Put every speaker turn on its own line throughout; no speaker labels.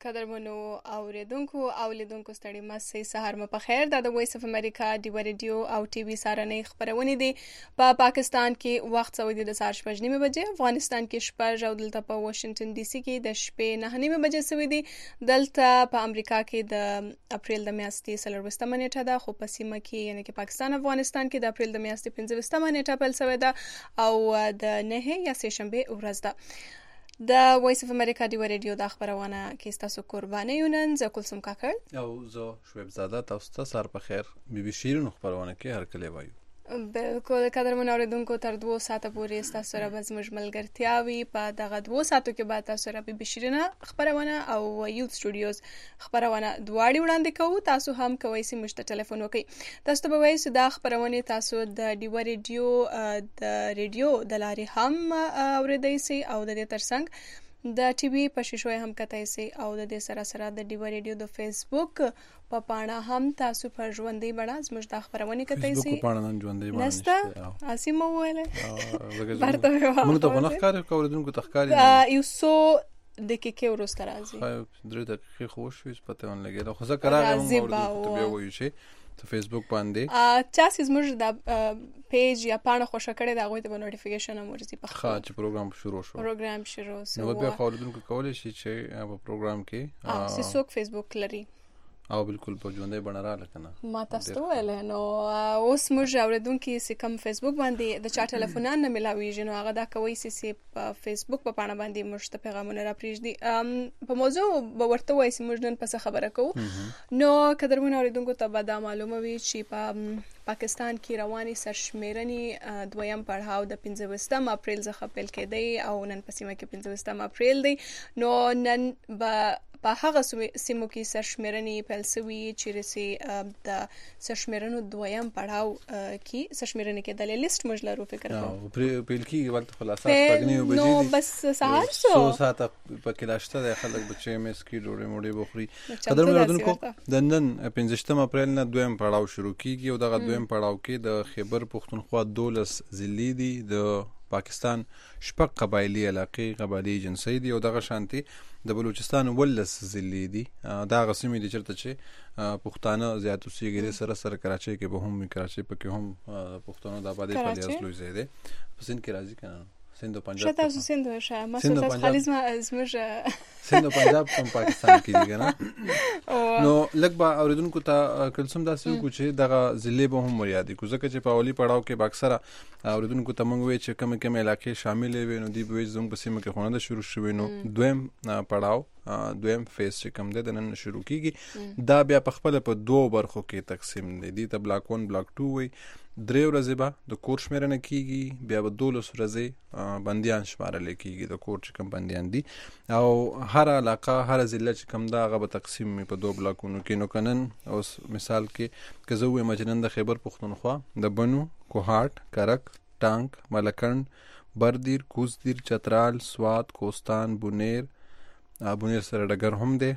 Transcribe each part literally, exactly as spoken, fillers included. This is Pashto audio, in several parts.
قدرمنو اوریدونکو او لیدونکو ستړي مې سهار مو په خیر. دا د وایس اف امریکا ډیو ریډیو او ټي وي سارنې خبرونه دي. په پا پاکستان کې وخت سوي د سهار شپږ نیمه بجې، افغانستان کې شپږ او دلته په واشنگټن ډي سي کې د شپې نه نیمه بجې سوي دي. دلته په امریکا کې د اپریل د میاشتې څلرویشتمه نیټه ده، خو په سیمه کې یعنی کې پاکستان افغانستان کې د اپریل د میاشتې پنځویشتمه نیټه پیل سوې ده او د نه یا سه شنبه ورځ ده. د وایس اف امریکا ډیو ریډیو د خبرونه کې تاسو قرباني یونن ز کلثوم کاکړ
او زه شعیب زاده. تاسو ته سهار په خیر. بي بي شیرین خبرونه کې هر کله وایو.
بالکل قدرمن اوریدونکو تر دوه ساعته پورې تاسو سره به زموږ ملګرتیا وي. په دغه دوه ساعتو کې به تاسو سره بي بي شیرین خبرونه او یوت سټوډیوز خبرونه دواړي وړاندې کوو. تاسو هم کوئ چې موږ ته ټلیفون وکړئ. تاسو ته به وایي چې دا خبرونه تاسو د ډیو ریډیو د ریډیو د لارې هم اوریدئ سي او د دې ترڅنګ د ټي وي په شیشو هم کتای سي او د دې سره سره د ډیو ریډیو د فیسبوک په پاڼه هم تاسو پر ژوندۍ بڼه زموږ د خبرونه کتای سي.
فیسبوک په پاڼه نن ژوندۍ بڼه
نشته اسیمو ویله
برته موږ ته په نخکار کوردونکو تخکاری
یو سو د کې کې ورسته راځي
درې دقیقې خو شوې پته ون لګیدا خو ځکه راغلی موږ ته بیا وایو چې ته فیسبوک باندې
ا چا سیس موږ د پیج یا پاڼه خوشا کړی دا غوې ته نوټیفیکیشن هم ورځي په
خا چې پروګرام شروع شو
پروګرام شروع سو
نو بیا خوردونکو کولای شي چې په پروګرام کې
ا سیسوک فیسبوک لري
او بالکل په ژوندۍ بڼه را لکنه
ما تاسو ویل نو اوس موږ اوریدونکو چې کوم فیسبوک باندې د چا ټلیفونان نه ملاویږي نو هغه دا کوي چې په فیسبوک په پاڼه باندې موږ ته پیغامونه را پریږدي. په موضوع به ورته وایي چې موږ نن پس خبره کوو. نو قدرمن اوریدونکو ته به دا معلومه وي چې په پاکستان کې رواني سرشمیرنې دویم پړاو د پنځویشتم اپریل څخه پیل کېدی او نن په سیمه کې پنځویشتم اپریل دی. نو نن به په هغه سیمو کې سرشمیرنې پیل شوي چې رسي د سرشمیرنو دویم پړاو کې سرشمیرنې کې د لیست موږ لرو فکر کوم
نو پیل کې وخت خلاصات پګنیو بجې
نو بس سهار شو
سو ساعت په کلاشته د خلک بچي مس کې ډوړې موړې بخوري. قدرمن اوریدونکو د نن پنځویشتم اپریل نه دویم پړاو شروع کیږي او دغه دویم پړاو کې د خیبر پختونخوا دولس ضلعې دي، د پاکستان شپږ قبایلی علاقې قبایلی جنسي دي او دغه شانتي د بلوچستان ولس ضلعې دي. دا غسیمې دي چرته چې پښتانه زیات اوسېږي سره سره کراچۍ کې به هم کراچۍ پکې هم پښتنو د آبادی په لیاس لوی ځای دی په سند کې راځي کنه سند پنجاب
شته تاسو سند شه مسعود خالص ما زموږ
سند پنجاب کوم پاکستان کې دي کنه نو لږ به اوریدونکو ته کلسم داسې وکړو چې دغه ضلع به هم مریادي کو ځکه چې په اولی پړاو کې باکسره اوریدونکو ته مونږ وی چې کوم کوم علاقې شامل وي نو دی به زموږ په سیمه کې خونه شروع شوي. نو دویم پړاو دویم فیز چې کوم دی د نن شروع کیږي دا بیا په خپل په دوه برخو کې تقسیم دی. دی ته بلاک ون بلاک ټو وي. درې ورځې به د کور شمیرنه کیږي، بیا به دولس ورځې بندیان شمارل کیږي د کور چې کوم بندیان دي او هر علاقه هر ضلع چې کوم دا هغه به تقسیم په دوه بلاکونو کې. نو کنن اوس مثال کې که زه وایم مجنن د خیبر پختونخوا د بنو کوهاټ کرک ټانک ملکند بردیر کوزدیر چترال سوات کوستان بونیر بونیر سره ډګر هم دی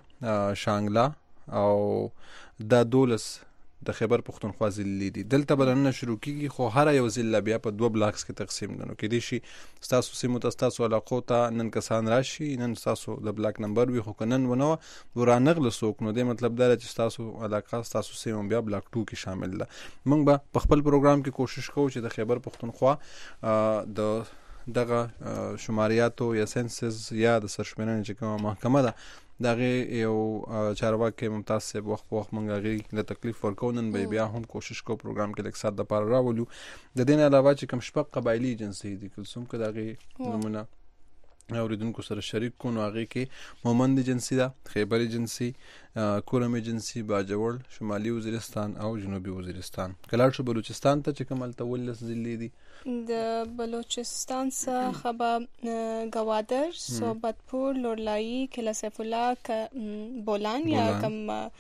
شانګلا او دا دولس د خیبر پختونخوا ضلع دي. دلته بلنه شروع کیږي خو هر یو ضلع بیا په دوه بلاکس کې تقسیم ده. نو کې دي شي تاسو سیمو ته تاسو علاقو ته نن کسان راشي نن تاسو د بلاک نمبر وي خو کنن ونه ورانغله سوک نو د مطلب دا چې تاسو علاقه تاسو سیمو بیا بلاک ټو کې شامل ده. موږ به په خپل پروګرام کې کوشش کوو چې د خیبر پختونخوا د دغه شماریاتو یا سنسز یا د سرشمیرنې چې کومه محکمه ده دغه یو چارواکي ممتاز صاحب وخت وخت مونږ غي له تکلیف ورکو نن به بیا هم کوشش کو پروګرام کې لیک سات د پاره راولو. د دین علاوه چې کوم شپږ قبایلی جنسي دي کلسوم کې دغه نمونه اوریدونکو سره شریک کو نو هغه کې مومند جنسي ده، خیبر جنسي، کورم جنسي، باجوړ، شمالي وزیرستان او جنوبي وزیرستان. کلاړ شو بلوچستان ته چې کوم تولس ضلع دي
د بلوچستان څخه به گوادر، صحبتپور، لورلایی، کلا سیف الله، بولان یا کم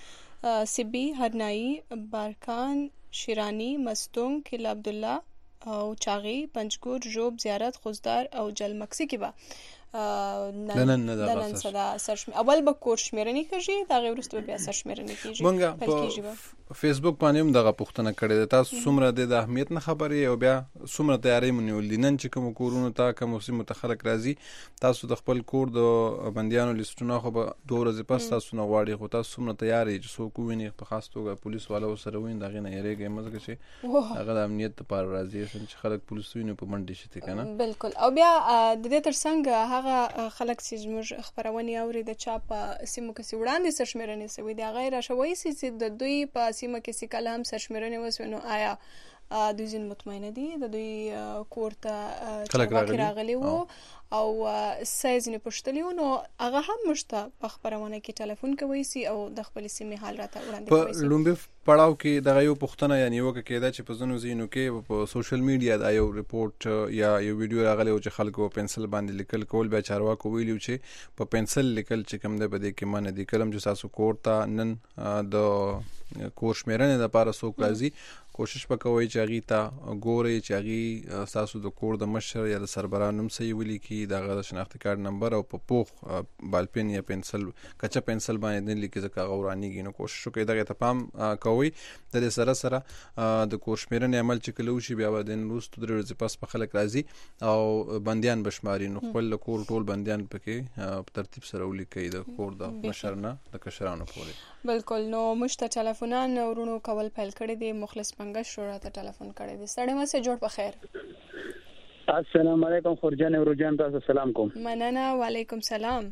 سبی، هرنائی، بارکان، شیرانی، مستونگ، کلا عبدالله او چاغي، پنجګور، ژوب، زیارت، خوزدار او جلمکسي کې به نن نن صدا سرچ اول به کور شمیرنې کیږي دا غیر ورسته بیا سرچ شمیرنې کیږي
مونږ په فیسبوک باندې هم دغه پوښتنه کړې ده تاسو څومره د اهمیت نه خبرې او بیا څومره تیاری مونږ نن چې کوم کورونو ته کوم سیمه ته خلک راځي تاسو د خپل کور د بنديانو لیستونه خو به دوه ورځې پس تاسو نه غواړي خو تاسو څومره تیاری چې څوک ویني په خاص توګه پولیس والو سره وین دغه نه یریږي مزګه چې هغه د امنیت لپاره راځي چې خلک پولیس ویني په منډه شي کنه
بالکل او بیا د دې ترڅنګ هغه خلک چې زموږ خبرونه اوري د چا په سیمو کې وړاندې سرشمیرنې سوي د غیر شوي چې د دوی په سیمه کې چې کله هم سرشمیرنې وسونه آیا دوی ځین مطمئنه دي د دوی کوړه چې راغلي وو او سایز نه پښتلیو نو هغه هم مشته په خبرونه کې ټلیفون کوي سي او د خپل سیمه حال راته وړاندې کوي
په لومبي پړاو کې دغه یو پښتنه یعنی یو کې دا چې په زنو زینو کې په سوشل میډیا دا یو ریپورت یا یو ویډیو راغلی چې خلکو پنسل باندې لیکل کول به چارواکو ویلو چې په پنسل لیکل چې کوم ده بده کې معنی دي کلم چې تاسو کوړه نن د کور شمیرنې لپاره سو راځي کوشش وکوي چې اغي ته ګوري چې اغي تاسو د کور د مشر یا د سربراه نوم صحیح ولیکي دغه د شناختی کارت نمبر او په پوخ بالپن یا پنسل کچا پنسل باندې لیکي ځکه غورانیږي نو کوشش وکړئ دغه ته پام کوي د سره سره د کور شمیرنې عمل چې کلو شي بیا د روستو درې ورځې پس په خلک راځي او بنديان بشماري نو خپل کور ټول بنديان پکې په ترتیب سره ولیکي د کور د مشر نه د کشرانو پورې
بالکل نو مشته ټلیفونان ورونو کول پیل کړی دی مخلص منګش شورا ته ټلیفون کړی دی سړی مې جوړ په خیر
السلام علیکم خورجان ورجان تاسو سلام کوم
مننه وعلیکم سلام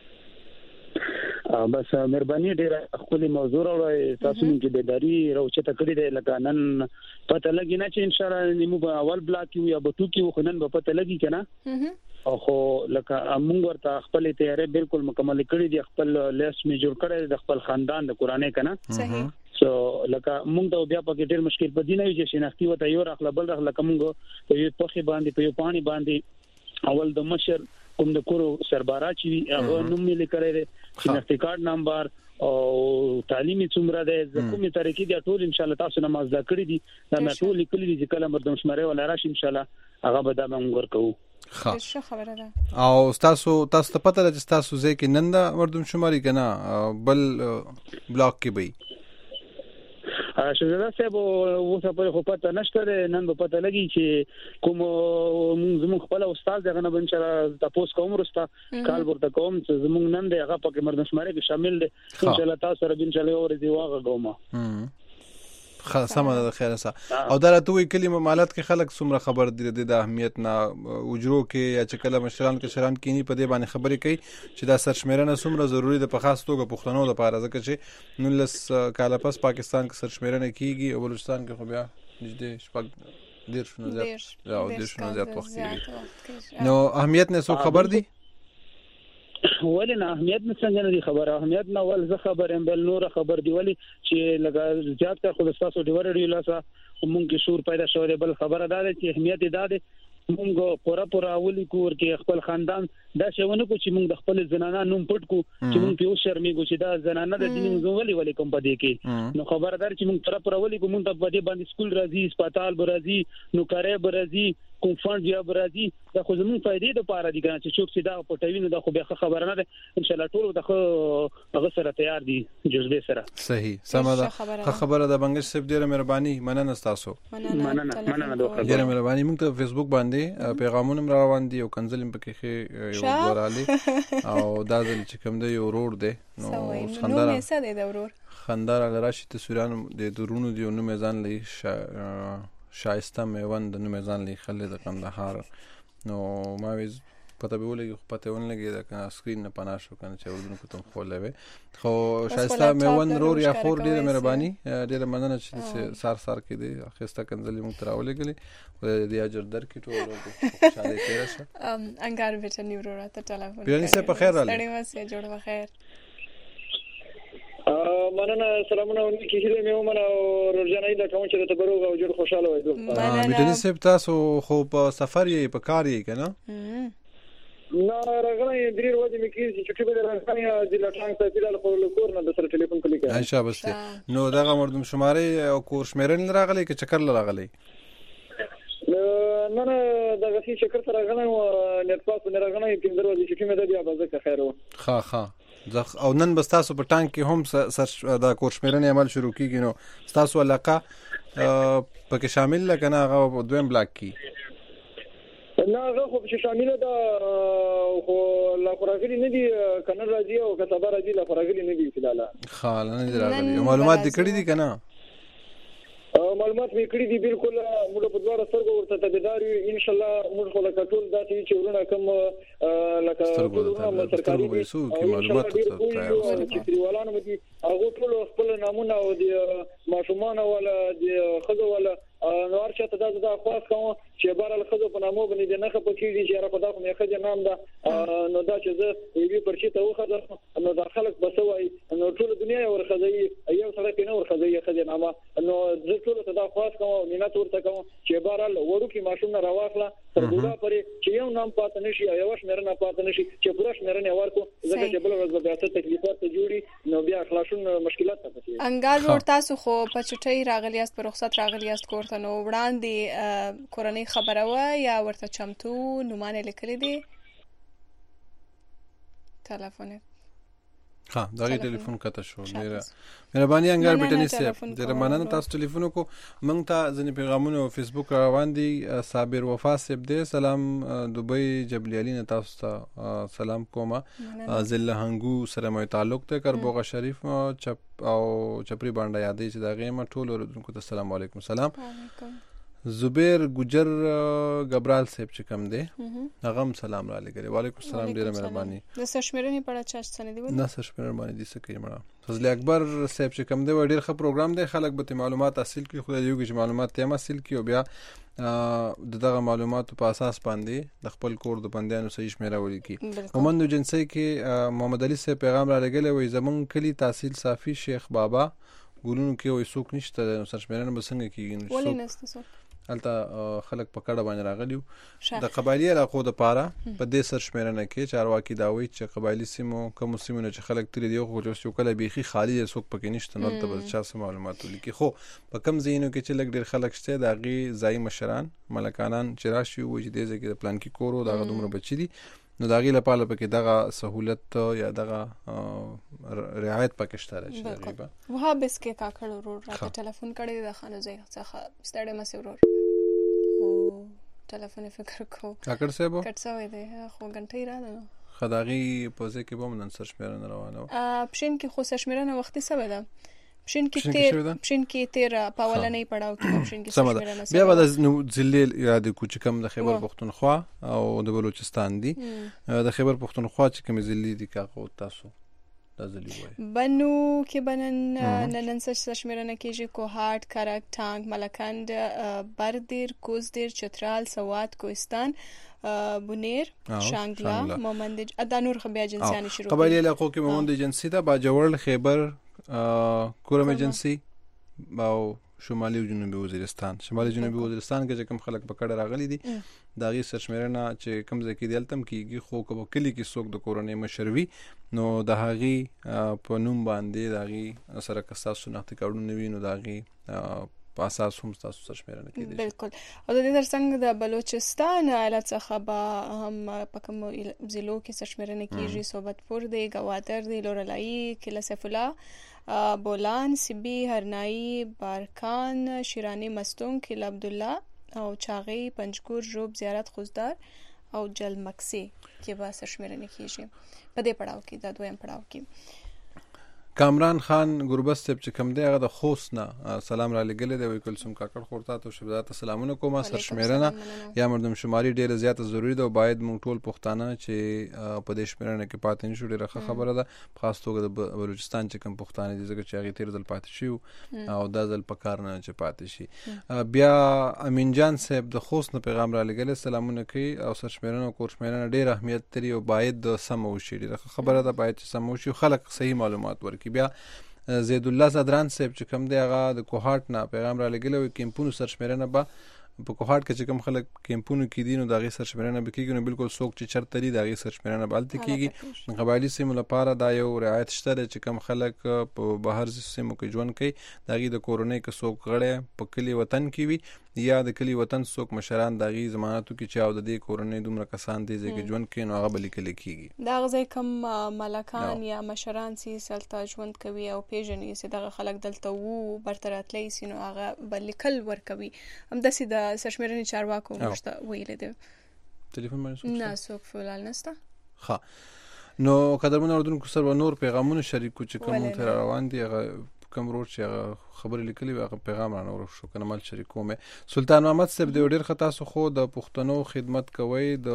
بس مهرباني ډیره خپل موضوع راوړی تاسو چې د داری راوچته کړی دی لکه نن پته لګی نه چې ان شاء الله نیمو په اول بلاک یو یا بتو کې خنن په پته لګی کنه او خو لکه موږ ورته خپل تیاری بالکل مکمل کړی دی خپل لیست می جوړ کړی د خپل خاندان د قرانه کنه
صحیح
سو لکه موږ ته بیا پکې ډېر مشکل پدې نه وي چې شناختی وته یو راخله بل راخله کومګو په یو پخې باندې په یو پانی باندې اول د مشر کوم د کورو سربارا چې هغه نوم یې لیکلی شناختی کارت نمبر او تعلیمي څومره ده کومه طریقې دی ټول ان شاء الله تاسو نماز دا کړی دي دا مې ټول لیکلي دي کله مردم شماره ولا راشي ان شاء الله هغه به دا موږ ورکو
ښه خبره ده
او تاسو تاسو ته پته ده چې تاسو ځکه نن دا مردم شماري کنه بل بلاک کې به
شهزاده صاحب اوسه په خو پته نشته نن به پته لګي چې کوم زموږ خپل استاد دغه نه بنچره تاسو کوم ورسته کال ورته کوم چې زموږ نن دغه پکې مردم شماره کې شامل دي ان شاء الله تاسو سره بنچله ورځي واغه کومه
سمه ده خیر سره او دا راته وی کلمه مالات کې خلک څومره خبر دي د اهمیت نه وجرو کې یا چې کله مشران کې شران کینی په دې باندې خبرې کوي چې دا سرشمیرنه څومره ضروری ده په خاص توګه پښتنو لپاره ځکه چې نولس کاله پس پاکستان کې سرشمیرنه کیږي او بلوچستان کې خو بیا نږدې شپږ ډیر شنو زیات او ډیر شنو زیات وخت کیږي نو اهمیت نه څو خبر دي
ولې نه اهمیت نه څنګه نه دي خبره اهمیت نه ول زه خبرم بل نور خبر دی ولی چې لګا زیات کار خو تاسو دی ور دی لاسه مونږ کې شور پیدا شوی بل خبره ده چې اهمیت ده مونږ پورا پورا ولي کور کې خپل خاندان دا شونه کو چې مونږ د خپل زنانه نوم پټ کو چې مونږ په شرمېږو چې دا زنانه د دین زولي ولي کوم پدې کې نو خبردار چې مونږ پورا پورا ولي کوم ته پدې باندې سکول راځي هسپتال برازي نو کارې برازي کوم فند یا برازي دا خو زموږ فائدې د پاره دي کنه چې څوک چې دا پټوي نو دا خو به خبره نه ده ان شاء الله ټول د هغه سره تیار دي جذبه سره
صحیح سمه ده خبره ده بنګش صاحب ډیره مهرباني مننه تاسو
مننه مننه
ډیره مهرباني موږ ته فیسبوک باندې پیغامونه روان دي او کنځلم پکې یو ورالي او دا ځل چې کوم دی یو روډ دی نو
خندار نو څه دی د ورور
خندار لراشي تصویران د درونو دی نو میزان لې شایسته میوند نو میزان لې خلې د کندهار نو ما ویز پته به ولګي پته ونه لګي دا کنه سکرین نه پناه شو کنه چې ورونه کوم خولې وي خو شایسته میوند رور یا خور ډیره مهرباني ډیره مننه چې سار سار کې دی اخیسته کنځلې مو تر اولګلې و دې اجر در کې ټول خوشاله تیر شه
ام انګار بیت نیورو راته ټلیفون
پیرانی سه په خیر راځي
سړی واسه جوړ په خیر
مننه سلامونه ونکي چې مې ومنه او ورجنای د کوم چې ته بروغ او جوړ خوشاله وای
مننه بیتنی سه تاسو خو په سفر یې په کار یې کنه
نه راغلی درې ورځې مې کېږي چې چې به راځي د لټانګ ته پیل له کور نه د سره ټلیفون کلی کوي
عائشہ بس نو دغه مردم شماره او کور شمیرن راغلی کې چکر راغلی
نو
نه نه دغه شي شکر سره غنم نت پاس نه راغنه چې دروازه چې کومه ده بیا به زه خیر و
ها ها ځخ او نن بس تاسو په ټانک کې هم سر دا کورس شمیرنې عمل شروع کیږي نو تاسو علاقه پکې شامل لکنه هغه دویم بلاک کې
نه هغه خو چې شامل ده خو لا خراغلي نه دي کنه راځي او کتابه راځي لا خراغلي نه دي فلاله
خاله نه دي راغلي معلومات دې کړې دي کنه
معلومات مې کړې دي بالکل موږ په دواره سترګو ورته تابعدار یو ان شاء الله موږ خو لکه ټول داسې چې ورونه کوم لکه ټولونه سرکاري دي
او معلومات
چې دیوالانو مې هغه ټول خپل نامونه او د ماشومان ولا د خزو ولا نو ارشته دا دا خاص کوم چې بار الخزو په نامو باندې د نخ په کېږي چې را په دغه مې خځه نام ده نو دا چې زه یوې پرچې ته وخذ نو دا خلک بسوي نو ټول دنیا ورخذي یو سره کې نو ورخذي خځه نامه نو زه ټول ته دا خاص کوم مینات ورته کوم چې بار ال وړو کې ماشوم را واخله تر دوه پرې چې یو نام پات نشي یو شمیر نه پات نشي چې پوره شمیر نه ورکو ځکه چې بل ورځ بیا څه تکلیفات ته جوړي نو بیا خلاصون مشکلات ته پاتې
انګار ور تاسو خو په چټي راغلی است په رخصت راغلی است کورته نو وړاندې کورنۍ خبره و یا ورته چمتو نومانه لیکلې دي ټلیفون
ها دا ټلیفون کته شو ډیره مهرباني انګار بټنی سیف ډیره مننه تاسو ټلیفون کو مونږ ته ځنې پیغامونه او فیسبوک روان دي صابر وفا سیب دې سلام دوبۍ جبلی علی نه تاسو ته سلام کومه ذل هنګو سره مې تعلق ته کربوغه شریف چپ او چپری باندې یادې چې دا غیمه ټول ورونکو ته السلام علیکم سلام زبیر گجر غبرال صاحب چې کوم دی هغه هم سلام را لګي وعلیکم السلام ډیره مهرباني
د سشمیرنې په اړه چا څه نه دی
نه سشمیرنه باندې دي څه کوي مړه فضل اکبر صاحب چې کوم دی ډیر ښه پروګرام دی خلک به معلومات حاصل کړي خو یو چې معلومات تیم حاصل کړي او بیا دغه معلوماتو په اساس باندې د خپل کور د بندیانو صحیح شمیره ولیکي ومن د جنسي کې محمد علي صاحب پیغام را لګي وي زمون کلی تحصیل صافي شیخ بابا ګولونو کې وې څوک نشته سشمیرنه بسنګ کیږي
ولې نسته څوک
الته خلک په کډه باندې راغلیو د قبایلی علاقو د پاره په دې سر شمیرنه کې چارواکي دا وایي چې قبایلی سیمو کوم سیمونه چې خلک تر دی خو چې کله بيخي خالی څوک پکې نشته نو ته بل چا سم معلومات ولیکي خو په کم زینو کې چې لګ ډیر خلک شته دا غي ځای مشران ملکانان چې راشي وي چې دې ځکه د پلان کې کورو دا دومره بچی دي نو دا غي لپاره پکې دغه سہولت یا دغه رعایت پکې شته راځي غیبه
وها بس کې کاکړ ورور راته ټلیفون کړی د خانو زه څخه ستړی مې ورور او ټلیفون فکر کو
کاکړ صاحب
کټ څه وای دی خو غنټې را ده
خداغي پوزه کې به من سر شمیرنه روانه
ا پښین کې خو سر شمیرنه وختي سبا ده پښین کې تیر پښین کې تیر په ولنې پړاو کې پښین کې سر شمیرنه
بیا به د ضلع یاد کو چې کم د خیبر پختونخوا او د بلوچستان دي د خیبر پختونخوا چې کوم ضلع دي کاغو تاسو د ضلع وای
بنو کې بنن نن سر شمیرنه کېږي کوهاټ کرک ټانک ملکند بردیر کوزدیر چترال سوات کوهستان بونیر شانګلا مومند ادانور خبیا جنسیانی شروع
قبایلی علاقو کې مومند جنسی دا باجوړ خیبر کورم ایجنسی او شمالي او جنوبي وزیرستان شمالي جنوبي وزیرستان کې کوم خلک پکړه راغلي دي دا غي سرشمیرنه چې کوم ځکه دی التم کیږي خو کوم کلی کې څوک د کورونې مشروي نو د هغي په نوم باندې دا غي سره کسا شناخت کارونه وینو دا غي په اساس هم تاسو سرشمیرنه کیږي
بالکل او د دې ترڅنګ د بلوچستان ایالت څخه به هم په کوم ضلعو کې سرشمیرنه کیږي صوبتپور دی گوادر دی لورلای کله سیف الله بولان سبی هرنائی بارکان شیرانی مستون کل عبدالله او چاغی پنجگور روب زیارت خوزدار او جلمکسی کې به سرشمیرنه کیږي په دې پړاو کې د دویم پړاو کې
کامران خان ګوربست صاحب چې کوم دی هغه د خوست نه سلام را لګل دی وی کلثوم کاکړ خورتا ته شبدات سلامونه کوم سرشمیرنه یا مردم شماري ډیره زیاته ضروری ده او باید مونږ ټول پښتانه چې په دې شمیرنه کې پاتې نشو ډیره خبره ده خاص توګه د بلوچستان چې کوم پښتانه دي ځکه چې هغه تیر ځل پاتې شي او دا ځل په کار نه چې پاتې شي بیا امین جان صاحب د خوست نه پیغام را لګل سلامونه کوي او سرشمیرنه او کورشمیرنه ډیره اهمیت لري او باید د سمو شي ډیره خبره ده باید چې سمو شي خلک صحیح معلومات ورکړي بیا زید الله صدران صاحب چې کوم دی هغه د کوهاټ نه پیغام را لګل او کیمپونو سرشمیرنه به په کوهاټ کې چې کوم خلک کیمپونو کې دي نو د غي سرشمیرنه به کېږي نو بالکل څوک چې چرته لري د غي سرشمیرنه بالته کېږي قبایلی سیمو لپاره دا یو رعایت شته چې کوم خلک په بهر سیمو کې ژوند کوي د غي د کورونې کې څوک غړي په کلی وطن کې وي یا د کلی وطن څوک مشران د غي ضمانتو کې چې او د دې کورنۍ دومره کسان دي چې ژوند کوي نو هغه بل کلی کیږي
دا غځي کم ملکان یا مشران سي سلطه ژوند کوي او پیژنې چې دغه خلک دلته وو برتراتلی سي نو هغه بل کل ور کوي هم د سي د سرشمرني چارواکو مشته ویل دي
ټلیفون باندې
نه څوک فلال نسته.
ها نو قدرمن اردوونکو سره نور پیغامونه شریکو چې کوم تر روان دي هغه کوم ورور چې خبرې لیکلي هغه پیغام را نور شو کنه مال شریکوم. سلطان محمد صاحب د ډیر خطا سو خو د پښتنو خدمت کوي د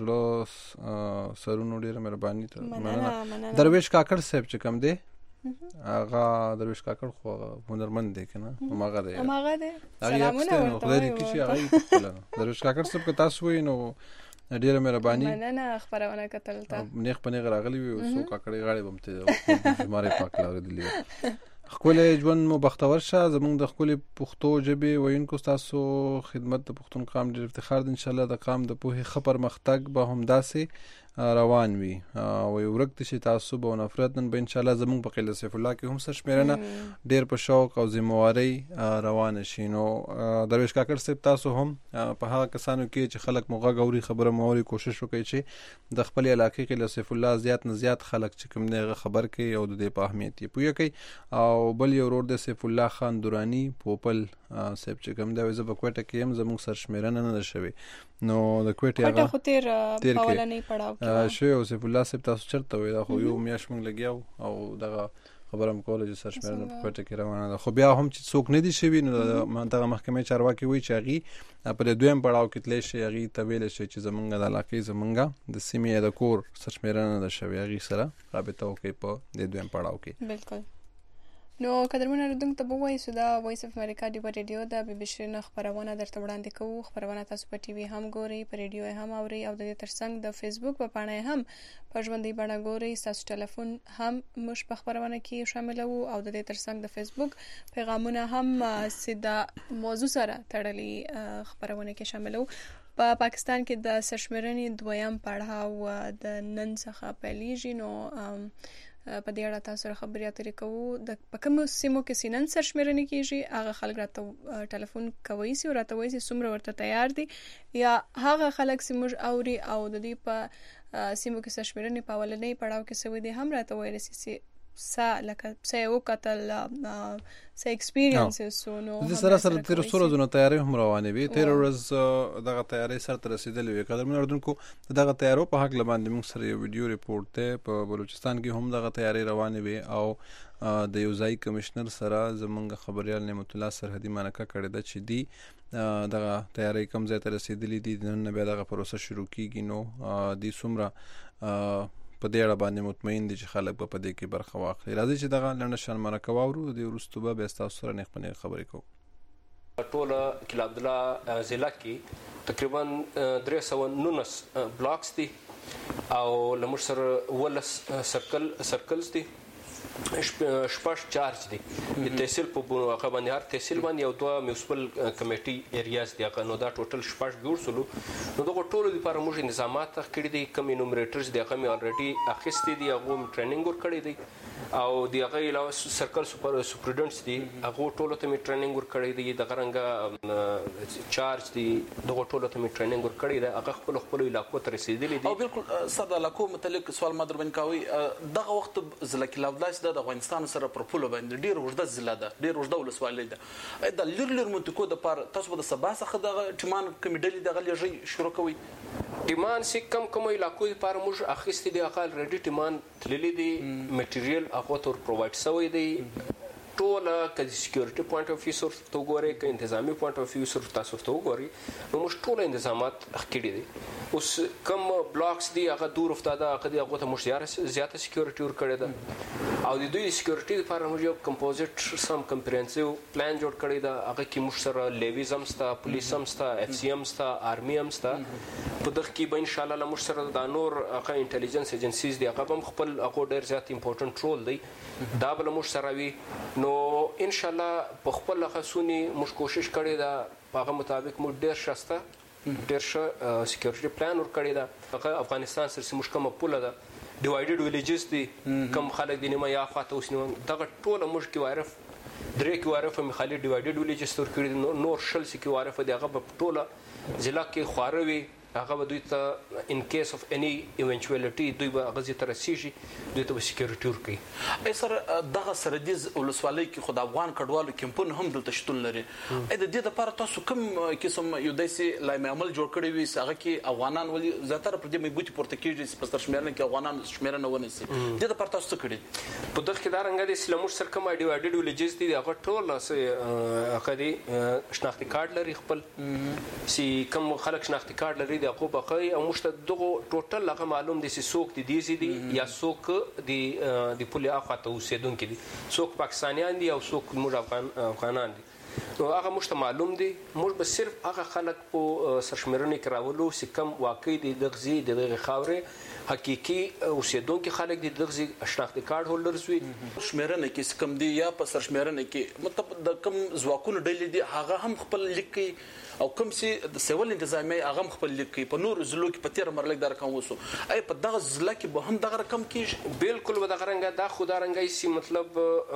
زړه سرونو ډیر مهرباني ته مننه. درویش کاکړ صاحب چې کوم دی هغه درویش کاکړ خو هنرمند دی کنه هماغه دی
هماغه دی سلامونه ورته
خدای دې کیږي هغه درویش کاکړ صاحب که تاسو وینئ نو ډیره مهرباني
مننه خبرونه کتل تا
نیخ پنه غراغلی وي سو کاکړې غاړي بمته ماره پاک لاورېدلی خپل ژوند مو بختور شه. زمونږ د خپل پښتو ژبې وینکو تاسو خدمت د پښتون قام ډیر افتخار دی. ان شاء الله د قام د پوهې خبر مختګ به هم داسې روان وي او ورکت شي تاسو به نفرت نن به ان شاء الله زمونږ په قلعه سیف الله کې هم سر شمیرنه ډیر په شوق او ذمہواری روان شي. نو درویش کاکړ صاحب تاسو هم په هغه کسانو کې چې خلک موغه غوري خبره موري کوشش وکړي چې د خپل علاقې قلعه سیف الله زیات نه زیات خلک چې کوم نه خبر کوي او د دې په اهمیت یې پوهه کوي. او بل یو ورور د سیف الله خان دورانی پوپل سیب چې کوم دا وزه په کوټه کې هم زموږ سر شمیرنه نه شوي نو د کوټه هغه
خو تیر په ولا نه پړاو
کې شو او سیف الله سیب تاسو چرته وي دا خو یو میاش مونږ لګیاو او دغه خبرم کوله چې سر شمیرنه په کوټه کې روانه ده. خو بیا هم چې څوک نه دي شوي نو دغه محکمې چارواکي وایي چې هغه په دویم پړاو کې تللی شي هغه طویل شي چې زمونږ د علاقې زمونږ د سیمې د کور سر شمیرنه ده شوي هغه سره رابطه وکړي په د دویم پړاو کې.
بالکل. نو قدرمن اردوونکو ته به وایي چې دا وایس اف امریکا دی په ریډیو د بي بي سي نه خبرونه درته وړاندې کوو. خبرونه تاسو په ټي وي هم ګورئ، په ریډیو هم اورئ او د دې ترڅنګ د فیسبوک په پاڼه هم په ژوندۍ بڼه ګورئ. تاسو ټلیفون هم موږ په خبرونه کې شاملو او د دې ترڅنګ د فیسبوک پیغامونه هم سیده موضوع سره تړلي خبرونه کې شاملو. په پا پاکستان کې د سرشمرنې دویم پړاو د نن څخه پیلېږي. نو په دې اړه تاسو سره خبرې اترې کوو. د په کوم سیمو کې سینن سرشمرنې کیږي هغه خلک راته ټلیفون کوي سي راته وایي چې څومره ورته تیار دي یا هغه خلک چې موږ اوري او د دې په سیمو کې سرشمرنې په اولنۍ پړاو کې سوي دي هم راته وایي چې سا لکه سا یو قتل سا ایکسپیرینسز سو نو
د سره سره تیر سره زونه تیاری هم روانه وي. تیر ورځ دغه تیاری سره تر رسیدلې وي. قدرمن اردوونکو دغه تیارو په حق لباندې موږ سره یو ویډیو ریپورت ته په بلوچستان کې هم دغه تیاری روانه وي او د یو ځای کمشنر سره زمونږ خبريال نعمت الله سرحدي مانکه کړی د چې دی دغه تیاری کوم ځای ته رسیدلې دي نن بیا دغه پروسه شروع کیږي. نو د څومره په دې اړه باندې مطمئن دي چې خلک به په دې کې برخه واخلي. راځي چې دغه لنډه شان مرکه واورو د وروسته به بیا تاسو سره نه خپلې خبرې کوو.
ټول کلا عبد الله ضلع کې تقریبا درې سوه نولس بلاکس دي او لمر سره ولس سرکل سرکلز دي شپږ چارج دي د تحصیل په هغه باندې هر تحصیل باندې یو دوه میونسپل کمیټي ایریاز دي هغه نو دا ټوټل شپږ جوړ سلو. نو دغه ټولو لپاره موږ نظامات کړی دي کوم انومریټرز دي هغه مې الریډي اخیستي دي هغه ټریننګ ور کړی دی او دی هغه علاوه سرکل سپر سپریډنټس دي هغه ټولو ته مې ټریننګ ور کړی دی. د غرنګ چارج دي دغه ټولو ته مې ټریننګ ور کړی دی هغه خپل خپل علاقو ته رسیدلی دي.
او بالکل صد علاقو متعلق سوال ما در باندې کوي دغه وخت ضلع کلا عبد الله د افغانستان سره پر پوله باندې ډیر وژده ضلع ده ډیر وژده ولسوالۍ ده. د لیر لیر منطقو د پر تاسو د سبا څخه د ټیمان کمیډلې د غلې شروع کوي
ټیمان سي کم کوم علاقو لپاره موږ اخیستي دي هغه ریډي ټیمان تللی دي میټیریل هغه تور پرووایډ شوی دی. ټول کله سکیورټي پوینټ اف ویو سره تو ګوري ک انتظامی پوینټ اف ویو سره تاسو ته وګوري نو موږ ټول تنظیمات کړی دي. اوس کم بلاکس دي هغه دور افتاده هغه هغه ته موږ زیاته سکیورټي ور کړی ده او د دوی سکیورټي لپاره موږ یو کمپوزیټ سم کمپریهنسیو پلان جوړ کړی ده. هغه کې موږ سره لیویز هم ستا پولیس هم ستا اف سی هم ستا آرمي هم ستا په دغه کې به ان شاء الله موږ سره د نور هغه انټيليجنس ایجنسیز دي هغه هم خپل هغه ډیر زیات امپورټنت رول دی دا بل موږ سره وي. نو ان شاء الله په خپل خصونی موږ کوشش کړی دا هغه مطابق موږ ډیر شسته ډیر ښه سکیورټي پلان ور کړی دا. هغه افغانستان سره موږ کومه پوله ده ډیوایډډ ویلیجز دي کم خلک دي نیمه یا خاطه اوس نیمه دغه ټول موږ کې وایرف درې کې واره په خالي ډیوایډډ ویلیجز تور کړی نور شل سي کې واره په دغه په ټوله ضلع کې خواروي هغه به دوی ته ان کیس اف اني ایونچوالټي دوی به هغه زی تر سیږي دوی ته سکیورټي ورکړي.
ای سره دغه سردیز ولسوالۍ کې خو د افغان کډوالو کمپونه هم دلته شتون لري. ای د دې لپاره تاسو کوم قسم یو داسې لایم عمل جوړ کړی وي هغه کې افغانان ولې زیاتره پر دې مې ګوتې پورته کېږي په سرشمېرنه کې افغانان شمېرنه ونیسي دې لپاره تاسو څه کړي؟
په دغه کې دا رنګه د اسلامور سره کوم ډیوایډډ ویلیجز دي هغه ټول هغه دي شناختی کارت لري خپل سي کوم خلک شناختی کارت لري د هغه بخای او مشته دغه ټوټل هغه معلوم دي چې څوک دي دي دي یا څوک دي د پولي اخواته اوسېدونکي دي څوک پاکستانیان دي او څوک موږ افغان افغانان دي نو هغه مشته معلوم دي موږ به صرف هغه خلک په سرشمېرنې کې راولو چې کم واقعي دي دغه دغه خاورې حقيقي اوسېدونکي خلک دي دغه شناختی کارت هولډرز وي.
شمېرنه کې کم دي یا په سرشمېرنه کې مطلب د کم ځواکونو ډلې دي هغه هم خپل لیکي او کوم چې د سیول انتظامیه هغه خپل لیکي په نور ضلعو کې په تیر مرلک در کوم وسو ای په دغه ضلع کې به هم دغه رقم کې
بالکل به دغه رنګه دا خو دا رنګي سي مطلب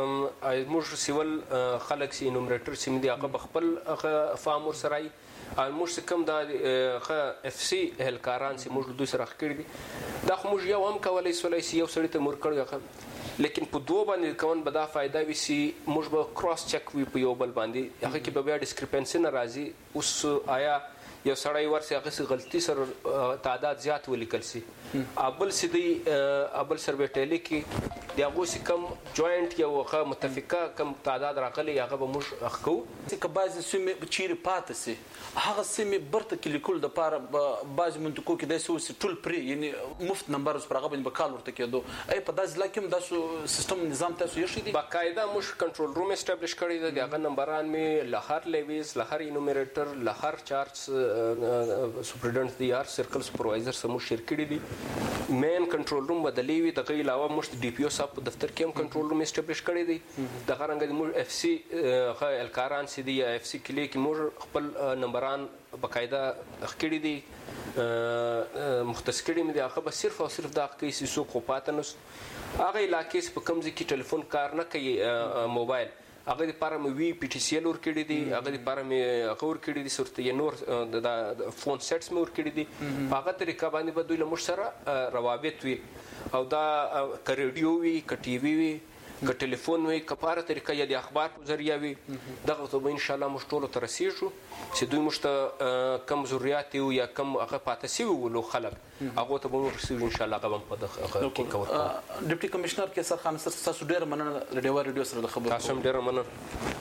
موږ سیول خلک سي انومریټر سي مدي هغه خپل فارم سره او موږ کوم دا اف سي هلکاران سي موږ دوی سره خکړي دي دا خو موږ یو هم کولای سولای سي یو سړی ته مور کړو لیکن په دوه باندې کوم به دا فائدہ وي سي موږ به کراس چک وي په یو بل باندې هغه کې به بیا ډیسکریپنسي ناراضي اوس آیا یو سړی ورسې هغه غلطي سره تعداد زیات ولیکل سي ابل سي دی ابل سرویټلی کې د هغه سي کم جوائنٹ یو هغه متفقه کم تعداد راغلي هغه به موږ اخکو
چې بعضی سیمه چیرې پاتې سي هغه سیمه برته کې لیکل د پاره بعضی منطقو کې د سوس ټول پری یعنی مفت نمبر اوس پرغه باندې بکال ورته کېدو ای په داس لکه داسو سیستم نظام تاسو یو شي دي
باقاعده موږ کنټرول روم اسټابلیش کړی دی هغه نمبران می لهر لیویز لهر انومریټر لهر چارج سپرډنټ دی ار سرکل سپروایزر سمو شیر کړی دی مین کنټرول روم بدلی وی د غي علاوه مشت ډي پی او صاحب په دفتر کې هم کنټرول روم اسټابلیش کړی دی د غرنګ د اف سی خ الکاران سي دی اف سی کلی کې موږ خپل نمبران باقاعده خکړی دي مختص کړي مې هغه به صرف او صرف دا کې سي سو کو پاتنس هغه علاقې په کم ځای کې ټلیفون کار نه کوي موبایل هغه لپاره مې وی پی ټی سی ال ور کړی دي هغه لپاره مې هغه ور کړی دي صورت نور د فون سیټس مې ور کړی دي هغه طریقه باندې به دوی له موږ سره روابط وي او دا ک ریډیو وي ک ټي وي وي ک ټلیفون وي کپاره طریقه یا د اخبار په ذریعہ وي دغه ته به ان شاء الله موږ ټول تر رسیدو چې دوی موږ کم ضرورت یو یا کم هغه پاتې وي ولو خلک هغه ته به موږ رسیدو ان شاء الله هغه په دغه کې کور
ډیپټي کمشنر کې سر خان سر تاسو ډیر مننه ریډیو ریډیو سره د خبرو
تاسو ډیر مننه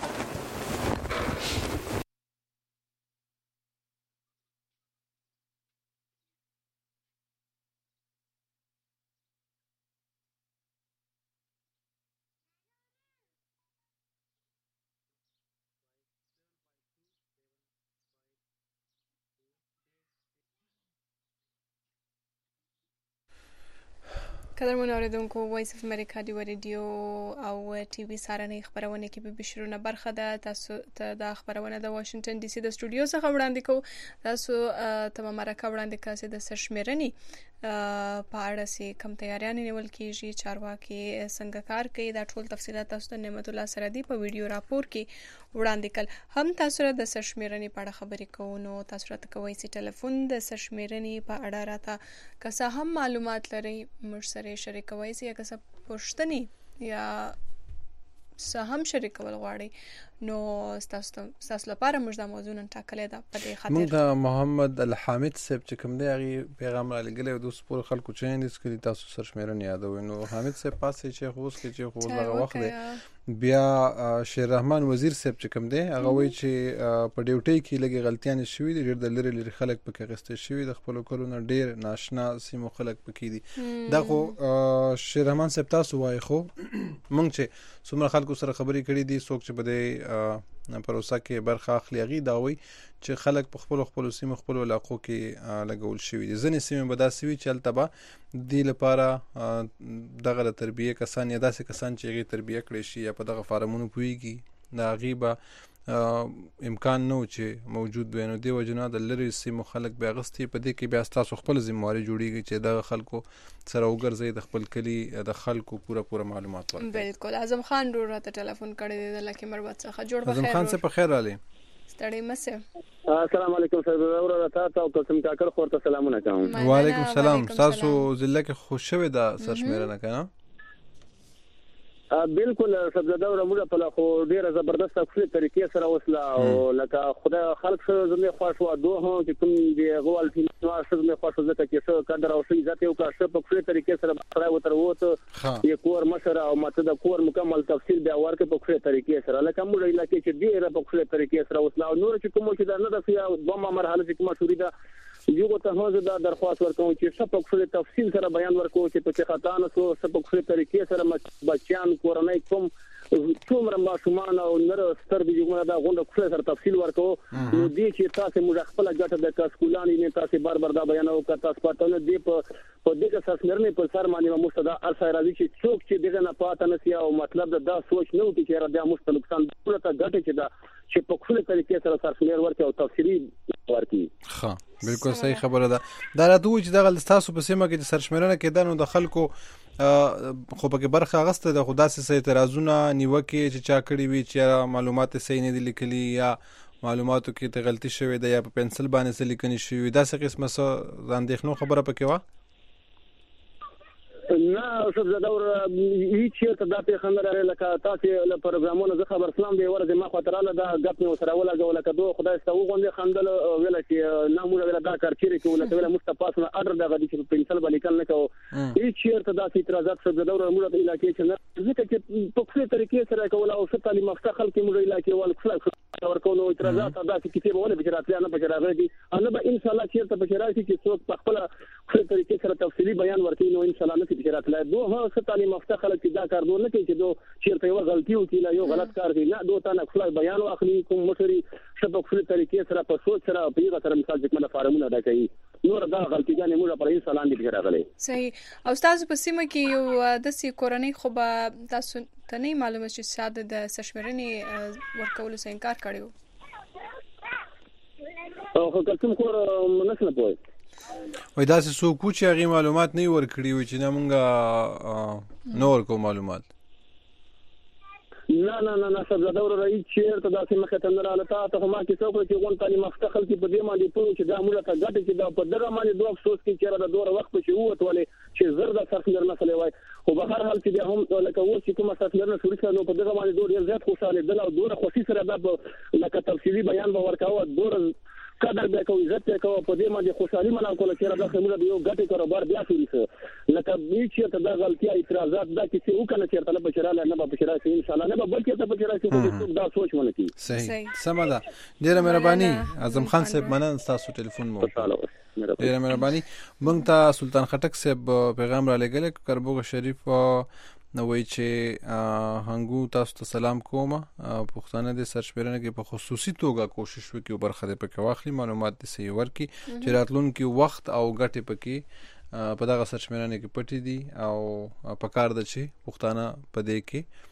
قدرمن اوریدونکو وایس اف امریکا دی ریډیو او ټي وي سارنې خبرونه کې به بشرونه برخه ده تاسو ته د خبرونه د واشنگټن ډي سي د سټوډیو څخه وړاندې کوو تاسو ته مرکه وړاندې کاسې د سرشمېرنې په اړه سي کم تیاریان نیول کیږي چارواکي څنګه کار کوي دا ټول تفصيلات تاسو ته نعمت الله سردي په ویډیو راپور کې وړاندې کړ هم تاسو د سرشمېرنې په اړه خبرې کوو نو تاسو راته کوئ چې ټلیفون د سرشمېرنې په اړه راته که هم معلومات لري موږ سره شریکوي سي یا که څه پوښتنې یا څه هم شریکول غواړي نو تاسو تاسو لپاره موږ د موضوع نن ټاکلې ده په دې خاطر
موږ د محمد الحامد صاحب چې کوم دی هغه پیغام را لګلې د سپور خلکو چین دي چې تاسو سرشمېرنې یادوي نو حامد صاحب پاسې چې خو اوس کې چې خو هغه وخت دی بیا شیر رحمان وزیر صاحب چې کوم دی هغه وایي چې په ډیوټي کې لګي غلطیاں شوي دي ډېر د لری لری خلک پکې غسته شوي د خپل کولونو ډېر ناشنا سیمو خلک پکې دي دا خو شیر رحمان صاحب تاسو وایي خو مونږ چې څومره خلکو سره خبرې کړې دي څوک چې بده پروسه کې برخه اخلي هغه دا وایي چې خلک په خپل خپل سیمو خپل علاقو کې لګول شوي دي ځنې سیمه به داسې وي چې التبا دی لپاره دغه تربیه کسان یا داسې کسان چې هغه تربیه کړی شي یا په دغه فارمونو پويږي دا غیبه امکان نه چې موجود وي. نو دی وجنه د لری سیمو خلک بیا غستې په دې کې بیا تاسو خپل ذمہواری جوړیږي چې د خلکو سره وګرځي د خپل کلی د خلکو پوره پوره معلومات ورکړي.
بالکل. اعظم خان ډور راته ټلیفون کړی دی د لکه مربوط څخه. جوړ بخیر.
اعظم خان څه په خیر علي.
ستړي مشه.
السلام علیکم سر ورور تاسو او قسم کاکر خورته سلامونه کوم.
وعلیکم السلام. تاسو ضلع کې خوشوي د سرشمیرنه کنه؟
بالکل سبزه دوره موږ په خو ډیره زبردست خپل طریقې سره وسله او لکه خدای خلق سره زموږ خوښ و دوه چې کوم دی غوال فلم سره زموږ خوښ زکه چې څو کډر او شي ذات یو کا څه په خپل طریقې سره سره وتر وته یو کور مشره او ماته د کور مکمل تفصیل بیا ورکه په خپل طریقې سره لکه موږ علاقې چې ډیره په خپل طریقې سره وسله او نور چې کوم چې دا نه د سیا دوه مرحله چې کومه شوري ده یو ته هغه د درخواست ورکوم چې څه په خپل تفصیل سره بیان ورکوم چې په خطا نه سو څه په خپل طریقې سره بچیان کورنۍ کوم څومره ماشومان او نر ستر دي جوړه دا غونډه خپل سره تفصیل ورکوم. نو دې چې تاسو موږ خپل ګټه د کاسکولان نه تاسو بار بار دا بیان او تاسو پاتې نه دی په په دې کې سرمرنه په سر باندې مستدا ارسای راځي چې څوک چې دغه نه پاتې نه سي او مطلب دا سوچ نه وکړي چې را د مست نقصان ټول ته ګټه چې دا چې په خپل طریقې سره سرمر ورکړي او تفصیلي ورکړي.
ها بالکل صحیح خبره ده. دا راته چې دغه تاسو په سیمه کې سرشمیرنه کېده نو د خلکو خو پکې برخه غسته د خدا سره اعتراضونه نیوکه چې چا کړی وي چې معلومات صحیح نه دي لیکلي یا معلوماتو کې ته غلطي شوې ده یا په پنسل باندې څه لیکني شوی دا څه قسمه څه اندېښنو خبره پکې و
نه سبزه دوره هیڅ څه د په خندره لکه تاسو له پروګرامونو زه خبر اسلام دی ورته ما خاطراله دا غپ نو سره ولاګول کدو خدای ستو غونډه خندل ویل چې ناموره ویل دا کار چیرې کوله ته ویل مستفاس نه اډر دغه د چې پنسل باندې کله نه کو هیڅ څه د اعتراضات سبزه دوره موږ د علاقې چې نه ځکه چې په خپل طریقې سره کوله او ست تعلیم مفته خلک موږ علاقې ول خلک ورکول اعتراضات دا چې کتاب ونه بچراتیا نه بچراغلي انا به ان شاء الله چې ته بچراتي چې څوک په خپل خپل طریقې سره تفصیلی بیان ورکړي نو ان شاء الله نه بچرات لا دوه څه تعلیم مفته خلک چې دا کار دوه نه کوي چې دو چیرته یو غلطي وکړي یو غلط کار کوي نه دوه تنه خپل بیان واخلي کوم مشري شپه خپل طریقې سره په سوچ سره په یوه سره مثال چې کومه فارمونه دا کوي نور دا غلطیګانې موږ پر ان شاء الله نه بچراغلي.
صحیح. او تاسو په سیمه کې یو د سی کورنۍ خو به تاسو ته نه معلومه چې ساده د سرشمیرنې ورکول څخه انکار کړو
او کوم کور منسنه پوي
وای دا څه څوک چې هغه معلومات نه ورکړي وي چې موږ نور کوم معلومات
نه نه نه نه سبزه دوره رئیس چیرته داسې مخه ته نه رااله ته ما کې څوک چې غون تعلیم مفتخل کې په دې باندې پوه چې دا موږ ته ګټه چې دا په دغه باندې دوه افسوس کې چې را د دوره وخت په شو وتولې چې زر د سرخلر مسلې وای خو به هر حال چې هم لکه و چې کومه سرخلر نه شروع شوه په دغه باندې دوه زیات خوشاله دل او دوره خوشي سره دا لکه تفصیلی بیان به ورکاوه دوره قدر به کوي عزت کوي په دې باندې خوشحالي منا کوله چې راځي موږ یو غټي کاروبار بیا شروع کړو لکه بیچ ته د غلطي اعتراضات دا چې وکنه چې تل بشراله نه به بشراله ان شاء الله نه به بلکې ته بشراله چې دا سوچ ونه کی.
صحیح سم ده. ډیره مهرباني اعظم خان صاحب مننه تاسو ټلیفون مو ډیره مهرباني. مونږ ته سلطان خټک صاحب پیغام را لګل کربوغ شریف نو وی چې هنګو تاسو ته سلام کوم. پښتانه د سرشمیرنه کې په خصوصي توګه کوشش وکړي او برخه دې پکې واخلي معلومات دې صحیح ورکړي چې راتلونکي وخت او ګټې پکې په دغه سرشمیرنه کې پټي دي او په کار ده چې پښتانه په دې کې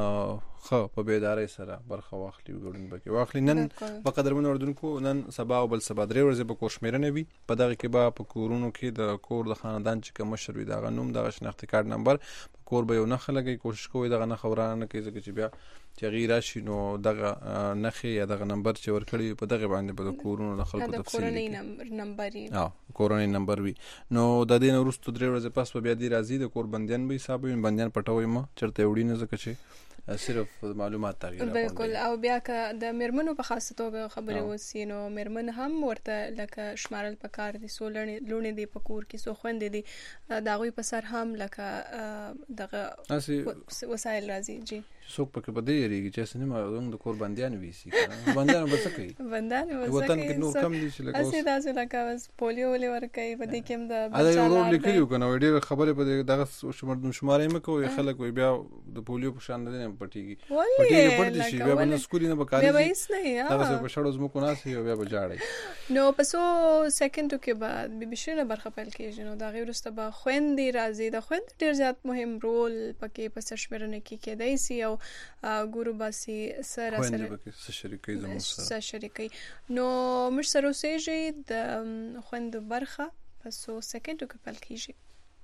خو په بیدارۍ سره برخه واخلي وګړن بکې واخلي. نن په قدرمن اردوونکو نن سبا او بل سبا درې ورځې به کوشمیرنه وي په دغه کې به په کورونو کې د کور د خاندان چې کوم مشر وي دغه نوم دغه شناختی کارت نمبر کور به یو نه خلګي کوشش کوي دغه نه خبرانه کوي چې بیا چې غیر راشي نو دغه نخي یا دغه نمبر چې ورکړي په دغه باندې په کورونو د خلکو تفصیل
کورنۍ نمبر یې
ها کورنۍ نمبر وي نو د دې نورستو درې ورځې پس به بیا دی راځي د کور بندیان به حساب وي بندیان پټوي ما چرته وړي نه زکه چې صرف معلومات تغییر
بالکل. او بیا که د مرمنو په خاصه توګه خبرې وسی نو مرمن هم ورته لکه شمارل پکار دي سولړې لونې دي په کور کې سو خويندې دي دا غوي په سر هم لکه دغه وسایل راځي جی
څوک پکې بده یریږي چې سینما د کور بندیان ویسي بندیان به څه کوي
بندیان
وطن کې نور کم دي چې لکه
اسی داسې لکه بس پولیو ولې ورکوي په دې کې هم د
بچا لا لیکلو کنه ډېر خبره په دغه شمار شمارې مکو خلک وي بیا د پولیو په شان نه پټيږي
ولې
پټ شي بیا باندې سکولي نه بکاري
بیا هیڅ نه یا
تاسو په شړو زمو کو ناسي بیا به جاړي
نو پسو سکند کې بعد بي بي شيرینه برخه پیل کیږي نو دا غیر واستو به خويندې راځي د خويند ډیر زیات مهم رول پکې په سرشمرنه کې کېدای سي او ګورو باسي سره سره
خويندې شریکي زمو
سره شریکي نو مش سره سيجي د خويند برخه پسو سکند کې پیل کیږي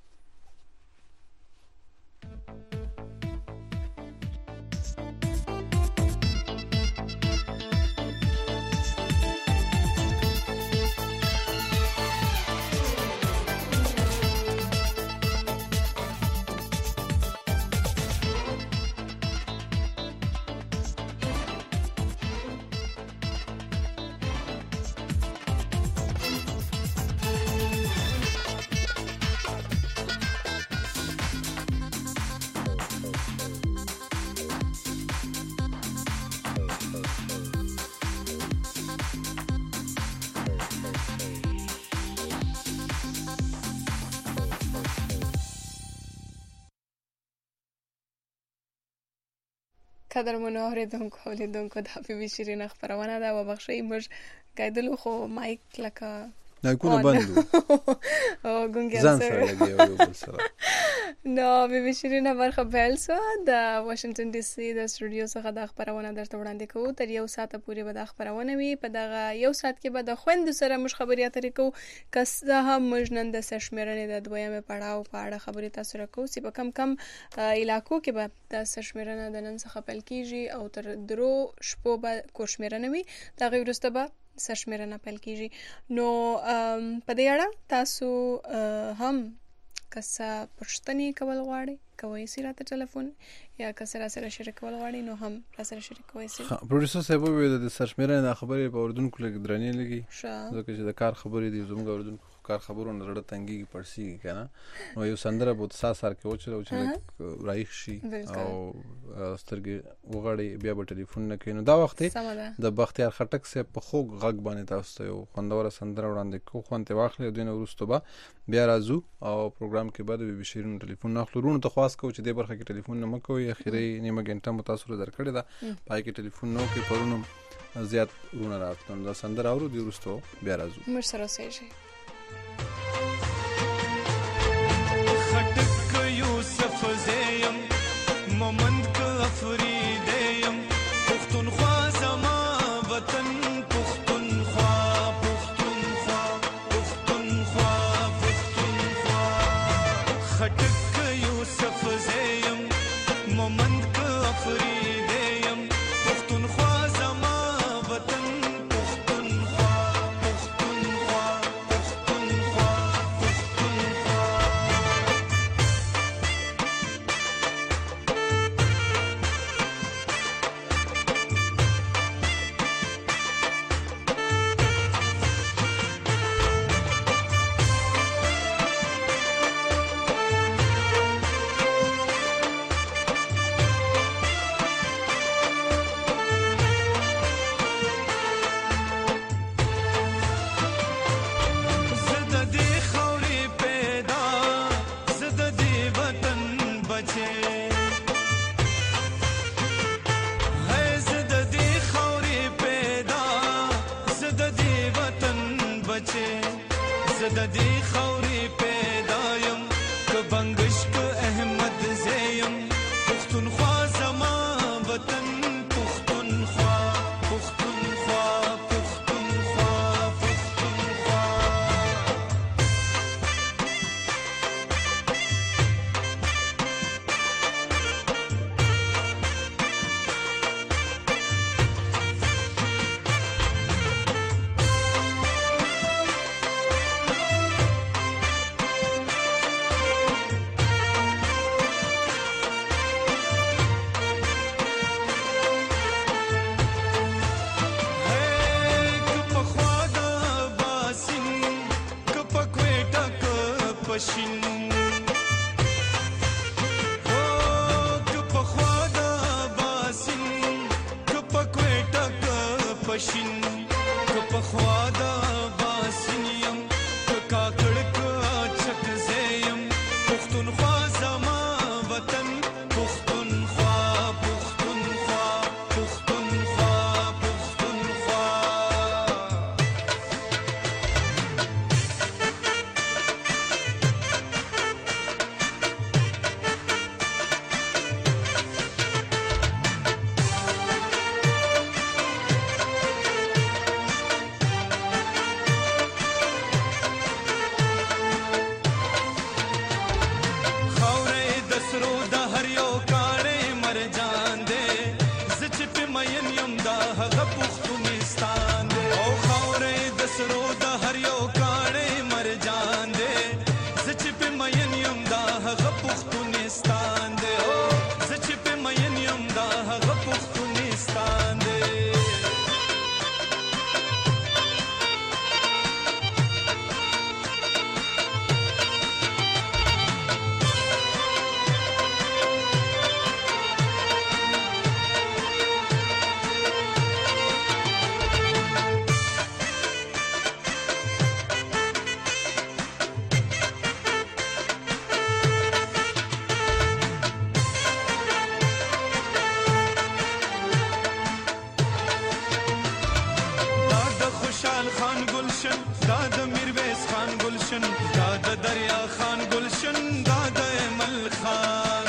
قدرمنو اوریدونکو اولیدونکو د بي بي شيرینه خبرونه دا وبخښئ موږ قاعدلو خو مایک لکه
نه کو نه بندو
او ګونګي
ځان سره لګي او بل سره
نو بي بي شيرینه برخه پیل سو د واشنگټن ډي سي د سټوډیو څخه د خبرونه درته وړاندې کوو تر یو ساعت پورې به د خبرونه وي په دغه یو ساعت کې به د خويند سره مش خبري اترې کوو کسه هم مجنن د سشمرنې د دویمه پړاو په اړه خبري تاسو را کوو چې په کم کم علاقو کې به د سشمرنه د نن څخه پیل کیږي او تر درو شپو به کوشمرنه وي دا غیر واستو به سشمرنه پیل کیږي نو په دې اړه تاسو هم کسا پښتني کول غواړي کوي سره ته ټلیفون یا کسره سره شریک کول غواړي نو هم سره شریک کوي سي
پروډوسر صاحب وې د سرشمرنه خبرې په اردن کې لګ درنې لګي ځکه چې د کار خبرې دي زموږ اردن کار خبرونه زړه تنګي پړسي کنه نو یو سندره بہت ساس سار کې وچلو چې رایخ شي او سترګې وغړي بیا په ټلیفون نه کینو دا وخت د بختیار خټک سه په خوګ غږ باندې تاسو یو خوندور سندره وړاندې کو خوانته واخلې دینه ورستو با بیا راځو او پروګرام کې بعد بي بي شيرینه ټلیفون ناخلو رونه ته خاص کو چې د برخه کې ټلیفون نه مکوي اخیری نیمه غنټه متاثر درکړی دا پای کې ټلیفون نو کې پرونو زیات رونه راتلم دا سندره اورو دی ورستو بیا راځو
مر سره سيجي
خټک یوسف زیم مومند ک افریدیم پختونخوا زما وطن پختونخوا پختونخوا پختونخوا پختونخوا خټک یوسف زیم مومند ک افریدیم پختونخوا زما وطن پختونخوا پختونخوا پختونخوا پختونخوا پختونخوا زما وطن پختونخوا پختونخوا سرو د هر یو کاڼې مرجان دی زه چې په مین یم دا هغه پښتونستان دی او خاورې د سرو د هر یو کاڼې مرجان دی زه چې په مین یم دا هغه پښتونستان دی او زه چې په مین یم دا هغه پښتونستان دی دا د میرویس خان گلشن دا د دریا خان گلشن دا د امل خان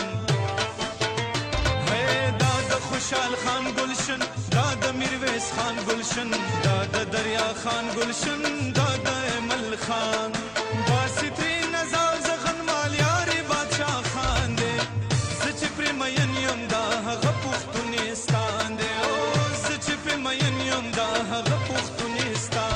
ہے دا د خوشحال خان گلشن دا د میرویس خان گلشن دا د دریا خان گلشن دا د امل خان باسطری نزاو زغن مالیاری بادشاہ خان دے سچ پر مین یم دا هغه پښتونستان دے او سچ پر مین یم دا هغه پښتونستان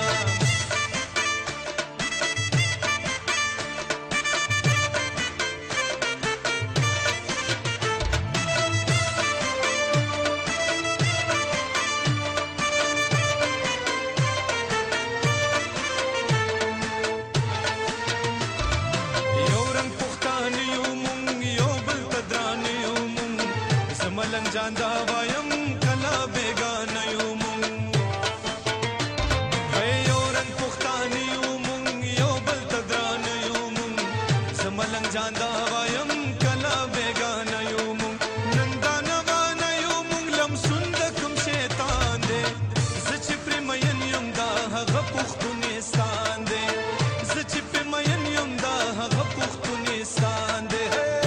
جاندا وایم کلا بیگانه یو مونږ هی یو رنګ پښتانه یو مونږ یو بل ته درانه یو مونږ زملنګ جاندا وایم کلا بیگانه یو مونږ نن دا نوانه یو مونږ لمسون د کوم شیطان دی زه چې پرې مین یم دا هغه پښتونستان دی زه چې پرې مین یم دا هغه پښتونستان دی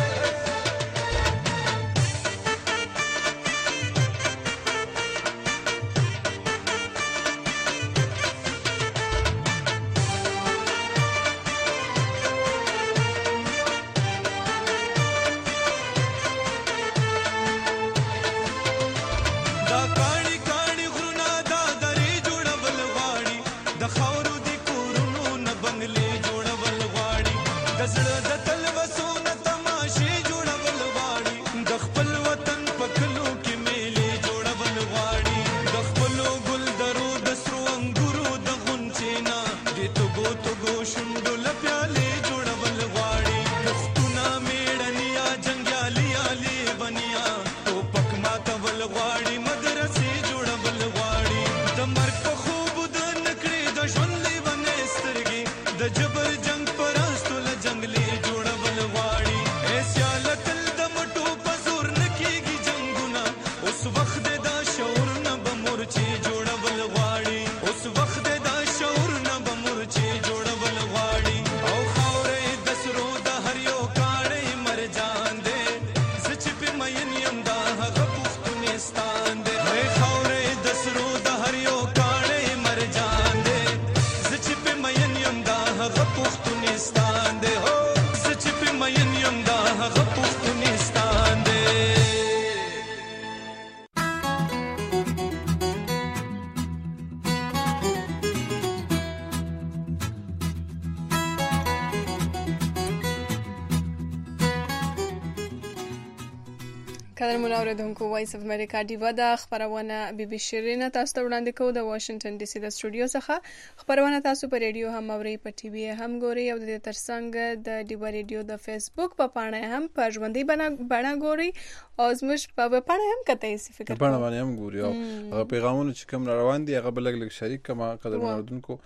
قدر منوریدونکو وایس اف امریکا دیوا د خبرونه بي بي شیرینه تاسو ته وړاندې کوو د واشنگټن ډي سي د سټوډیو څخه خبرونه تاسو په ریډیو هم اورئ په ټي وي هم ګورئ او د ترڅنګ د دیوا ریډیو د فیسبوک په پاڼه هم په ژوندۍ بڼه ګورئ او زموږ په پاڼه هم کته یې فکر
په پاڼه باندې هم ګورئ او هغه پیغامونه چې کوم روان دي هغه بلګ لګ شریک کما قدر منوریدونکو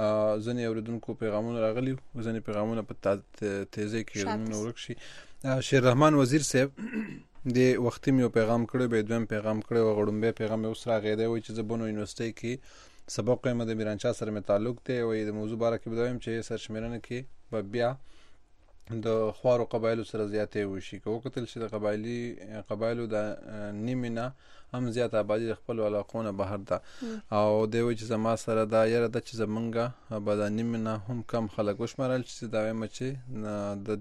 ځنې اوریدونکو پیغامونه راغلي ځنې پیغامونه په تیزی کې نورک شي شیر رحمان وزیر صاحب د وختي یو پیغام کړو به دویم پیغام کړو غړومبه پیغام اوس راغی دی چې زبونو یونیورسيټي کې سبق قیمه د میرانچا سره مې تعلق دی او د موضوع باره کې بدویم چې سرچمنه کې په بیا د خوارو قبایلو سره زیاتې وشي کو قتل شي د قبایلی قبایلو د نیمنه هم زیات آبادی خپل علاقونه بهر ده او دوی چې زما سره دا یره د چې زمونږه به د نیمنه هم کم خلک وشمارل چې دا وایم چې د دې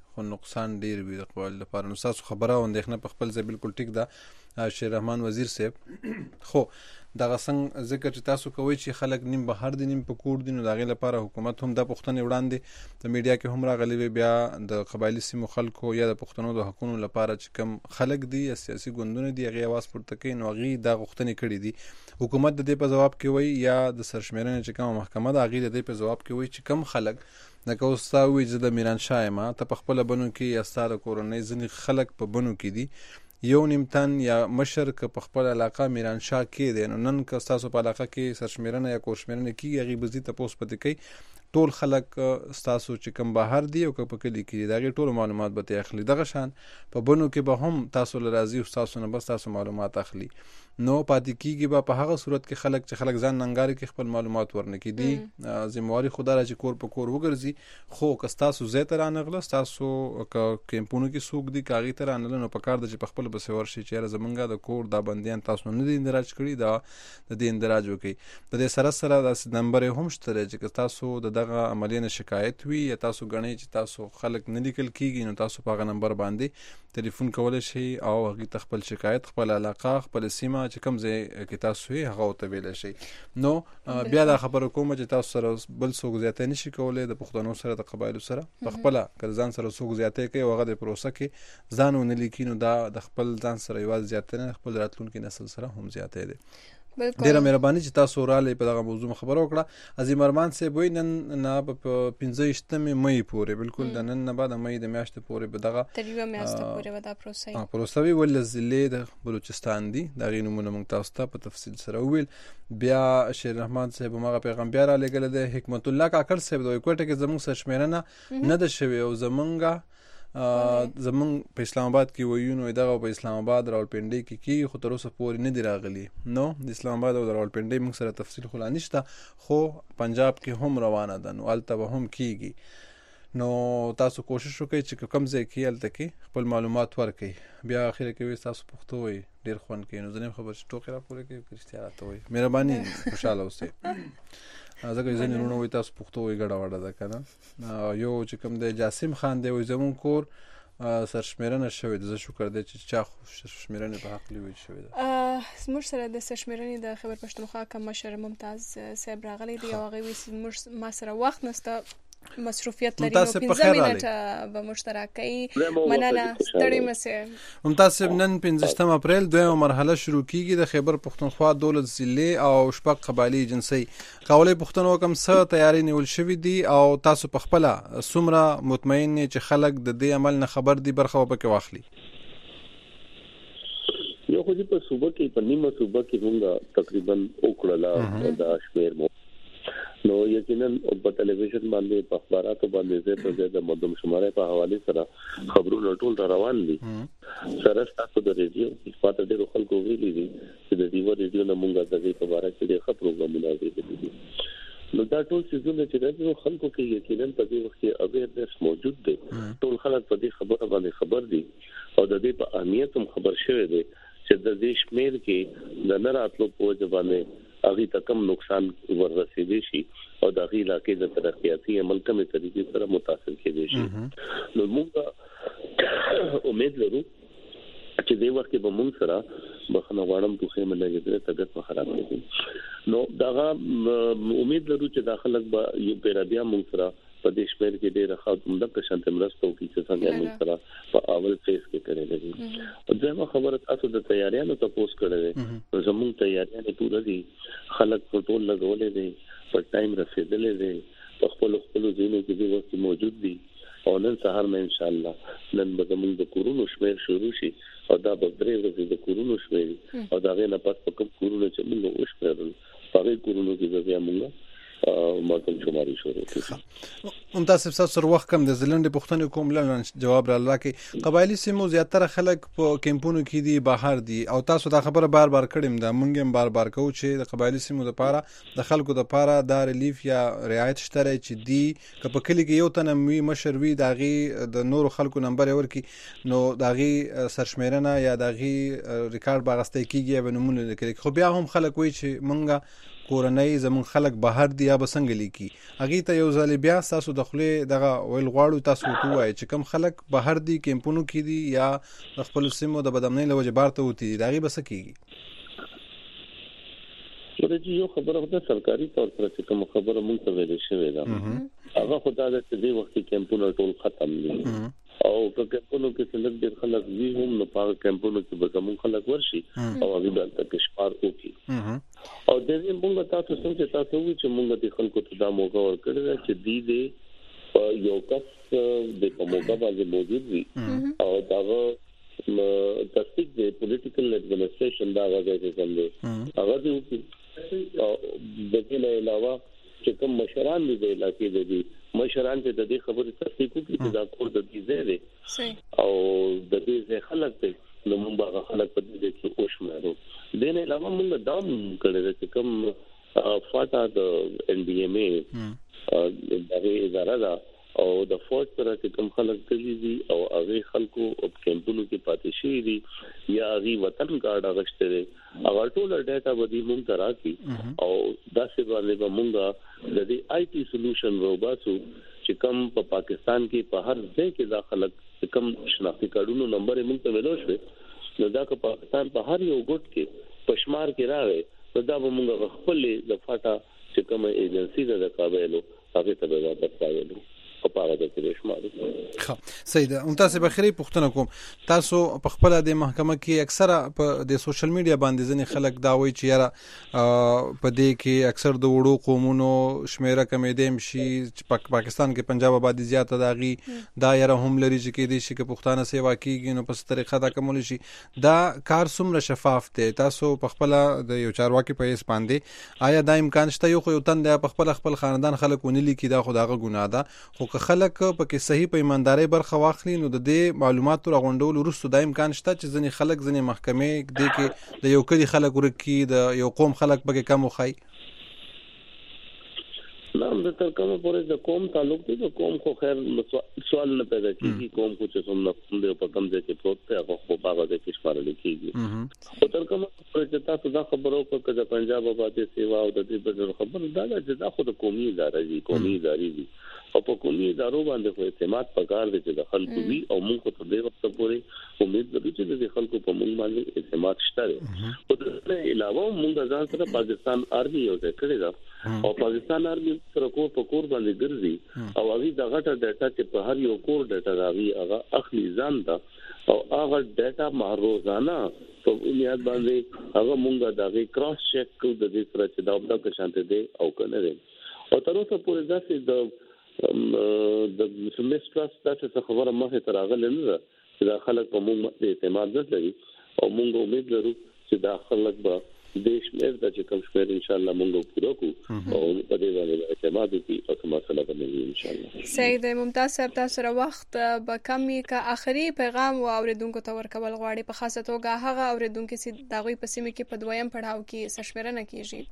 خو نقصان ډیر وي د قبایل لپاره. نو تاسو خبره او اندېښنه په خپل ځای بالکل ټیک ده شیر رحمان وزیر صاحب. خو دغه څنګه ذکر چې تاسو کوئ چې خلک نیم بهر دي نیم په کور دي، نو د هغې لپاره حکومت هم دا پوښتنې وړاندې د میډیا کې هم راغلي وي، بیا د قبایلي سیمو خلکو یا د پښتنو د حقونو لپاره چې کم خلک دي یا سیاسي ګوندونه دي هغې اواز پورته کوي، نو هغې دا غوښتنې کړي دي. حکومت د دې په ځواب کې وایي یا د سرشمېرنې چې کومه محکمه ده هغې د دې په ځواب کې وایي چې کم خلک لکه اوس تا ووایي زه د میرانشاه یم، ته په خپله بنو کې یا ستا د کورنۍ ځینې خلک په بنو کې دي، یو نیم تن یا مشر که په خپل علاقه میرانشاه کې دی، نو نن که ستاسو په علاقه کې سرشمېرنه یا کورشمېرنه کېږي هغې به ځي تپوس پتې کوي، ټول خلک ستاسو چې کم بهر دي او که په کلي کې دي د هغې ټولو معلومات به ترې اخلي. دغه شان په بنو کې به هم تاسو له راځي او ستاسو نه به ستاسو معلومات اخلي. نو پاتې کېږي به په هغه صورت کې خلک چې خلک ځان ننګارې کې خپل معلومات ورنه کېدي، ذمهواري خو دا ده چې کور په کور وګرځي، خو که ستاسو ځای ته رانغله ستاسو که کیمپونو کې څوک دي که هغې ته رانغله نو پکار ده چې په خپله پسې ورشي چې یاره زمونږ د کور دا بندیان تاسو نه دي اندراج کړي، دا د دې اندراج وکړي. د دې سره سره داسې نمبر یې هم شته دی چې که تاسو د دغه عملیې نه شکایت وي یا تاسو ګڼئ چې تاسو خلک نه لیکل کېږي، نو تاسو په هغه نمبر باندې ټلیفون کولی شئ او هغې ته خپل شکایت خپل علاقه خپل سیمه چې کوم ځای کې تاسو یې هغه ورته ویلی شئ. نو بیا دا خبره کومه چې تاسو سره بل څوک زیاتی نشي کولی د پښتنو سره د قبایلو سره په خپله که ځان سره څوک زیاتی کوي او هغه د پروسه کې ځان ونه لیکي، نو دا د خپل ځان سره یوازې زیاتی نه خپل راتلونکي نسل سره هم زیاتی دی. ډیره مهرباني چې تاسو راغلئ په دغه موضوع خبره وکړه. عظیم ارمان صاحب وایي نن نه په پنځه ویشتمې مۍ پورې بالکل د نن نه بعد مۍ د میاشتې پورې به دغه
تر یوه میاشته پورې به دا پروسه وي
پروسه وي. ولس ضلعې د بلوچستان دي د هغې نومونه موږ تاسو ته په تفصیل سره وویل. بیا شیر رحمان صاحب هماغه پیغام بیا رالیږلی دی. حکمت الله کاکړ صاحب د کوټه کې زموږ سرشمېرنه نه ده شوې او زمونږ زمونږ په اسلام آباد کې وایو نو دغه په اسلام آباد راولپنډۍ کې کېږي خو تر اوسه پورې نه دي راغلي. نو د اسلام آباد او د راولپنډۍ موږ سره تفصیل خو لا نشته، خو پنجاب کې هم روانه ده، نو هلته به هم کېږي. نو تاسو کوشش وکړئ چې کوم ځای کې هلته کې خپل معلومات ورکړئ. بیا اخره کې وایي تاسو پښتو وایي ډېر خوند کوي، نو زه نه یم خبر چې ټوکې راپورې کوي که رښتیا راته وایي. مهرباني خوشحاله اوسئ. ځکه ځینې وروڼه وایي تاسو پښتو وایي ګډه وډه ده که نه. یو چې کوم دی جاسم خان دی وایي زمونږ کور سرشمېرنه شوې ده، زه شکر دی چې چا سرشمېرنې په حق ویل شوې ده.
زموږ سره د سرشمېرنې د خیبر پښتونخوا کوم مشر ممتاز صاحب راغلی دی او هغوی وایي زموږ ما سره وخت نشته، مصروفیت لري، نو پنځه منټه به مشترک کوي. مننه، ستړي مه سئ.
ممتاز صاحب نن پنځویشتم اپریل دویمه مرحله شروع کیږي د خیبر پښتونخوا دولس ضلعې او شپږ قبایلي ایجنسۍ. قولی پوښتنه وکړم څه تیاری نیول شوي دي او تاسو په خپله څومره مطمئن یې چې خلک د دې عمل نه خبر دي برخه به پکې واخلي؟
یو خو چې په صوبه کې په نیمه صوبه کې موږ تقریبا وکړله دا شمېر مو نو یقینا په ټلویزیون باندې په اخباراتو باندې زه په زیاده مردم شماره په حواله سره خبرونه ټول روان دي. سره تاسو د ریډیو په پاتې ډیرو خلکو ویلي دي چې د دیو ریډیو نه مونږه د دې په اړه چې ډېر ښه پروګرامونه دي. نو دا ټول څیزونه چې د خلکو کې یقینا په دې وخت کې اویرنس موجود دی، ټول خلک په دې خبره باندې خبر دي او د دې په اهمیت هم خبر شوی دی چې د دې شمیر کې د نه راتلو په وجه باندې هغه ته کم نقصان ورسېدي شي او د هغې علاقې د ترقیاتي عمل کمې طریقې سره متاثر کېدی شي. نو موږ امید لرو چې دې وخت کې به موږ سره بخښنه غواړم ټوخی مې لږ طبیعت مې خراب کړي، نو دغه امید لرو چې دا خلک به یو پیره بیا موږ سره په دې شمېر کې ډېره ښه عمده شانتې مرسته وکړي چې څنګه موږ سره په اول فیز کې کړی دی. او دویمه خبره تاسو د تیاریانو تپوس کړی دی، نو زموږ تیاریانې پوره دي، خلک په ټول لګولی دی، په ټایم رسېدلی دی، په خپلو خپلو ځایونو کې دې وخت موجود دي او نن سهار نه انشاءالله نن به زموږ د کورونو شمېر شروع شي او دا به درې ورځې د کورونو شمېر او د هغې نه پس په کوم کورونه چې موږ وشمېرل په هغې کورونو کې به بیا موږ مردم شماري شروع کړي.
ممتاز صاحب ستاسو سره وخت کم دی، زه لنډې پوښتنې کوم لنډ جواب راله راکړئ. قبایلي سیمو زیاتره خلک په کیمپونو کې دي، بهر دي، او تاسو دا خبره بار بار کړې ده، موږ هم بار بار کوو چې د قبایلي سیمو دپاره د خلکو دپاره دا ریلیف یا رعایت شته دی چې دي که په کلي کې یو تن هم وي مشر وي د هغې د نورو خلکو نمبر یې ورکړي نو د هغې سرشمېرنه یا د هغې ریکارډ به اخیستی کېږي یا به نومونه لیکلی. خو بیا هم خلک وایي چې موږ کورنۍ زمون خلک بهر دی یا بسنګ لیکي هغه ته یو ځل بیا تاسو د خپل دغه ویل غواړو تاسو ته وایي چې کم خلک بهر دی کیمپونو کې دي یا د خپل سیمو د بدامنۍ لوجه بارته وتی دغه بس کیږي.
ورته یو خبره ده سرکاري تور پر چې کوم خبره مونږ ته ویل شوې ده هغه خدای دې دې وخت کیمپونو ټول ختم دي او په کیمپونو کې څلور ډېر خلک وی هم نه پاره کیمپونو کې به کوم خلک ورشي او هغه د تک شپار کوي او د دې موږ تاسو څنګه تاسو وی چې موږ د خلکو ته دا موقع ورکړل چې دی دې یو کس د په موقع باندې موجود وي او دا تصدیق د پولیټیکل ایڈمنسټریشن دا غواړي چې څنګه هغه دې او د دې نه علاوه چې کوم مشران دي د علاقې دي مشران چې د دې خبرې تصدیق کوي چې دا کور د دې ځای دی او د دې ځای خلک دي نو موږ هغه خلک په دې کې اوښمنو د نه علاوه موږ دام کړی چې کوم فاټا د ان ډي ام اي دغه اداره ده او د فورت سره چې کوم خلک کلی دي او هغه خلکو په کیمپونو کې پاتې شي دي یا هغه وطن کارت اغشته دي هغه ټول ډاټا به موږ ته راځي او دا څه باندې به موږ د دې آی ټي سولوشن روباسو چې کوم په پا پاکستان کې په هر ځای کې دا خلک کوم شناختی کارتونو نمبر موږ ته ویلو شو نو دا که پاکستان په هر یو ګوټ کې پښمار کې راغی نو دا به موږ خپل د فاټا چې کوم ایجنسی ده د قابلو هغه ته به ورکړو په پاره د تریشماري.
خو سید اون تاسو بخیری پښتنه کوم تاسو په خپل د محکمه کې اکثره په د سوشل میډیا باندې ځنې خلک دا وایي چې یاره په دې کې اکثر د وړو قومونو شمیره کمې دیم شي چې پاکستان کې پنجاب آبادی زیاته داغي دا یاره هم لري چې کې دي چې پښتانه سیوا کیږي نو په طریقه دا کومول شي دا کار څومره شفاف دی تاسو په خپل د یو چارواکي په اس باندې آیا دا امکان شته یو خو یو تن د خپل خپل خاندان خلک ونیلی کی دا خداغه ګناه ده خو که خلک پکې صحیح په ایمانداري برخه واخلي نو د دې معلوماتو راغونډول وروسته د امکان شته چې ځنې خلک ځنې محکمې د کې د یو کلی خلک ورکی د یو قوم خلک پکې کم وخی
نام د تر کومه پورې د قوم تعلق دی د قوم خو خیر سوال نه پیدا کیږي قوم خو چې څومره د په کم ځای کې پروت دی هغه خو باغ د کې شمارل کیږي او تر کومه پورې چې تاسو دا خبرو کو چې پنجاب آبادی سیوا او د دې بدل خبر دا چې دا خو د قومي ادارې دي قومي ادارې دي او په قومي ادارو باندې خو اعتماد پکار دی چې د خلکو وي او موږ ته د وخت پورې امید لرو چې د خلکو په موږ باندې اعتماد شته او د دې علاوه موږ ځان سره پاکستان آرمي یو ځای کړی دا او پاکستان آرمي سره کو په کور باندې ګرځي او هغه د غټه ډاټا چې په هر یو کور ډاټا راوي هغه اخلي ځان دا او هغه ډاټا مهروزانه په بنیاد باندې هغه موږ دا غي کراس چیک کوو د دې سره چې دا په کې شانته دي او کنه دي او تر اوسه پورې دا چې د د سمسترس تاسو خبره مخه تر هغه نه ده چې دا خلک په موږ باندې اعتماد لري او موږ امید لرو چې دا خلک به دیش مې د چې کوم شمیر ان شاء الله موږ پوره کوو او په دې باندې اعتماد وکړي او مسله باندې ان شاء الله.
سید ممتاز صاحب تاسو را وخت به کمی کا اخري پیغام او اوریدونکو ته ورکول غواړي په خاصه توګه هغه اوریدونکو چې دغه په سیمه کې په دویم پړاو کې سشمرنه کیږي.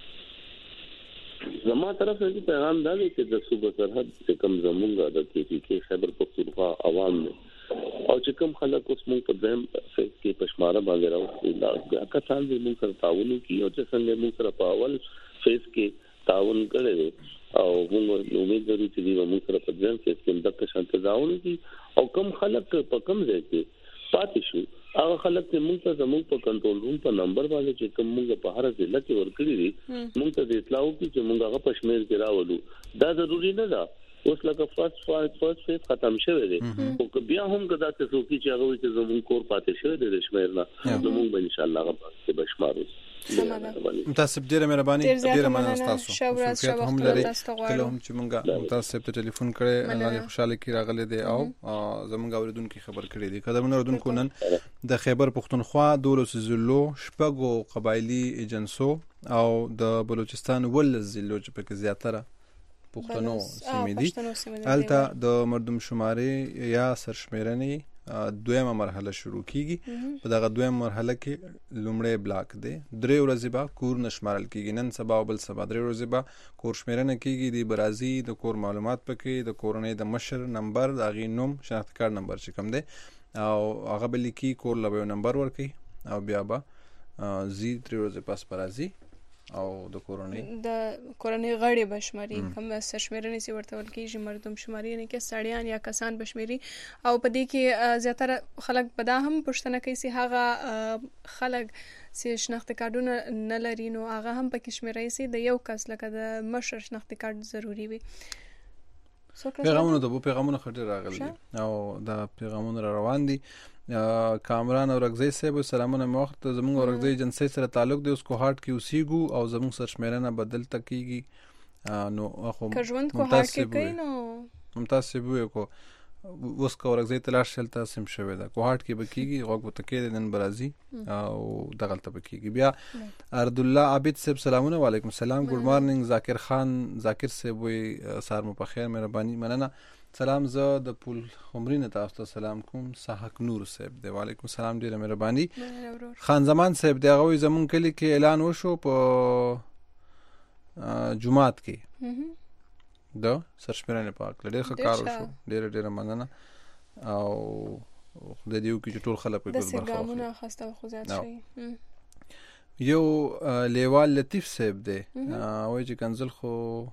زما طرف ته پیغام دا دی چې د صوبه سرحد چې کوم زمونږ د کې کې خیبر پختونخوا عوام نه او چې کوم خلک اوس موږ په دیم کې پښماره باندې راوځي دا کسان دې موږ سره تعاون کوي او چې څنګه موږ سره په اول فیس کې تعاون کړي او موږ امید لرو چې دوی موږ سره په دیم فیس کې د څه تعاون کوي او کوم خلک په کوم ځای کې پاتې شو هغه خلک چې موږ ته زموږ په کنټرول روم په نمبر باندې چې کوم موږ په هر ضلع کې ورکړي دي موږ ته د اطلاع وکړي چې موږ هغه پښمیر کې راولو دا ضروری نه ده اوس لکه فرست فایټ فرست فیس ختم شوه دي او بیا هم کدا ته څوکي چې هغه چې زموږ کور پاتې شوه دي د شمیر نه زموږ به ان شاء الله هغه په بشمارو
متاسف ډیره مهرباني ډیره مننه تاسو شکر هم لري کله هم چې مونږه متاسف ته ټلیفون کړي الله خوشاله کی راغله دي او زمونږ اوریدونکو خبر کړي دي کله مونږ اوریدونکو نن د خیبر پختونخوا دولس ضلعو شپږو قبایلی ایجنسو او د بلوچستان ول ضلعو چې پکې زیاتره پښتنو سیمې دي الته د مردم شمارې یا سرشمیرنې دویمه مرحله شروع کیږي په دغه دویمه مرحله کې لومړی بلاک دی درې ورځې به کور نشمارل کیږي نن سبا او بل سبا درې ورځې به کور شمیرنه کیږي د برازي د کور معلومات پکې د کورنۍ د مشر نمبر د غي نوم شناخت کارت نمبر چې کوم دی او هغه بل کی کور لوي نمبر ورکي او بیا به زی درې ورځې پاس برازي او د کورنۍ
د کورنۍ غړي بشماري کوم سرشمیرنې سي ورته ول کېږي مردم شماري نه کې سړیان یا کسان بشماري او په دې کې زیاتره خلک په دا هم پوښتنه کوي چې هغه خلک چې شناخت کارتونه نه لري نو هغه هم پکې شمیرای سي د یو کس لکه د مشر شناخت کارت ضروری وي.
پیغامونه د بو پیغامونه خټه راغلي او د پیغامونه را روان دي. کامران اورغزی صاحب سلامونه موخت زموږ اورغزی جنسي سره تعلق دی اوس کوهاټ کې اوسېګو او زموږ سرشمیرنه بدل تکیږي نو اخو
کژوند کوهاټ کې کوي نو
ممتاز سیبو کو اوس کو اورغزی تلاش شلته سم شوی دا کوهاټ کې بکیږي غوږ بتکې نن برازي او دغلت بکیږي. بیا ارد الله عابد صاحب سلامونه وعلیکم السلام ګډ مارنینګ. ذاکر خان ذاکر صاحب وي سار مو په خیر مهرباني مننه. سلام زه د پول عمرینه تاسو ته سلام کوم. صحاک نور صاحب دی وعلیکم السلام ډیره مهرباني. خان زمان صاحب دی هغه زمون کلی کې اعلان وشو په جمعات کې د سرشمیرنې پاک ډېر ښه کار وشو ډېر ډېر مننه او خدای دې وکړي چې ټول خلک په ګډ برخه واخلي.
خسته خو زیات شي.
یو لیوال لطیف صاحب دی وایي چې کنزل خو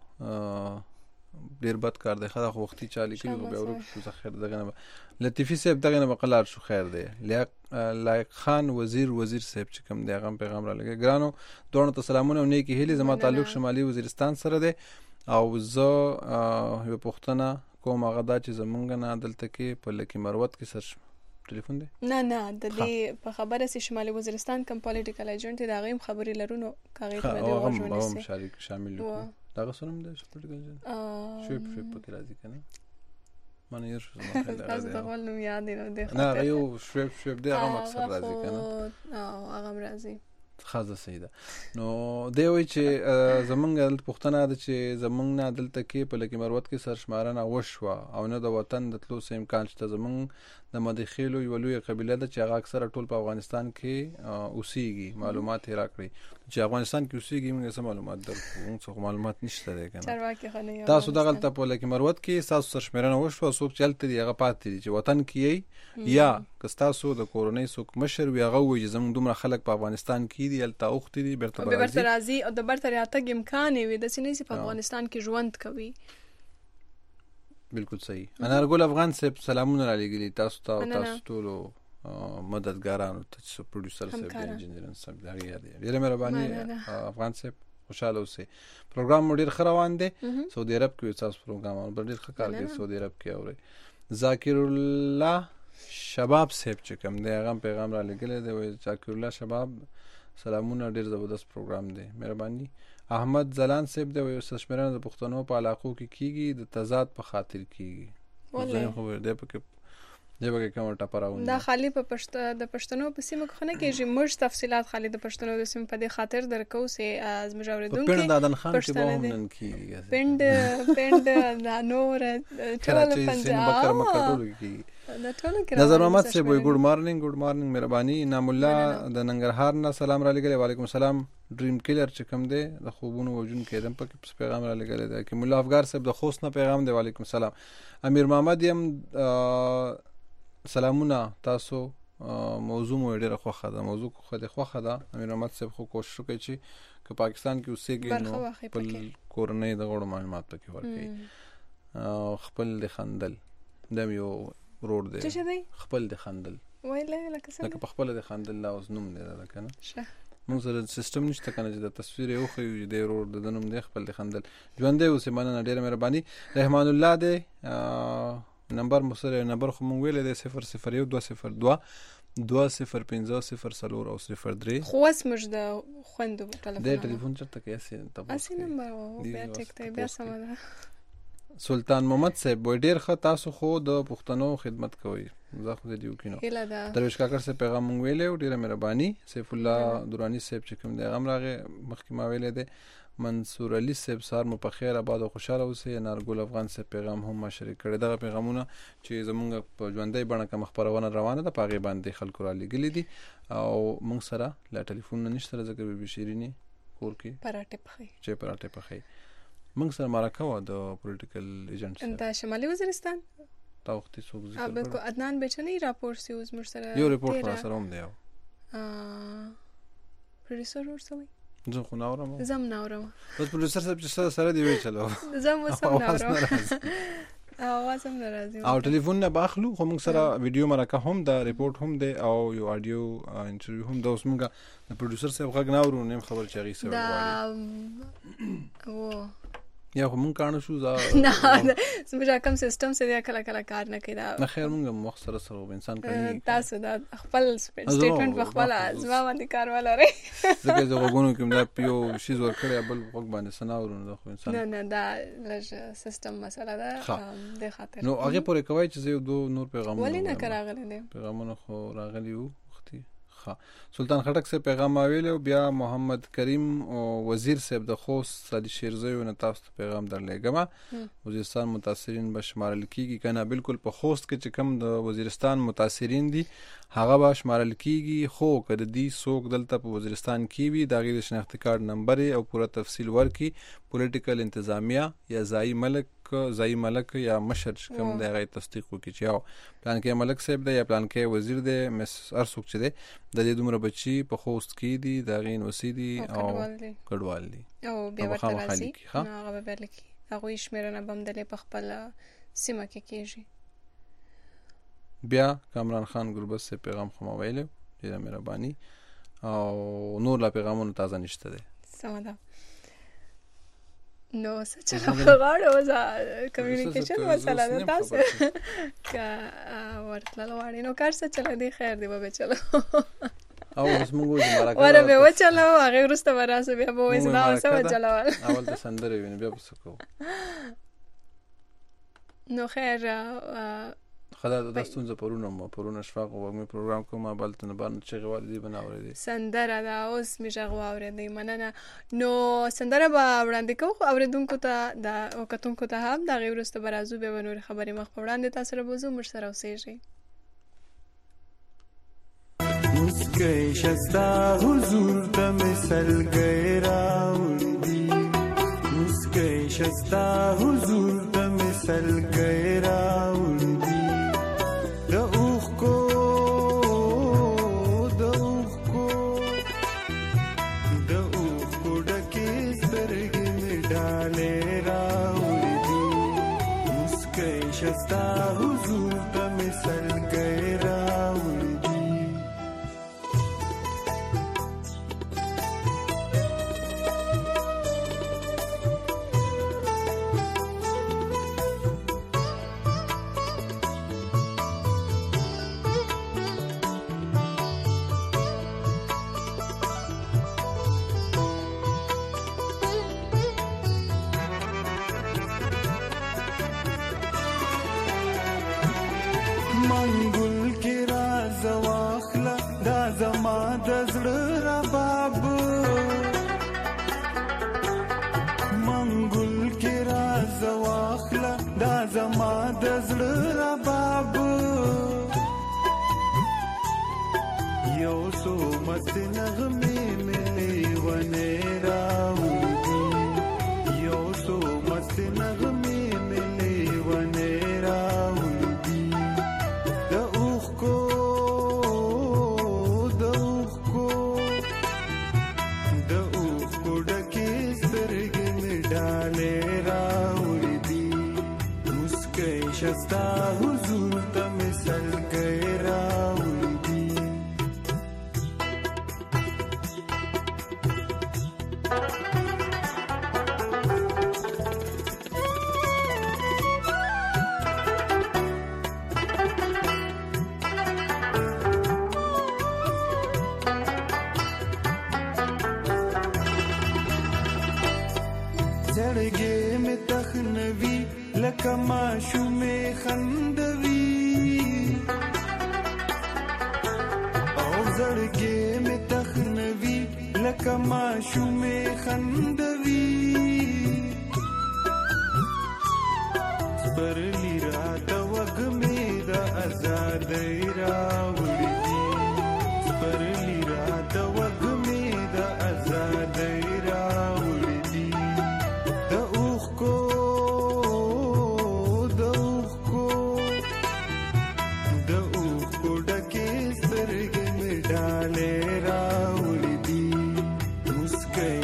ډیر بد کار دی خدا خو وختي چالي کړي خو بیا ورو شو خیر دغه لطیفي صاحب دغه نه بقلار شو خیر دی. لایق خان وزیر وزیر صاحب چې کوم دی هغه پیغام را لګي ګرانو دوه ته سلامونه او نیکی هلي زما تعلق شمالي وزیرستان سره دی او زه یو پښتنه کوم هغه دا چې زمونږ نه دلته کې په لکی مروت کې سر ټلیفون دی
نه نه د دې په خبره سي شمالي وزیرستان کوم پولیټیکل ایجنټ دا غیم خبري لرونو کاغې ته دی ورجونې سي
شریک شامل وو دا غسرم دی پولیټیکل ایجنټ شوپ شوپ پکې راځي کنه مانه یې شو
تاسو د غول نو یاد نه دی
نه یو شوپ شوپ دی هغه مقصد راځي کنه
او هغه راځي
خاصه سیده نو دی وی چې زمونږ پښتنه د چې زمونږ نه دلته کې په لکه مروت کې سرشمارنه وشوه او نه د وطن د تلو سیم امکان شته. زمونږ د مدخیلو یو لوی قبیله ده چې هغه اکثره ټول په افغانستان کې اوسېږي معلومات یې راکړي چې افغانستان کې اوسېږي موږ څه معلومات درکو موږ څه معلومات نشته دی کنه تاسو دغه ته په لکه مروت کې تاسو سرشمارنه وشوه څوک چلته دی هغه پاتې دي چې وطن کې یا کستاسو د کورونی څوک مشر وي هغه وي زموږ دومره خلک په افغانستان کې دي الته اوختي دي برته
برازي راځي او د برته راتګ امکان وي د سینې په افغانستان کې ژوند کوي.
بالکل صحیح. انارګل افغان صاحب سلامونه را لګیلي تاسو ته تاسو ټول مددګارانو ته پروډوسر صاحب انجینران صاحب دا یاد ډیره مهرباني افغان صاحب خوشاله اوسئ. پروګرام ډیر ښه روان دی سعودي عرب کې تاسو پروګرام ډیر ښه کار کوي سعودي عرب کې اوري. ذاکر الله شباب صاحب چې کوم دی هغه پیغام را لګیلی دی وایي ذاکر الله شباب سلامونه ډیر زبردست پروګرام دی مهرباني. احمد زلان صاحب دی وایي سرشمیرنه د پښتنو په علاقو کې کیږي د تضاد په خاطر کیږي ځینې خو دی پکې دی پکې کوم ټاپراون
دا خالی په پښت د پښتنو په سیمه کې خنه کېږي موږ تفصيلات خالی د پښتنو د سیمه په دې خاطر درکو سه از مجاوردونکو
پند دادن خان کې به هم نن کیږي
پند پند دا نور ټول پنځه
نظر محمد صاحب وي ګډ مارنینګ ګډ مارنینګ مهرباني. انعام الله د ننګرهار نه سلام را لګلې وعلیکم السلام. ډریم کلر چې کوم دی د خوبونو وجون کېدم پکې پیغام را لګلې دی کې مولا افغار صاحب د خوست نه پیغام دی وعلیکم السلام. امیر محمد یم سلامونه تاسو موضوع مو ډیره خوښه ده موضوع خو د خوښه ده. امیر محمد صاحب خو کوشش کوي چې که پاکستان کې اوسېږي نو خپل کورنۍ د غوړو معلومات پکې ورکړي خپل د خندل دم یو روډ دی خپل د خندل
وایله لکه څنګه
لکه په خپل د خندل لا اوس نوم دی دا کنه موږ سره سیستم نشته کنه چې د تصویر یو خو دی روډ د نوم دی خپل د خندل ژوندې اوسې مننه ډیره مهرباني. رحمان الله دی نمبر مو سره نمبر خو مونږ ویل دی صفر صفر یو دوه صفر دوه دوه صفر پنځه صفر څلور او صفر درې
خو اس موږ د خوندو ټلیفون
د ټلیفون چرته کې اسې
تاسو اسی نمبر او بیا ټیک ته بیا سمه.
سلطان محمد صاحب ډیر ښه تاسو خو د پښتنو خدمت کوئ زه خو دې وکینو. درویش کاکر سے پیغام مونږ ویلې ډیره مهرباني. سیف الله دورانی صاحب چې کوم دی هغه راغه مخکې ما ویلې دی. منصور علي صاحب سار مو په خیر آباد او خوشاله اوسئ. انارګل افغان صاحب پیغام هم ما شریک کړی دغه پیغامونه چې زمونږ په ژوندۍ بڼه کوم خبرونه روانه ده پاغه باندې خلکو را لګلې دي او مونږ سره لا ټلیفون نشته ځکه به شیرینی کور کې
پراټه پخې
چې پراټه پخې موږ سره مرکه و د پولیټیکل ایجنټ سره
د شمالي وزیرستان
تا وخت څوک ذکر
اب کو عدنان بچنی راپور سی اوس مر سره
یو ریپورت را سره هم دی
ا پروډوسر ورسوي
زه خو نه اورم
زم نه اورم
بس پروډوسر صاحب چې سره دی وی چلو
زم وسم نه اورم اواز هم ناراضي
او ټلیفون نه باخلو خو موږ سره ویډیو مرکه هم دا ریپورت هم دی او یو اډیو انټرویو هم دا اوس موږ د پروډوسر صاحب غږ نه اورو نیم خبر چاغي سره
وایي او
یا خو مونږ کانو شو دا
نه زموږ کوم سیستم سره کله کله کار نه کوي دا
نه خیر مونږ مخ سره سره انسان کوي
تاسو دا خپل سټیټمنټ په خپل ازما باندې کار ولري
زګه زه وګونو کوم دا پیو شي زور کړی بل وګ باندې سناورونه خو انسان
نه نه دا لږ سیستم مسله ده د خاطر
نو هغه پورې کوي چې یو دو نور پیغامونه
ولې نه کراغلی دي
پیغامونه خو راغلی وو سلطان خټک سے پیغام اویلو بیا محمد کریم او وزیر صاحب د خوست علي شیرزوی او تاسو پیغام درلېګم وزیرستان متاثرین به شمارل کیږي کنه بالکل په خوست کې چې کم د وزیرستان متاثرین دي هغه به شمارل کیږي خو کړه دي سوق دلته په وزیرستان کې وي د غیر شناختی کارت نمبر او پوره تفصیل ورکي پولیټیکل انتظامیه یا ځای ملک ځای ملک یا مشر کوم د غي تصدیق وکړي چې او پلان کې ملک صاحب دی یا پلان کې وزیر دی مس ارسوک چې دی د دې دومره بچي په خوست کې دي د غین وسیدي او کډوال دي
او بیا ورته راځي نو هغه به لکه هغه شمیرنه بم دلې په خپل سیمه کې کېږي
بیا کامران خان ګلبز سے پیغام خو موبایل ډیره مهرباني او نور لا پیغامونه تازه نشته دي
سم ده نو سچ غواړو وزا کمیونیکیشن مسله ده تاسو کا ورتل غواړي نو کار څه چل دی خیر دی به چلو
او اوس موږ د مراکز
ور به وچلو هغه ورسته وراسه بیا به وځ نه اوسه وچلو
اول ته سندره ویني بیا پسکو
نو خیر
خدا د دستون ز پرونه مو پرونه شفاق او موږ پروګرام کوم بلته نه باندې چې غوړې دی بناورې دي
سندره دا اوس می ژغوا اورې دی مننه نو سندره به وړاندې کوو اوریدونکو ته دا او کتونکو ته هم دا غیر واست برازو به نور خبرې مخ وړاندې تاسو سره بوزو مر سره اوسېږي
مسکې شستا حضور ته مثال غیراوړي مسکې شستا حضور ته مثال غیراوړي شستا حضور ته مثال غیراوړي منګل کې راز واخلا دا زما د زړه رباب منګل کې راز واخلا دا زما د زړه رباب یو سو مست نغمه ملي ونه راوړي یو سو مست نغمه ملي ونه شستا حضور ته مثال غیراوړي زړګې مې تخنوي لکه ماشومې خندوي او زړګې مې تخنوي لکه ماشومې خندوي سپرلی راته وږمې د ازادۍ راوړي سپرلی راته وږمې د ازادۍ راوړي د اوښکو ډکه سترګې مې ډالې راوړې دي مسکې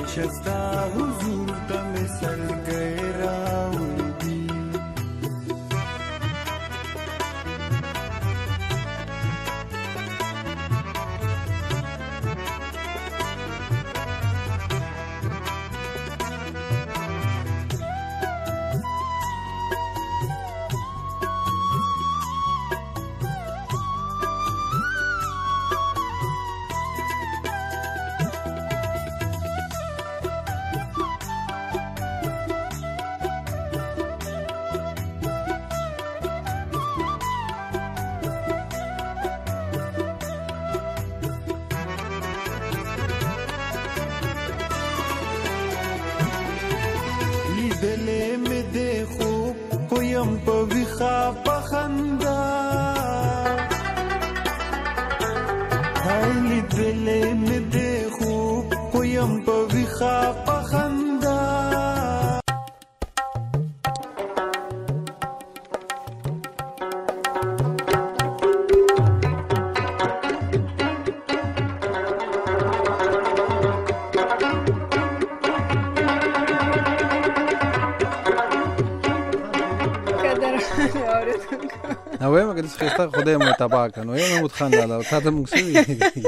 لیدلې مې دې خوب خو یم په ویښه په خندا
نو وایم که دې خسته خدای مو تبا کنه یو محمود خان لاله تا ته موږ سوي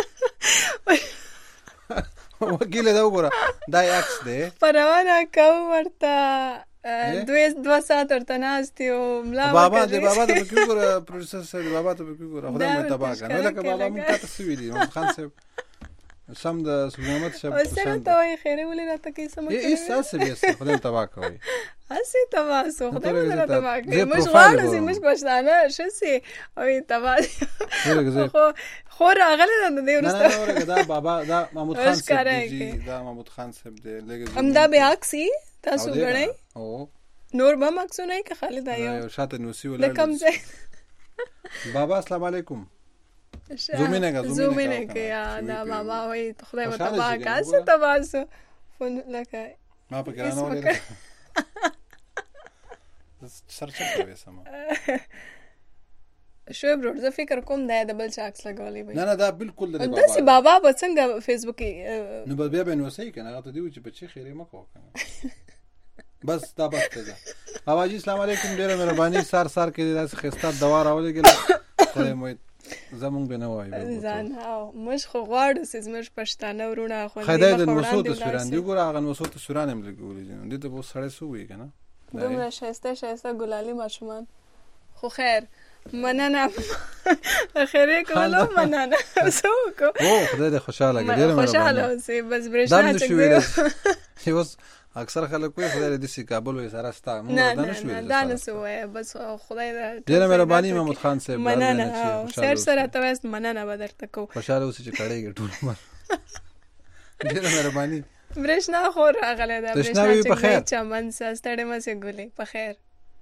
وکیل دا وګوره دا عکس دی
پروانه کو ورته دوه دوه ساعت ورته ناستي او ملا
بابا دې بابا ته کې وګوره پروفیسور سره بابا ته کې وګوره خدای مو تبا کنه لکه بابا مو ته سوي دي محمود خان صاحب سم د سلامت شپ
سره ته وای خیره ولې راته کې سم
کوي ایسا سه خدای تبا کوي
اسی تبا سو خدای مو تبا کوي مش غواړم چې مش پښتانه شسي او تبا خو خو راغله نه دی ورسته
نه نه دا بابا دا محمود خان صاحب دی دا محمود خان صاحب دی لګي
هم دا به عکسي تاسو غړئ
او
نور به مکسو نه کې خالد آیو
شاته نوسی ولا
لکم ځای
بابا السلام علیکم
زومینه کا زومینه کا یا دا بابا وای خدای مو تبا کاسه تبا سو فون لکه
ما په ګرانه وله سرچ کوي سم
شو برو زه فکر کوم دا د بل چاکس لګولې وي
نه نه دا بالکل د
بابا دا بابا به څنګه فیسبوک
نو بیا به نو صحیح کنه هغه ته دی چې بچي خیره مکو کنه بس دا بس ته بابا جی السلام علیکم ډیره مهرباني سار سار کې داسې خسته دوا راولېګل خدای مو زمونږ به نه وای
ځان او مش خو غواړو چې زموږ پښتانه ورونه خو
خدای د مسعود سوران دی ګور هغه مسعود سوران هم لګولې دي ته به سړی سو وی کنه
دومره شایسته شایسته ګلالي ماشومان خو خیر مننه خیره کولو مننه سو کو
او خدای دې خوشاله ګډه مې
خوشاله اوسې بس برښنا
چګ دی اوس اکثر خلک کوي خدای دې سي کابل وې سره ستا موږ دا نشو
نه دا نشو بس خدای دې
ډېر مهرباني محمود خان صاحب
مننه سر سره تاسو مننه بدرته کو
خوشاله اوسې چې کړهږي ټول مر ډېر مهرباني
برښنا خو راغله دا
برښنا په خیر
چمن سستړې مې سه ګلې په خیر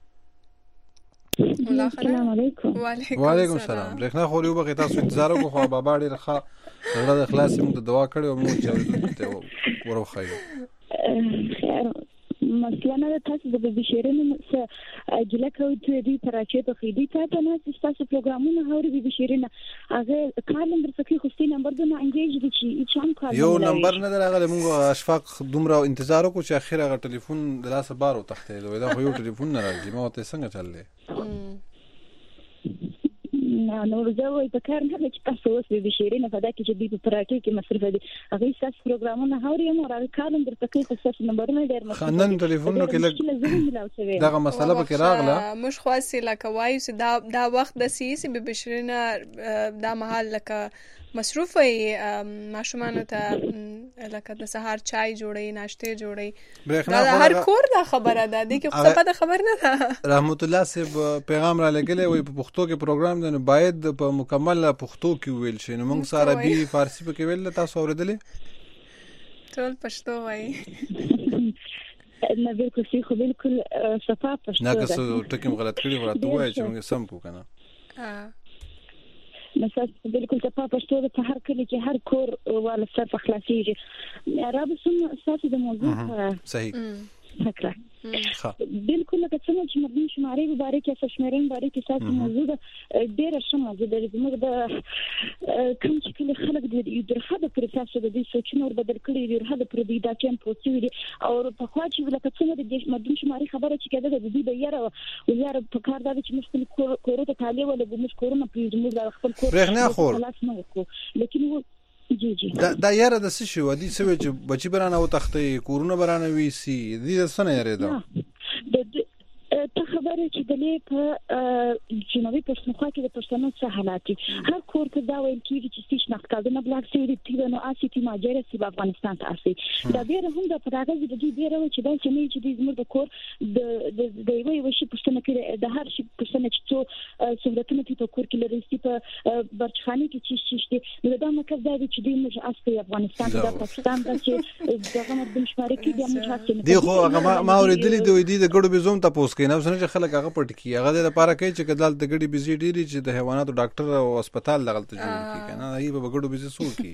السلام علیکم
وعلیکم السلام برښنا خو یو بغی تاسو انتظار وکړو خو بابا ډېر ښه زړه د اخلاص موږ د دعا کړې او موږ چې ته وروخایو
خیر مثلا نه تاسو د بشیرینو څخه اجله کوي چې دې پراچې په خېدي ته نه تاسو پروګرامونه هوري د بشیرینو هغه کالندر څخه خوستي نمبر دونه انګیج دي چې چم کار
یو نمبر نه درغله موږ اشفاق دومره انتظار وکړو چې اخر هغه ټلیفون د لاسه بارو تختې دا خو یو ټلیفون نه راځي ما ته څنګه چللې
نه نو زه وای په کار نه چې تاسو اوس د بشیرینو په دکې چې دې په پراچې کې مصرف دي هغه تاسو پروګرامونه هوري مو راغی کالندر څخه خوستي نمبرونه ډېر مصرف
خنن ټلیفون کې لګ دغه مسله به کې راغله
مش خاصه لکه وایو چې دا دا وخت د سیاسي به بشیرینو دا محل لکه مصروف وي ماشومان ته لکه د سهار چای جوړي ناشته جوړي دا هر کور دا خبره ده دي کې څه پته خبر نه ده
رحمت الله صاحب پیغام را لګلې وي په پښتو کې پروګرام نه باید په مکمل پښتو کې ویل شي نو موږ سره عربي فارسی په کې ویل تاسو اوریدلې
ټول پښتو وایي
نه بالکل صحیح خو بالکل صفه پښتو
نه که څه ټکم غلط کړی ورته وایي چې موږ سم کو کنه
مثلا بالکل ته په پښتو په هر کلی کې هر کور ولا صرف خلاصيږي عربي سم اساس د موضوع
صحیح
فکر بالکل لکه څنګه چې مبني شماري مبارک یا شماري مبارک اساس موضوع ډېر شمه د زموږ د کوم چې کله خلک د درخه د پروسس د دې سوچنه ور بدل کړي د درخه د پردي دا کم پوسټي او په خوا چې لکه څنګه د مبني شماري خبره چې کده د دې د یاره او یاره په کار دا چې مشکل کورو ته تعالی ولا د مشکورونه پریزمو د خپل کور خلاص نه وکړو لیکن جی جی
دا دا یاره د څه شو دي څه چې بچی برانه او تختې کورونه برانه وی سي دې څه نه یاره دا
ته خبره چې د لې په جنوبي پښتونخوا کې د پښتنو څه حالات دي هر کور ته دا ویل کیږي چې ستاسو نقطه بلاک سي دي نو اسي تی ماجره سي په افغانستان ته اسي دا ډېر هم د پراغه د دې ډېر چې دا چې نه چې د زموږ د کور د د یوې وشي پښتنه کې د هر شي پښتنه چې څو سمدتونه په کور کې لري چې په برچخاني کې چې شي دا مکه دا چې د موږ اسي افغانستان ته پاکستان ته چې دغه د مشماري کې د موږ اسي
دی خو هغه ما اوریدلې دوی د ګړو بزوم تاسو کې نه وسنه چې خلک هغه پټ کی هغه د لپاره کوي چې کدال د ګډي بيزي ډيري چې د حیواناتو ډاکټر او هسپتال لغلته جوړ کی کنه هي به ګډو بيزي سو کی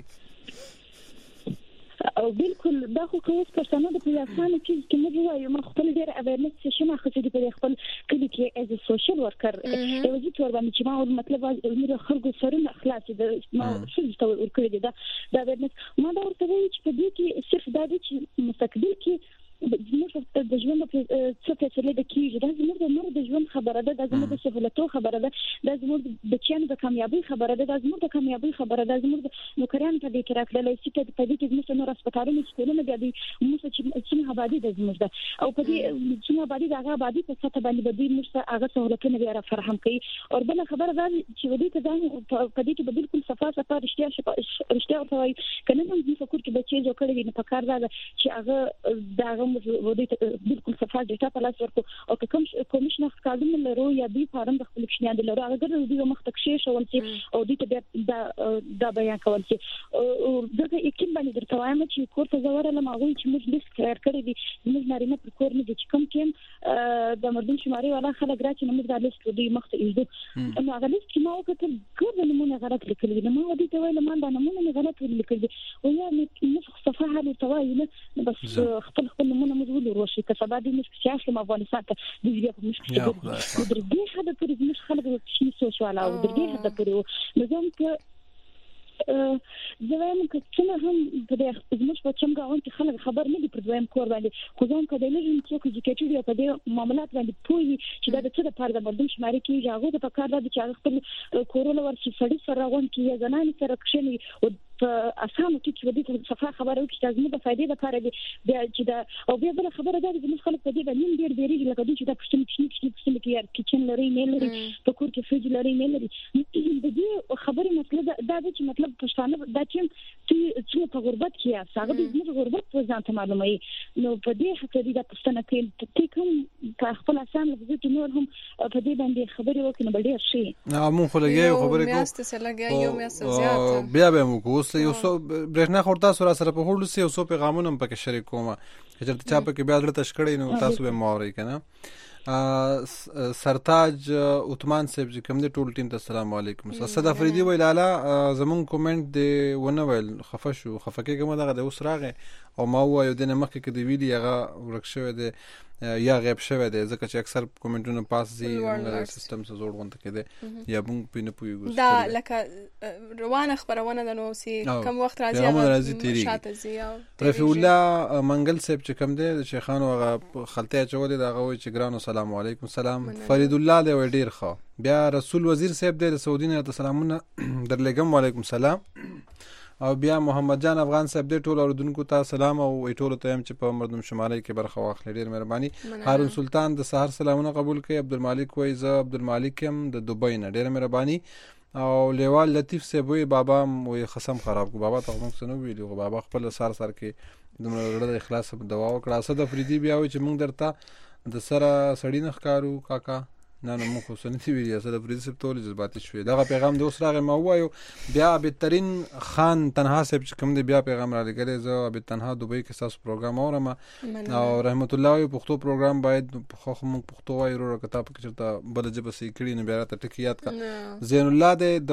او بالکل دا خو کوم پرسنه د پیاسانه چې کوم وایي ما خپل ډیر اویرنس چې ما خو دې په خپل کلی کې از سوشل ورکر یو چې تور باندې چې ما مطلب موږ خلکو سره اخلاص د ما څه څه ورکړي دا دا اویرنس ما دا ورته وایي چې په دې کې صرف دا دي چې مستقبل کې زموږ د ژوند په څه فیصله د کیږي دا زموږ د مر د ژوند خبره ده دا زموږ د سهولتو خبره ده دا زموږ د چانو د کامیابی خبره ده دا زموږ د کامیابی خبره ده زموږ د نوکران په دې کې راکړلې چې په دې کې زموږ نور هسپتالونو سکولونه بیا دي موږ چې څنګه آبادی ده زموږ ده او په دې څنګه آبادی ده هغه آبادی په سطح باندې به دوی موږ هغه سهولتونه بیا را فراهم کوي او بل خبره ده چې ودی ته ځان په دې کې به بالکل صفه صفه رښتیا رښتیا کوي کنه موږ فکر کې بچي جوړ کړی نه پکار ده چې هغه دا ودی بالکل صفه ډیټا په لاس ورکو او کوم کمیشن ښکارونه لرو یا دی فارم د خپل کښنیان لرو هغه د دې مخته کې شول چې او دې ته دا دا بیان کول چې دغه یقین باندې درته وایم چې کور ته زوره لمغوي چې موږ لیست خیر کړی دي موږ نارینه پر کور نه دي چې کوم کې د مردم شماري ولا خلک راځي نو موږ دا لیست دې مخته ایزو نو هغه لیست چې ما وکړل ګور نمونه غلط لیکل دي ما ودی ته ویل ما دا نمونه غلط لیکل دي او یا نو صفه هله توایي نه بس خپل خپل نمونه موږ ودروشي کسبه دي مش سیاسي افغانستان ته د دې په مشکل د درګي حدا پرې مش خلک چې سوشل او درګي حدا پرې نظام ته زوایم که څنګه هم په دې زموږ په چم غاون کې خلک خبر نه دي پر دویم کور باندې خو ځان کده لږ څوک چې کېټي په دې معاملات باندې پوي چې دا د څه د پاره د مردم شماري کې هغه د پکار د چې خپل کورونه ورسې سړی سره غون کې زنان سره کښني او په اسانه کې چې د دې صفه خبره وکړي چې زموږ د فائدې لپاره دي چې دا او بیا بل خبره ده چې موږ خلک په دې باندې ډیر ډیر لکه چې دا پښتون کې چې پښتون کې یار کچن لري نه لري په کور کې فریج لري نه لري د دې خبره مطلب دا ده چې مطلب پښتانه دا چې چې په غربت کې هغه د زموږ غربت په ځان ته معلومه نو په دې حق دې د پښتنه کې ته کوم په خپل اسان لږ چې نور هم په دې باندې خبرې وکړي بل ډیر شي
نه مونږ خو لګي خبرې کوو
میاست سره لګي یو میاست زیات
بیا به موږ اوس یو څو برېښنا خورتا سره سره په هوړل سي او څو پیغامونه هم پکې شریک کوم چې چا په کې بیا درته تشکړې نو تاسو به موري کنه سرتاج عثمان صاحب چې کوم د ټول ټیم ته السلام علیکم صد افریدی ویل اعلی زمون کومنت دی ونه ویل خفه شو خفه کوم دغه د اوس راغې او ما وایو د نمخ کې د ویډیو هغه ورکشوي دی یا غیب شوی دی ځکه چې اکثر کومنټونه پاس دي سیستم څخه جوړ غونډه کېده یا موږ پینې پویګو
دا لکه روانه خبرونه د نو سي کم وخت راځي هغه شاته زی او
رفیع الله منګل صاحب چې کوم دی د شیخانو هغه خلته چولې دا غوي چې ګرانو سلام علیکم سلام فرید الله دی ډیر ښه بیا رسول وزیر صاحب دی د سعودي نه سلامونه درلګم وعلیکم سلام او بیا محمد جان افغان صاحب دې ټول اوردونکو ته سلام او ټول ته هم چې په مردم شماري کې برخه واخلې ډیر مهرباني هارون سلطان د سحر سلامونه قبول کړي عبدالمالک وای ز عبدالمالک هم د دوبۍ نه ډیر مهرباني او لیوال لطیف صاحب وای بابا وای خصم خراب کو بابا ته موږ سنو ویلو بابا خپل سار سار کې د مړه د اخلاص دوا وکړه صد افریدی بیا وای چې موږ درته د سره سړی نه ښکارو کاکا نه نو موږ سن تی ویل صد افریدی صاحب ټول جذباتي شوې دا پیغام د اوس راغی ما وایو بیا بهترین خان تنها صاحب چې کوم دی بیا پیغام را لګلې زه به تنها دوبۍ کې تاسو پروګرام اورم او رحمت الله وي پښتو پروګرام باید خو موږ پښتو وایو ورو کتاب کې چرته بل جبه سې کړي نه بیا ته ټکیات کا زین الله دې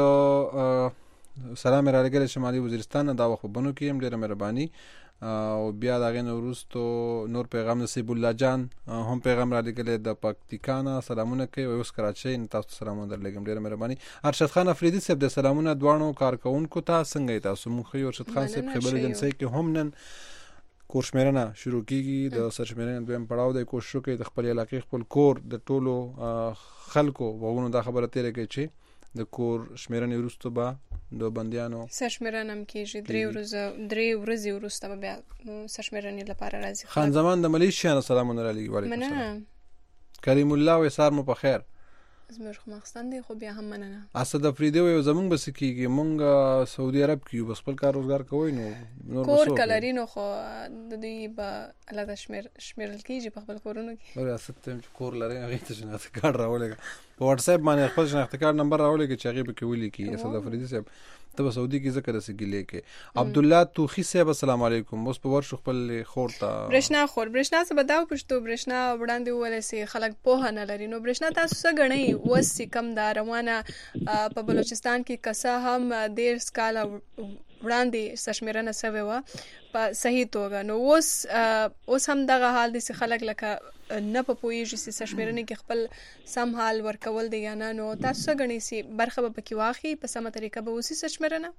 د سلام را لګلې شمالي وزیرستان دا وخت بنو کې هم ډیره مهرباني او بیا دا غن وروستو نور پیغام نصیب الله جان هم پیغام را لګلې د پکتیکانا سلامونه کوي او اوس کراچۍ تاسو سلامونه درلګم ډیره مهرباني ارشد خان افریدی صاحب د سلامونه دوانو کارکونکو ته څنګه تاسو مخ یو ارشد خان صاحب خبر جنسي کې هم نن کورس شمیرنه شروع کیږي د سر شمیرنه دویم پړاو د کوشش کوي د خپل علاقې خپل کور د ټولو خلکو وګونو دا خبره تیرې کوي چې د کور شمیرنه وروسته به د بندیانو
سشمیرنه هم کیږي درې ورځې درې ورځې وروسته بیا سشمیرنه لپاره راځي
خان زمان د ملیشیا سلامونه علیکم وعلیکم السلام کریم الله و سار مو په خیر
زموږ خو مخستان دی خو بیا هم مننه
اسد افریدی و زمونږ بس کیږي مونږ سعودي عرب کې بس خپل کار روزګار کوي نو
نور کور کلرینو خو د دې په الله د شمیر شمیرل کیږي په خپل کورونو کې
ور اسد ته کور لري هغه ته څنګه کار راولګه په واتس اپ باندې خپل شناخت کارت نمبر راولې کې چې هغه به کې ولي کې اسد افریدي صاحب ته به سعودي کې ذکر رسېږي کې عبد الله توخی صاحب السلام علیکم اوس په ورشو خپل خور ته
برښنا خور برښنا څه بداو پښتو برښنا وړاندې ولې خلک په نه لري نو برښنا تاسو څه غنئ وس کم دا روانه په بلوچستان کې کسا هم ډیر سکالا وړاندې سشمیرنه سوي و په صحیح توګه نو اوس اوس هم دغه حال دي چې خلک لکه نه په پوهیږي چې سشمیرنه کې خپل سم حال ورکول دی یا نه نو تاسو څه غنئ چې برخه به پکې واخی په سمه طریقه به اوسې سشمیرنه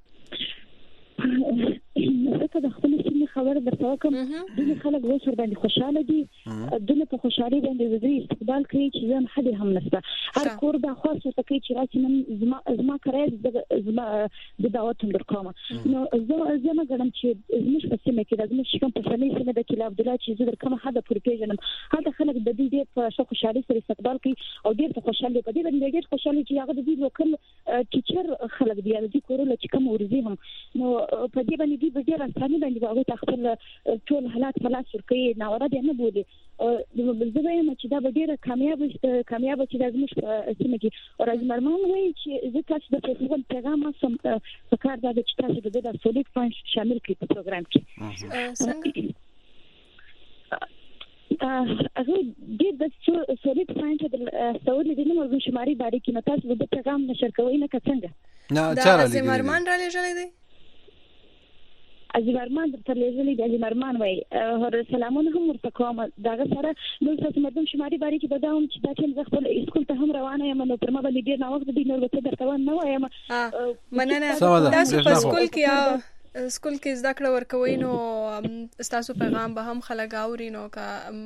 زه د خپل سیمې خبره درته کوم د خلک وو سره باندې خوشاله دي دنه په خوشحالي باندې د استقبال کوي چې زم حد هم نشته هر کور د خاصه کوي چې راځي نن زما زما کړی زما د دعوت در کوم نو زه زه نه غواړم چې زموږ په سیمه کې د زموږ کوم په فلې سیمه د کله عبد الله چې زه در کوم حد پورې پیژنم هغه خلک د دې ډېر په خوشحالي سره استقبال کوي او ډېر په خوشحالي په دې باندې ډېر خوشحالي چې هغه د دې لوکل ټیچر خلک دی د کورونه چې کوم ورزي هم نو په دې باندې دې ډېر اسانه باندې هغه خپل ټول حالات خلاص ورکړي ناوړه دي نه بولي زه وایم چې دا ډېر کامیاب کامیاب چې د زموږ سیمه کې او راځي مرمان وایي چې زه تاسو د فیسبوک پیغام سم په کار دا چې تاسو د سولید فاین شامل کړئ په پروګرام کې څنګه هغه د سولید فاین د سولید د نمبر شماري باندې کې تاسو د پیغام نشر کوئ نه څنګه
نه چاره
دي مرمان را لېږلې دي
ازمرمان تر لېږلې د ازمرمان وای هر سلامونه هم ورته کوم داغه سره نو تاسو مردم شماري باندې کې بداوم چې دا ټیم خپل اسکول ته هم روانه یم نو پر ما باندې ډیر نو وخت دی نو ورته درته نه وایم
مننه تاسو په اسکول کې اسکول کې زده کړه ورکوي نو تاسو پیغام به هم خلک اوري نو کا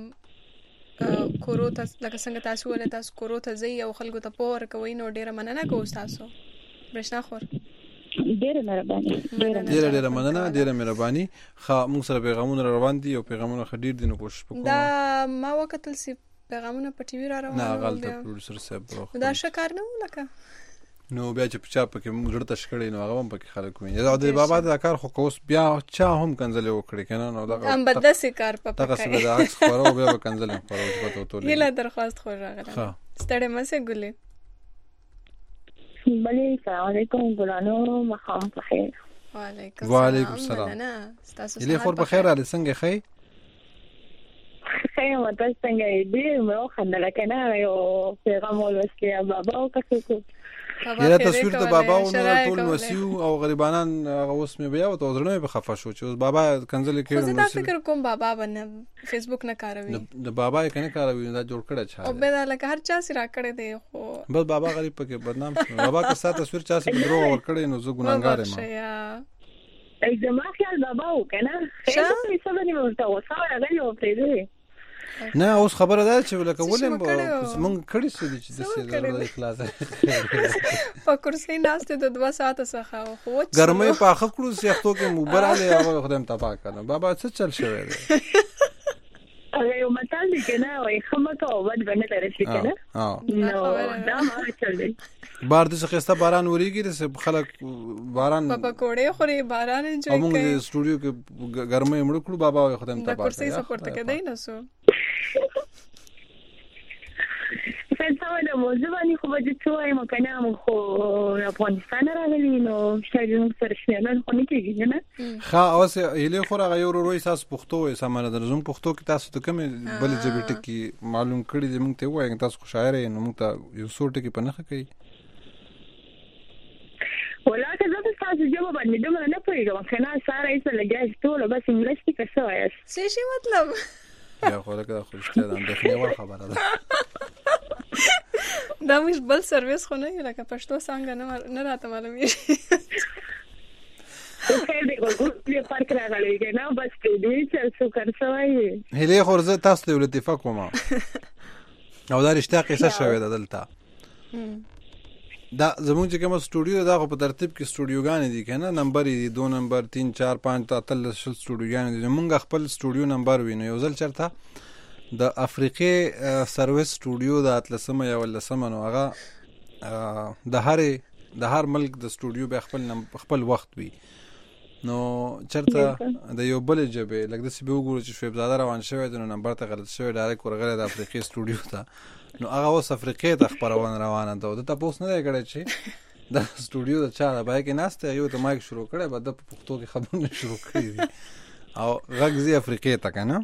کورو ته لکه څنګه تاسو ولې تاسو کورو ته ځي او خلکو ته پور کوي نو ډیره مننه کوم تاسو برښنا خور
ډیره مهرباني
ډیره ډیره مننه ډیره مهرباني خا موږ سره پیغامونه روان دي او پیغامونه خډیر دي نو کوشش وکړو
دا ما وکتل سي پیغامونه په ټي وي را روان
نه غلطه پروډوسر صاحب
دا شکر نه لکه
نو بیا چې پچا پکې موږ ورته شکړې نو هغه هم پکې خلک ویني دا د بابا د کار خو کوس بیا چا هم کنځل وکړي کنه نو دا
هم بدلسي کار په
پکې تاسو د عکس خورو بیا کنځل خورو په تو ته
یلا درخواست خو راغله ستړي مسه ګلې
بله السلام علیکم ګلانو مخام بخیر
وعلیکم
وعلیکم السلام یلی خور بخیر علي څنګه خی
خیر مته څنګه دې مو خندل کنه یو پیغام ولوسته بابا او کڅو
یره تصویر د بابا او ټول وسیو او غریبانان اوس مې بیا او تورنه به خفه شو چې بابا کنځل کړي
خو زه فکر کوم بابا باندې فیسبوک نه کاروي
د بابا کنه کاروي دا جوړ کړه چا
او به دا لکه هر چا سره کړی دی خو
بس بابا غریب پکې بدنام شو بابا که سات تصویر چا سره درو ور کړی نو زه ګناګار یم
ای زما خیال بابا و کنه خیر څه څه باندې ورته وساره غلی او پریږدي
نه اوس خبره ده چې لکه ولیم مونږ کړی څه دي چې د سیده اخلاص
په کرسي ناشته د دوه ساعت څخه خو
ګرمه په اخر کړو سیختو کې موبر علي هغه خدام تبا کړه بابا څه چل شوی دی
هغه یو متل دی کنه وای خمکه او ود باندې ترشي کنه نو دا ما چل دی
بار د څخه باران وریږي د خلک باران
په پکوړې خوري باران انجوي کوي
موږ د سټوډیو کې ګرمه مړ کړو بابا خدام تبا کړه
د کرسي سپورت کې دی نه سو
څنګه د موضوع باندې خو به چې وایم کنه موږ خو افغانستان راغلي نو شاید سره شنن خو نه کېږي نه
ښه اوس هله خو راغی یو روي ساس پښتو یې سمانه درزوم پښتو کې تاسو ته کوم بل جبټ کې معلوم کړی دې موږ ته وایي تاسو خو شاعر یې نو موږ ته یو څو ټکی په نخ کوي
ولاته زه تاسو جواب باندې دومره نه پوهیږم کنه ساره یې لګیا ټول بس انګلیش کې څه وایي
څه شي مطلب
یا خو لکه خوشته ده د خپل خبره ده
دا مش بل سرویس خو نه لکه پښتو څنګه نه نه راته معلومه
خیر دی ګورې پارک راغلی کنه بس دې چې څو کړسوي
هله خورزه تاسو له اتفاق کومه او دا رښتیا قصه شوې ده دلته دا زموږ چې کوم سټوډیو دا په ترتیب کې سټوډیوګان دي کنه نمبر دي دو نمبر تین چار پانچ تل شل سټوډیوګان دي موږ خپل سټوډیو نمبر وینو یو ځل چرته د افریقې سرویس سټوډیو د اتلسمه یا ولسمه نو هغه د هر د هر ملک د سټوډیو به خپل خپل وخت وي نو چرته د یو بل جبه لکه د سی به وګورو چې شعیب زاده روان شوی د نمبر ته غلط شوی ډایرکټ ورغله د افریقې سټوډیو ته نو هغه اوس افریقې ته خبرونه روانه ده د تاسو نه کړی چې د سټوډیو د چا د بای کې ناشته یو ته مایک شروع کړي بعد په پښتو کې خبرونه شروع کړي او غږ زی افریقې ته کنه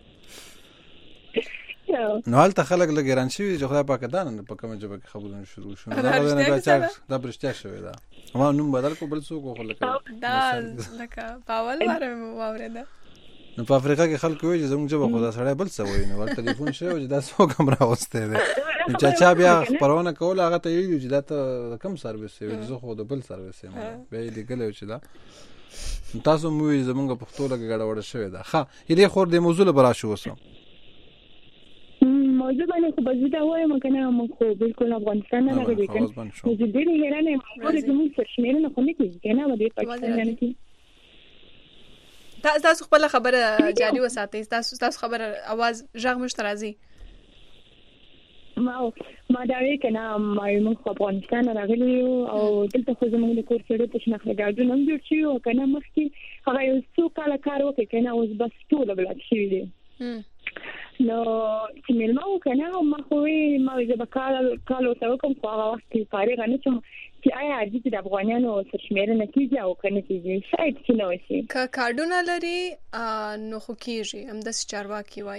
نو حالت خلک لګیران شي چې خدای پاک دان په کومه جبه کې خبرونه شروع شو دا نه دا چا دا برشتیا شوی دا ما نوم بدل کو بل څوک خو لکه
دا لکه پاول واره واره ده
نو په افریقا کې خلک وایي چې زموږ جبه خدا سره بل څه وایي نو ور ټلیفون شوی چې دا څوک هم راوسته ده چې چا بیا خبرونه کول هغه ته ویل چې دا ته کم سرویس وي زه خو د بل سرویس یم به دې ګلو چې دا تاسو مو زموږ په پښتو لګ غړ وړ شوی دا ها دې خور د موضوع لپاره شو وسو
موضوع باندې خو بزی دا وایم کنه مو خو بالکل افغانستان نه راغلی کنه زه دې هرانه مو د موږ سرشمیر نه خو نه کیږي کنه و دې پاکستان نه کی
تاسو خپل خبره جاری وساتئ تاسو تاسو خبره आवाज ژغ مشترازي
ما ما دا وی کنه ما موږ په افغانستان راغلی او دلته خو زموږ د کور سره د شناخت ګاډو نوم جوړ شي او کنه مخکې هغه یو څو کال کار وکړ کنه اوس بس ټول بلک شي دي نو چې ملما وکنه ما خو ما زه به کال کال وته کوم خو هغه وخت کې فارغ نه شم چې آیا د دې افغانانو سرشمیر نه کیږي او کنه کیږي شاید چې نو شي
ک کارډونه لري نو خو کیږي هم د چارواکي وای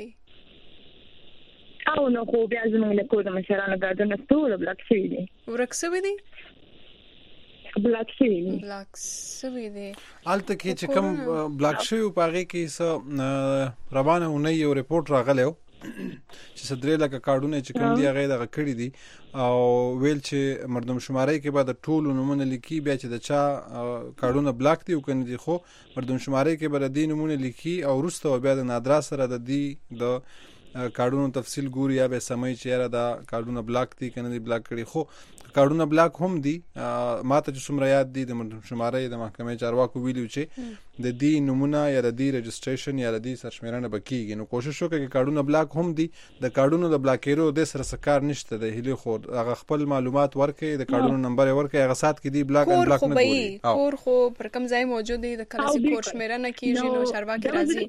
او نو خو بیا زموږ له کومه مشرانو ګاډونه ټول بلک شي دي
ورکسوي دي
بلاک شوی دی
بلاک شوی دی
الته کې چې کوم بلاک شوی په هغه کې څه روانه ونی یو ریپورت راغلی چې صدرې لکه کارډونه چې کوم دی هغه د کړی دي او ویل چې مردم شماري کې بعد ټول نمونه لیکي بیا چې د چا کارډونه بلاک دي او کنه دي خو مردم شماري کې بل دي نمونه لیکي او وروسته بیا د نادرا سره د دې د کارډونو تفصیل ګوري یا به سمای چې را دا کارډونه بلاک دي کنه دي بلاک کړي خو کارډونه بلاک هم دي ماته چې څومره یاد دي د مردم شماري د محکمې چارواکو ویلو چې د دې نمونه یا د دې رجسټریشن یا د دې سرشمیرنه بکیږي نو کوشش وکړي چې کارډونه بلاک هم دي د کارډونو د بلاکیرو د سره سکار نشته د هلي خو هغه خپل معلومات ورکړي د کارډونو نمبر ورکړي هغه سات کې دي بلاک ان بلاک نه ګوري
کور خو پر کم ځای موجود دي د کلاسیک کور شمیرنه کیږي نو چارواکي راځي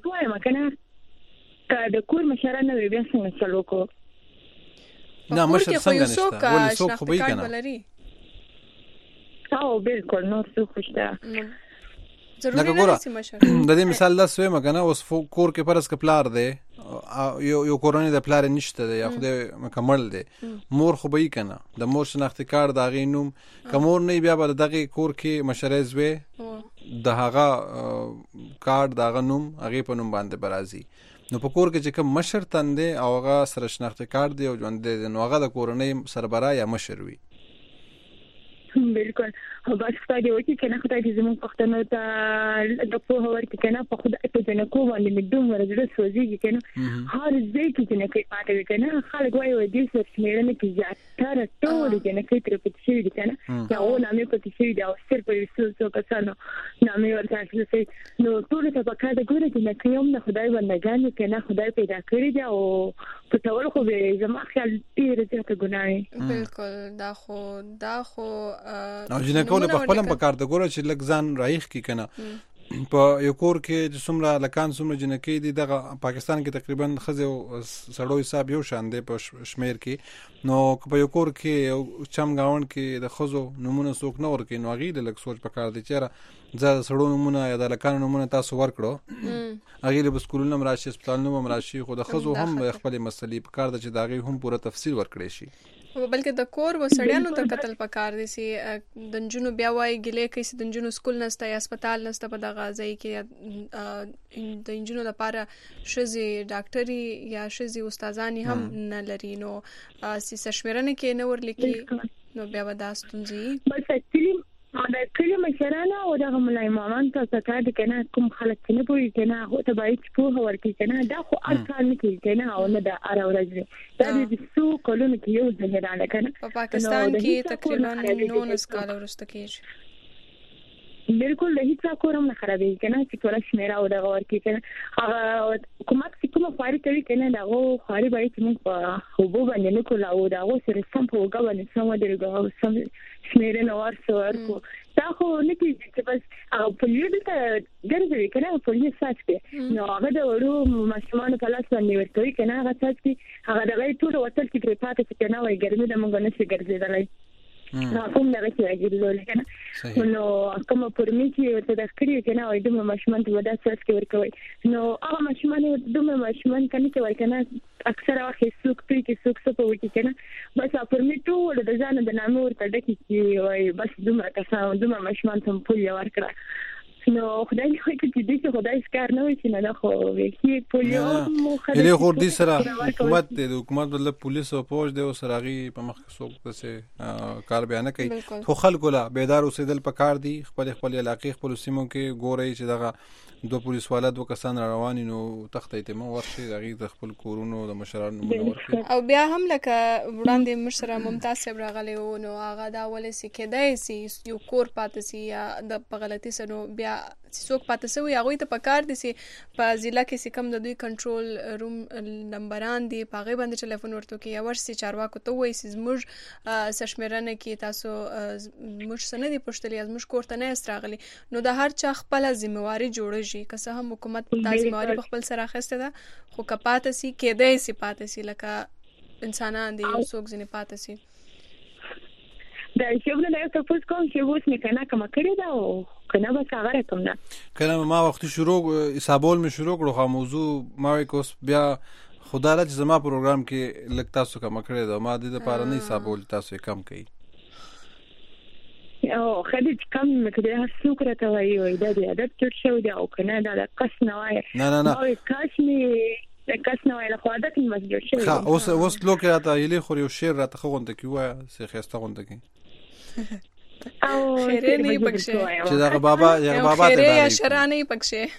د کور مشرانه بیا څنګه چلو کو
نه مشر څنګه نشته ولې څوک خو به کنه
او بالکل نو څوک خوشته
ضروري نه سي مشر
د دې مثال د سوي مګنه اوس کور کې پرس کپلار دی یو یو کورونی د پلار نشته دی یا خو د مکمل دی مور خو به کنه د مور شناخت کار د غینوم کومور نه بیا به دغه کور کې مشرز وي د هغه کارت د غنوم هغه په نوم باندې برازي نو په کور کې چې کوم مشر تندې او هغه سره شناخت کارت دی او ژوند دی نو هغه د کورنۍ سربرا یا مشر وي
بالکل بس خدای وکړي کنه خدای دې زموږ پښتنو ته د په هور کې کنه په خدای ته جن کو باندې مدوم ورزړه سوځي کنه هر ځای کې جن کې پاتې کنه خلک وایي و دې سر شمیرنه کې زیاتره ټول جن کې تر پټ شي کنه یا و نامې پټ شي دا سر په څو څو کسانو نامې ورته شي نو ټول ته په کار د ګوره کې نه کوم نه خدای بندګان کنه خدای پیدا کړی دی او په ټول خو به زما خیال ډیر زیات ګناي
بالکل دا خو دا خو
او جنہ کول په خپل په کار د ګوره چې لګ ځان رايخ کی کنه په یو کور کې چې څومره لکان څومره جنہ کې دي دغه پاکستان کې تقریبا خزه سړو حساب یو شان دی په شمیر کې نو په یو کور کې چم گاوند کې د خزو نمونه څوک نه ورکې نو غي د لګ سوچ په کار دي چیرې زه سړو نمونه یا د لکان نمونه تاسو ورکړو هغه له سکولونو مراشي هسپتال نو مراشي خو د خزو هم خپل مسلې په کار د چې داغي هم پوره تفصیل ورکړي شي
بلکې د کور وسړیانو ته قتل پکار دي سي د جنونو بیا وای ګلې کیسه د جنونو سکول نسته یا هسپتال نسته په دغه ځای کې د انجینو لپاره شزي ډاکټري یا شزي استادانی هم نه لري نو سي سرشمیرنه کې نه ورلیکي نو بیا وداستونځي
بس اکچولی دا کله مشرانه او دا ملای مامان ته څنګه د کنه کوم خلک نه پوي کنه هو ته باید په هور کې کنه دا خو اړکان نه کوي کنه او نه دا اره ورځي دا د څو کلونو کې یو ځای نه کنه
په پاکستان کې تقریبا نو نسکاله ورسته کېږي
بالکل د هیڅ کورم نه خرابې کنه چې ټول شمیره او د غور کې کنه هغه کومه چې کومه فاري کوي کنه دا غو خاري باید موږ په هوبو باندې نه کولاو دا غو سره سم په وګا باندې سم درګو سم شمیره نو ورسو ورکو تا خو نه کېږي چې بس هغه پولیو دلته ګرځوي که نه پولیو څاڅکي نو هغه د وړو ماشومانو په لاس باندې ورکوي که نه هغه څاڅکي هغه دغه یې ټوله وتل چې پرې پاتې شي که نه وایي ګرمي د موږ نشي ګرځېدلی کوم دغه چې راګرځولي که نه نو کومه پرمي چې ورته دغه کړي که نه وایي دومره ماشومان ته به دا څاڅکي ورکوئ نو هغه ماشومان دومره ماشومان که نه چې وایي که نه اکثره وخت یې څوک توکي څوک څه په وکړي که نه بس هغه پرمي ټوله د ځانه د نامې ورته ډکې چې وایي بس دومره کسان دومره ماشومان ته مو پولیو ورکړه نو خدای دې وکړي چې دې چې خدای ښکار نه وي چې نه دا خو وکړي پولیو مو
هلې خو دې سره حکومت دی د حکومت بدله پولیس او پوج دی او سره هغې په مخ کې څوک داسې کار بیا نه کوي خو خلکو له بیدار اوسېدل پکار دي خپل خپل علاقې خپلو سیمو کې ګورئ چې دغه دوه پولیس والا دوه کسان را روان نو تخته ته مو ورشي هغې د خپل کورونو د مشرانو نمونه ورکړي
او بیا هم لکه وړاندې موږ سره ممتاز صاحب راغلی و نو هغه دا ولې چې کېدای سي یو کور پاتې سي یا د په غلطي سره نو بیا څوک پاتې سوی هغوی ته پکار دي چې په ضلع کې چې کوم د دوی کنټرول روم نمبران دي په هغې باندې ټلیفون ورته وکړي یا ورشي چارواکو ته ووایي چې زموږ سرشمېرنه کې تاسو موږ څه نه دي پوښتلي یا زموږ کور ته نه یاست راغلي نو د هر چا خپله ذمهواري جوړېږي که څه هم حکومت دا ذمهواري په خپل سره اخیستې ده خو که پاتې سي کېدای سي پاتې سي لکه انسانان دي څوک ځینې پاتې سي
دا چې موږ دا تاسو کوم چې اوس مې کنه کوم کړی دا او کنه به څنګه کوم نه
کنه ما وخت شروع حسابول می شروع کړو خو موضوع ما کوس بیا خدای له زما پروګرام کې لک تاسو کوم کړی دا ما د لپاره نه حسابول تاسو کم کړئ
او خدای کم مکړه هڅه وکړه وایي وای دا د عادت تر شو دی او کنه دا د کس نه وای
نه نه نه
او کس می د کس نه وای له خو عادت می مسجد شوی
ها اوس اوس لوکه راته یلی خو یو شیر راته خوند کی وای سه خسته خوند کی
او
خیره نه پکشه
چې دا بابا یا بابا ته
خیره یا شرانه پکشه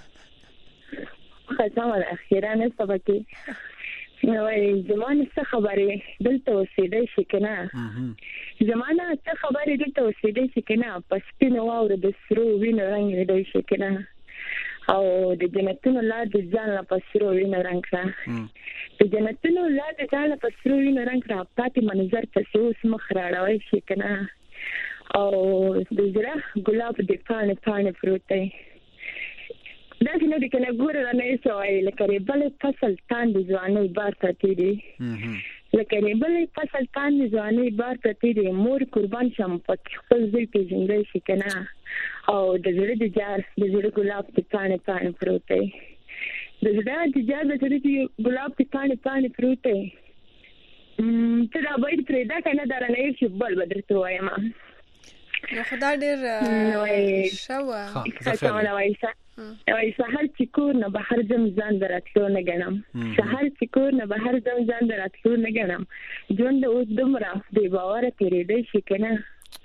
خاصه اخیرا نه سبکی نو زمانه څه خبره دلته اوسېدای شي کنه زمانه څه خبره دلته اوسېدای شي کنه پس په نو اور د سرو وینو رنگ دی شي کنه او د جنتونو لار د ځان لا پسرو وینو رنگ را د جنتونو لار د ځان لا پسرو وینو رنگ را پاتې منظر ته اوس مخ راړوي شي کنه او د زړه ګلاب د پانه پانه پروت دی دا چې نه د کنه ګوره نه سوای لکه بل فصل تاند ځواني بار ته دی لکه بل فصل تاند ځواني بار ته دی مور قربان شم په خپل ځل کې ژوندۍ شي کنه او د زړه د جار د زړه ګلاب د پانه پانه پروت دی د زړه د جار د زړه ګلاب د پانه پانه پروت دی ته دا باید پرې دا کنه درنه شي بل بدرته وایم
نو خدای ډېر شوه
ښه ولا وایسه وای سحر چې کور نه بهر ځم ځان دراتلو نه ګڼم سحر چې کور نه بهر ځم ځان دراتلو نه ګڼم ژوند اوس دومره بې باوره تېرېدی شي که نه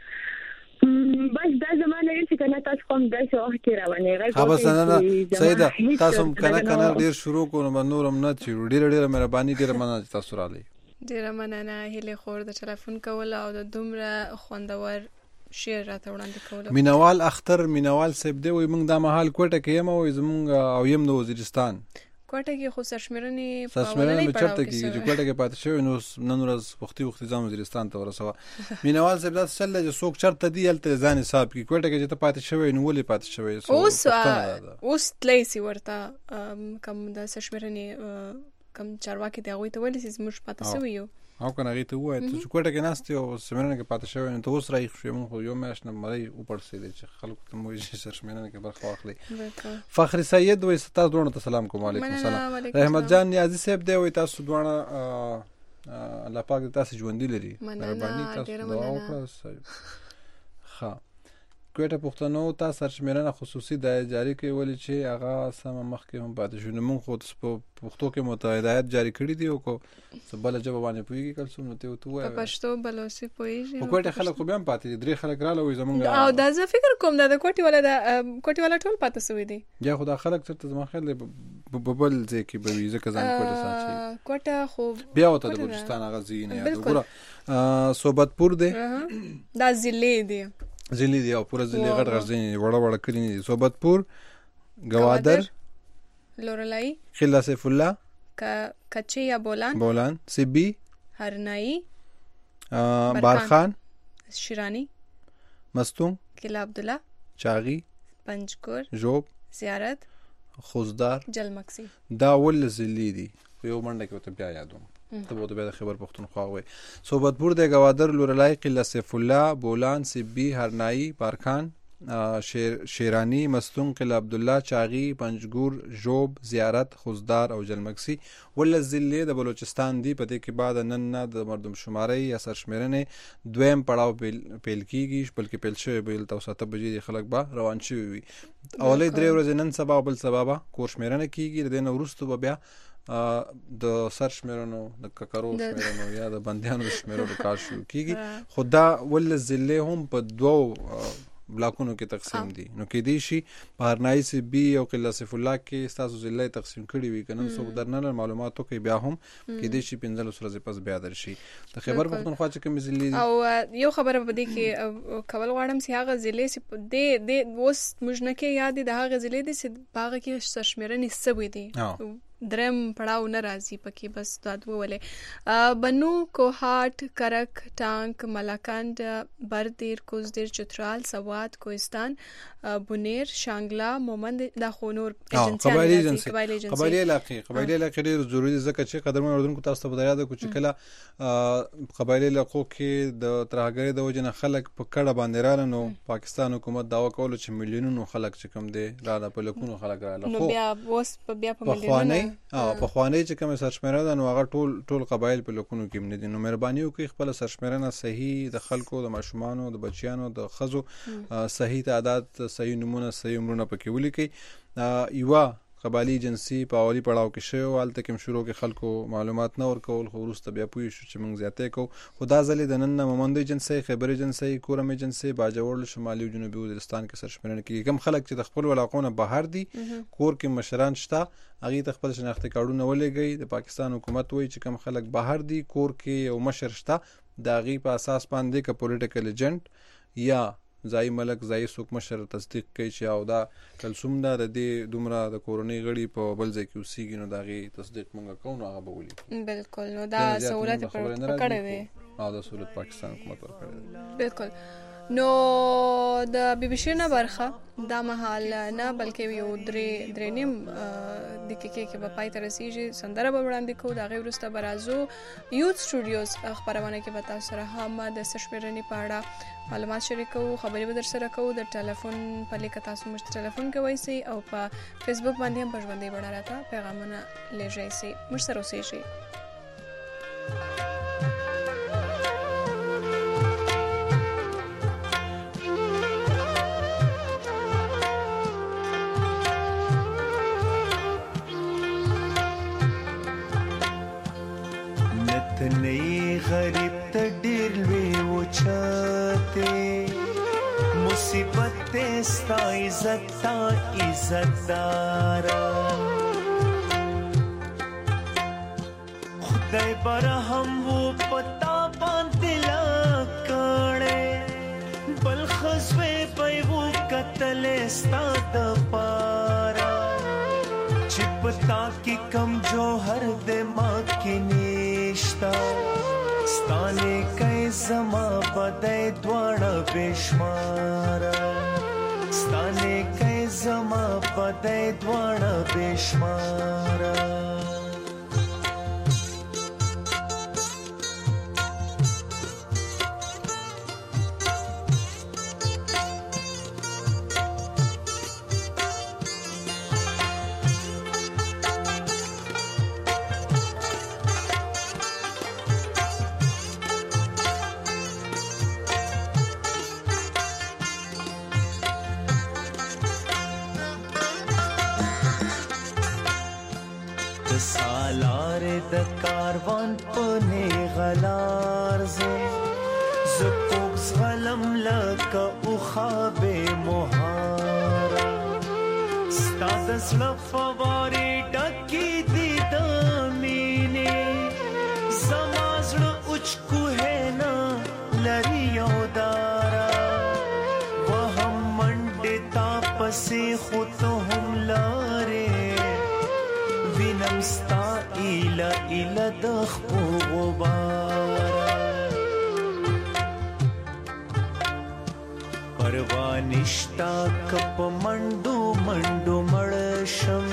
بس دا زمانه یې چې که نه تاسو کوم داسې وخت کې روانېږئ
ها بس نه نه صحیح ده تاسو هم کنه کنه ډېر شروع کړو نو به نور هم نه چیړو ډېره ډېره مهرباني ډېره مننه چې تاسو راغلئ
ډېره مننه هیلې خور د ټلیفون کول او د دومره خوندور شعر راته وړاندې کول
مینوال اختر مینوال صاحب دی وای موږ دا مهال کوټه کې یم او زمونږ او یم د وزیرستان
کوټه کې خو سرشمېرنې
سرشمېرنې په چرته کې چې کوټه کې پاتې شوی نو نن ورځ وختي وختي ځم وزیرستان ته ورسوه مینوال صاحب دا څه چې څوک چرته دی هلته ځان حساب کې کوټه کې چې ته پاتې شوی نو ولې پاتې شوی
اوس اوس تللی سي ورته کم د سرشمېرنې کم چارواکي دی هغوی ته ویلی چې زموږ پاتې سوي یو
او کنه هغې ته ووایه ته چې کوټه کې ناست یې او سرشمېرنه کې پاتې شوی نو ته اوس راایښ شوې مونږ خو یو میاشت نه مرۍ وپړسېدی چې خلکو ته مو وایي چې سرشمېرنه کې برخه واخلئ فخر سید وایي تاسو دواړو ته سلام کوم وعلیکم السلام رحمت جان نیازي صاحب دی وایي تاسو دواړه الله پاک دې تاسې ژوندي لري مهرباني تاسو دعا وکړه ښه کوټه پښتنو ته سرشمېرنه خصوصي د جاری کوي ولې چې هغه سمه مخکې هم پاتې شو نو موږ خو په پښتو کې مو ته هدایت جاری کړي دي او کو څه بله ژبه باندې پوهېږي کلثوم نو ته ورته ووایه
په پښتو بلوڅي پوهېږي
خو کوټې خلک خو بیا هم پاتې دي درې خلک راغله وایي زمونږ
او دا زه فکر کوم دا د کوټې والا د کوټې والا ټول پاتې سوي دي
یا خو دا خلک چېرته زما خیال دی په بل ځای کې به وي ځکه ځان کوټه ساتي
کوټه خو
بیا ورته د بلوچستان هغه ځای نه یاد وګوره صوبتپور دی
دا ضلعې دي
ضلعې دي او پوره ضلعې غټ غټ ځای وړه وړه کلي نه دي صوبتپور ګوادر
لورلای
خلا سیف الله
کچه یا بولان
بولان سبی
هرنایی
بارخان
شیرانی
مستون
قلعه عبدالله،
چاغي،
پنجګور،
ژوب،
زیارت،
خوزدار،
جلمکسي.
دا ول زلی دي یو منډه کې ته بیا یادوم ته به بیا د خبر پښتونخوا وي. صحبتپور د گوادر لورلای قلعه سیف الله، بولان، سبی، هرنائی، پارکان، شیر شیرانی، مستون، قلعه عبدالله، چاغي، پنجګور، ژوب، زیارت، خوزدار او جلمکسي ول زلی د بلوچستان دی. په دې کې بعد نن نه د مردم شماري یا سرشمیرنې دویم پړاو پیل کیږي، بلکې پیل شوی به تاسو ساته بجې خلک به روان شوی وي. اولې درې ورځې نن سبا بل سبا به کور شمیرنه کیږي، د نن وروسته به بیا د سر شمیرنو د ککرو شمیرنو یا د بندیانو شمیرنو کار شروع کیږي. خو دا ول زلی هم په دوو بلاکونو کې تقسیم دي. نو کې دی شي په هرنائی سي بي او قلعه سیف الله کې تاسو ضلع تقسیم کړي وي کنه څوک درنه معلوماتو کې بیا هم کې دی شي پنځل ورځې پس بیا درشي. د خبر پښتونخوا چې کوم ضلع
او یو خبره په دې کې کول غواړم چې هغه ضلع چې د د اوس موږ نه کې یاد د هغه ضلع د باغ کې سرشمیرنې سوي دي، درم پړاو نه راځي پکې، بس دا دوه ولې بنو، کوهاټ، کرک، ټانک، ملاکنډ، بردیر، کوزدیر، چترال، سوات، کوهستان، بونیر، شانګلا، مومند، دا خو نور
قبایلی ایجنسی قبایلی علاقې قبایلی علاقې ډېر ضروري ځکه چې قدرمن اردوونکو تاسو ته یاد کو چې کله قبایلی علاقو کې د ترهګرۍ د وجې نه خلک په کډه باندې رااله، نو پاکستان حکومت دعوا کوله چې میلیونونو خلک چې کوم دی رااله په لکونو خلک رااله، خو
بیا اوس بیا په میلیونونو
او په خوانی چې کوم سرشمیرنه ده نو هغه ټول ټول قبایل په لکونو کې نه دي. نو مهرباني وکړئ خپل سرشمیرنه صحیح د خلکو د ماشومانو د بچیانو د خزو صحیح تعداد صحیح نمونه صحیح عمرونه پکې ولیکئ. یو قبایلی ایجنسی په اولی پړاو کې شوی والته کوم شروع کې خلکو معلومات نه ورکول، خو وروسته بیا پوه شو چې موږ زیاتې کوو. خو دا ځلې د نن نه مومند ایجنسی، خیبر ایجنسی، کورم ایجنسی، باجوړ، شمالي او جنوبي وزیرستان کې سرشمیرنه کیږي. کوم خلک چې د خپل علاقو نه بهر دي کور کې مشران شته هغه ته خپل شناختی کارتونه ولېږي. د پاکستان حکومت وایي چې کوم خلک بهر دي کور کې یو مشر شته د هغې په اساس باندې که پولیټیکل ایجنټ یا ځای ملک ځای څوک مشر تصدیق کوي چې او دا کلثوم ده د دې دومره د کورنۍ غړي په بل ځای کې اوسېږي نو د هغې تصدیق مونږ کوو نو هغه به ولیکو.
بالکل نو دا سهولت یې کړی دی
او دا سهولت پاکستان حکومت ورکړی دی.
بالکل. نو د بي بي سي نه برخه دا مهال نه بلکې یو درې درې نیم دقیقې کې به پای ته رسیږي سندره به وړاندې کوو، د هغې وروسته به راځو یوت سټوډیوز خپرونه کې به تاسو سره هم د سرشمیرنې په اړه معلومات شریکوو، خبرې به در سره کوو. د ټلیفون په لیکه تاسو موږ ته ټلیفون کوئ سئ او په فیسبوک باندې هم په ژوندۍ بڼه راته پیغامونه لیږئ سئ. موږ سره اوسئ.
نئی غریب ته ډېر لوی وچاته مصیبت ستا عزت تا عزتدارا خدای بره هم و پتا باندې لا کړې بل خزوې په و قتل ستا د پارا چې پتا کې کم جوهر د ما کې نشتا ستانه کای زما بدای دواړه بشمارا ستانه کای زما بدای دواړه بشمارا سالار د کاروان پنه غلار زه زکوب غلم لکه او خواب مهارا ستاد سړه فوارې ډکې دي د مینې زما زړه اوچ کوهې نه لري یو دارا وهم منډې تا پسې خو ته هم لارې وینم ستا ایله ایله د خپو غبارا پر پروا نشتا کپ منډو منډو مړ شم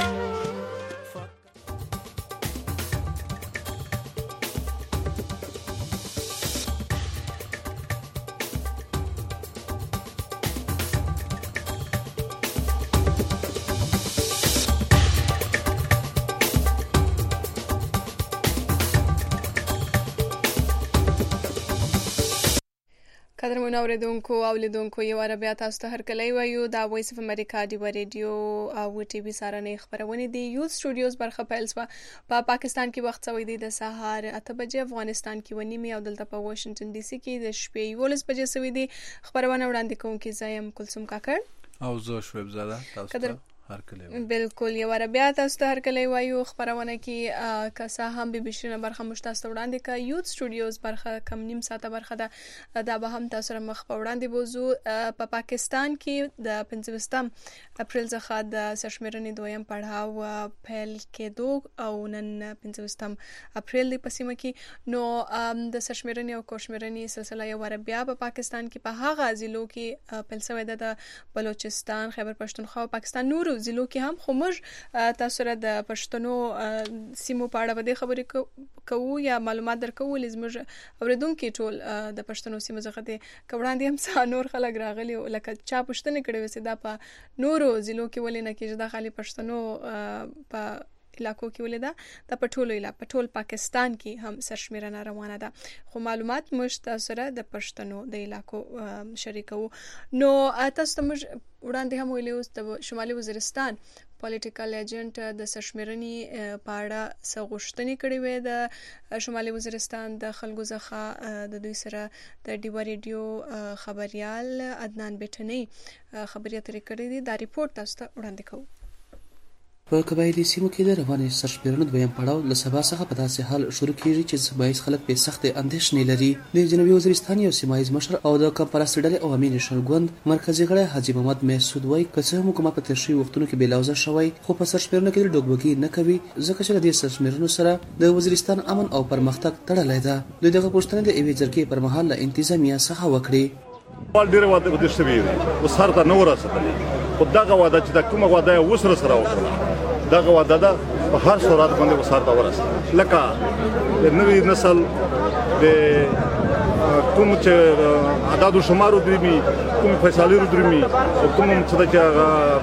قدرمن اوریدونکو او لیدونکو یو عربیا تاسو ته هرکلی وایو دا وایس اف امریکا دی ریډیو او ټي وي سارنې خبرونه دي یوز سټوډیوز برخه پیلسوا په پاکستان کې وخت سوي دي د سهار اته بجې افغانستان کې ونیمه او دلته په واشنگټن ډي سي کې د شپې یولس بجې سوي دي خبرونه وړاندې کوونکي زایم کلثوم کاکړ
او زه شویب زاده تاسو ته هرکلی
بالکل یو عربیا تاسو ته هرکلی وایو خبرونه کې کسا هم به بشرنه برخه مشتاست وړاندې کا یوز سټوډیوز برخه کم نیم ساعته برخه ده دا به هم تاسو سره مخ په وړاندې بوزو په پا پاکستان کې د پنځمستم اپریل څخه د سشمرنې دویم پړاو پیل کېدو او نن پنځمستم اپریل دی پسیمه کې نو د سشمرنې او کوشمرنې سلسله یو عربیا په پا پاکستان کې په هغه ضلعو کې پیل شوې ده د بلوچستان خیبر پښتونخوا او پاکستان نورو ضلعو کې هم خو موږ تاسو را د پښتنو سیمو په اړه باندې خبرې کوو یا معلومات درکو لزمږ اوریدونکو ټول د پښتنو سیمو څخه د کوړاندې هم څا نور خلک راغلي لکه چا پښتنه کړي وسه دا په نورو ضلعو کې ولې نه کېږي د خالي پښتنو په علاقو کې ولیدا د پټولو علاقې په ټول پاکستان کې هم سرشمیرنه روانه ده خو معلومات مشت سره د پښتنو د علاقو شریکو نو تاسو ته وړاندې هم ویلو د شمالي وزیرستان پولیټیکل ایجنټ د سرشمیرنې په اړه سغوښتنې کړې وې د شمالي وزیرستان د خلکو څخه د دوی سره د ډیوا ریډیو خبريال عدنان بیٹنی خبري اترې کړې دي دا ریپورت تاسو ته وړاندې کوو
په قبایلی سیمو کې د روانې سرشمیرنې دویم پړاو له سبا څخه په داسې حال شروع کیږي چې سبایز خلک په سخت اندېښنې لري د جنوبي وزیرستان یو سیمایز مشر او د کمپراسي ډلې عوامي نشر ګوند مرکزی غړی حاجی محمد محسود وای کڅه حکومت په تشریح وختونو کې بلاوزه شوی خو په سرشمیرنې کې ډوګبګي نه کوي ځکه چې د سرشمیرنې سره د وزیرستان امن او پرمختګ تړلی ده دوی دغه پوښتنه د ایوي جرګې پر مهال له انتظامیه څخه وکړي
ول ډیره واده د شوی اوس هر ته نو رسېدلی خو دغه واده چې د کومه واده وسره سره وکړه دغه واده ده په هر صورت باندې وسارته ورسېده لکه د نوې نسل د کوم چې عدد شمار درېمي کوم فیصله درېمي او کوم چې دا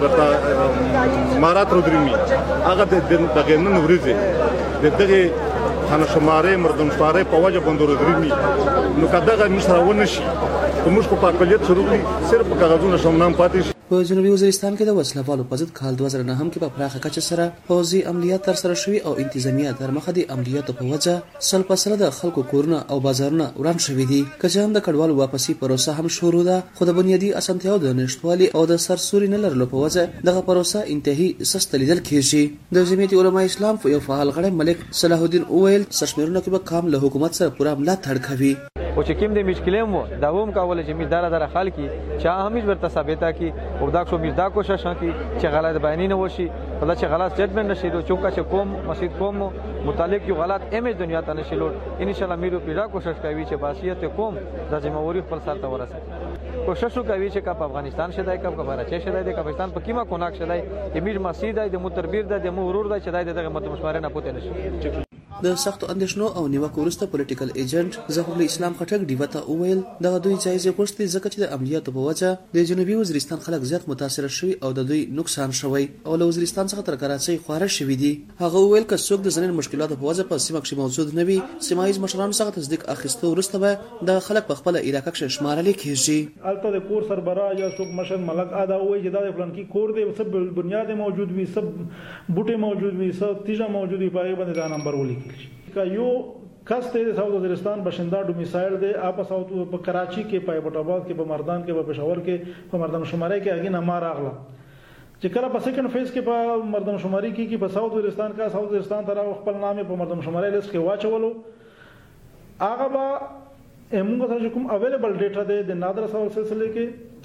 چې مارات درېمي هغه د دغه نن ورځې د دغه خانه شمارې مردم شمارې په وجه باندې درېمي نو کداغه مشرونه شي کومش په پاکلیت شروع صرف کاغذونه شومنام پاتې
په جنوبي وزیرستان کې د وسلوالو په ضد کال دوه زره نه هم کې په پراخه کچه سره پوځي عملیات تر سره شوي او انتظامیه تر مخه د عملیاتو په وجه سل پسله د خلکو کورونه او بازارونه وران شوي دي که هم د کډوالو واپسي پروسه هم شروع ده خو د بنیادي اسانتیاو د نشټوالي او د سرسوري نه لرلو په وجه دغه پروسه انتهایی سست لیدل کېږي د جمعیت علماء اسلام یو فعال غړی ملک صلاح الدین اویل سرشمیرونه کې به کام له حکومت سره پوره ملاتړ کوي
او چې کوم د مشکلې مو دا ووم کول چې می دره دره خلک چې همیش ورته ثابته کی او دا څو می دا کوشش کی چې غلط بیان نه وشي ولا چې غلط سټیټمنټ نشي نو چونکه چې کوم مسجد کوم متعلق یو غلط ایمیج دنیا ته نشي لور ان شاء الله میرو پیدا کوشش کوي چې باسیت کوم د ذمہواری خپل سره ته ورسه کوشش کوي چې کا په افغانستان شدای کا په راچې شدای د پاکستان په کیما کوناک شدای امیر مسجد د متربیر د مرور د چې دغه متمشوره نه پوتې نشي
د سختو اندېښنو او نیوکو وروسته پولیټیکل ایجنټ ظهور الاسلام خټک ډیوه ته وویل دغه دوی جایزې غوښتي ځکه چې د عملیاتو په وجه د جنوبي وزیرستان خلک زیات متاثر شوي او د دوی نقصان شوی او له وزیرستان څخه تر کراچۍ خواره شوي دي هغه وویل که څوک د ځینې مشکلاتو په وجه په سیمه کې موجود نه وي سیمایي مشرانو څخه تصدیق اخیستو وروسته به د خلک په خپل علاقه کې شمارل کېږي
البته د کور سربراه یا څوک مشر ملک ادا وایي چې دا د فلان کې کور دی سب بنیاد موجود وي سب بوټي موجود وي سب تیجا موجود وي پای باندې دا نمبر ولیکل شي کا یو کس ته ساوث وزیرستان باشنده ډومیسایل دی اپ ساوث په کراچي کې په ایبټ آباد کې په مردان کې په پېښور کې په مردان شمارې کې اګین ما راغله چې کله په سیکنډ فیز کې په مردان شمارې کې کې په ساوث وزیرستان کا ساوث وزیرستان تر خپل نامه په مردان شمارې لیست کې واچولو هغه به موږ سره کوم اویلیبل ډیټا دی د نادر ساوث سلسله کې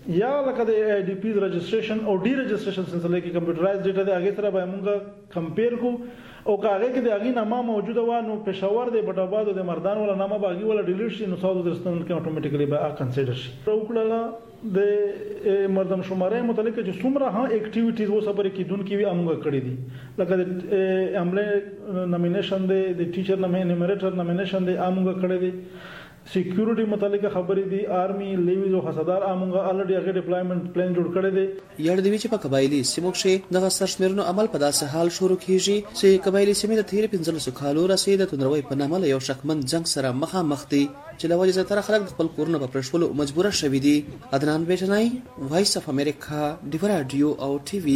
یا لکه د آی ډي پی رجسټریشن او ډي رجسټریشن سلسله کې کمپیوټرایز ډیټا دی هغه سره به موږ کمپیر کو او کاغه کې د هغه نامه موجوده و نو پېښور د بټاباد د مردان ولا نامه باغي ولا ډیلیټ شي نو ساوث وزیرستان کې اتوماتیکلی به کنسیډر شي وکړه د مردم شماره متعلق چې څومره ها اکټیویټیز و صبر کې دن کې وی امغه کړې دي لکه د امله نومینیشن دی د ټیچر نومینیټر نومینیشن دی امغه کړې دي سکیورټي متعلق خبرې دي آرمي لیویز او حسادار امغه الریډي هغه ډیپلایمنٹ پلان جوړ کړی دی
یاد دی چې په قبایلی سیمو کې دغه سرشمېرنو عمل په داسې حال شروع کیږي چې قبایلی سیمې د تیر پنځلسو کالو رسید تندروي په نامه یو شکمن جنگ سره مخامخ دي چې لوجه زیاتره خلک خپل کورونه په پرشولو مجبور شوي دي. عدنان بیٹنای وایس اف امریکا دی رادیو او ټي وي.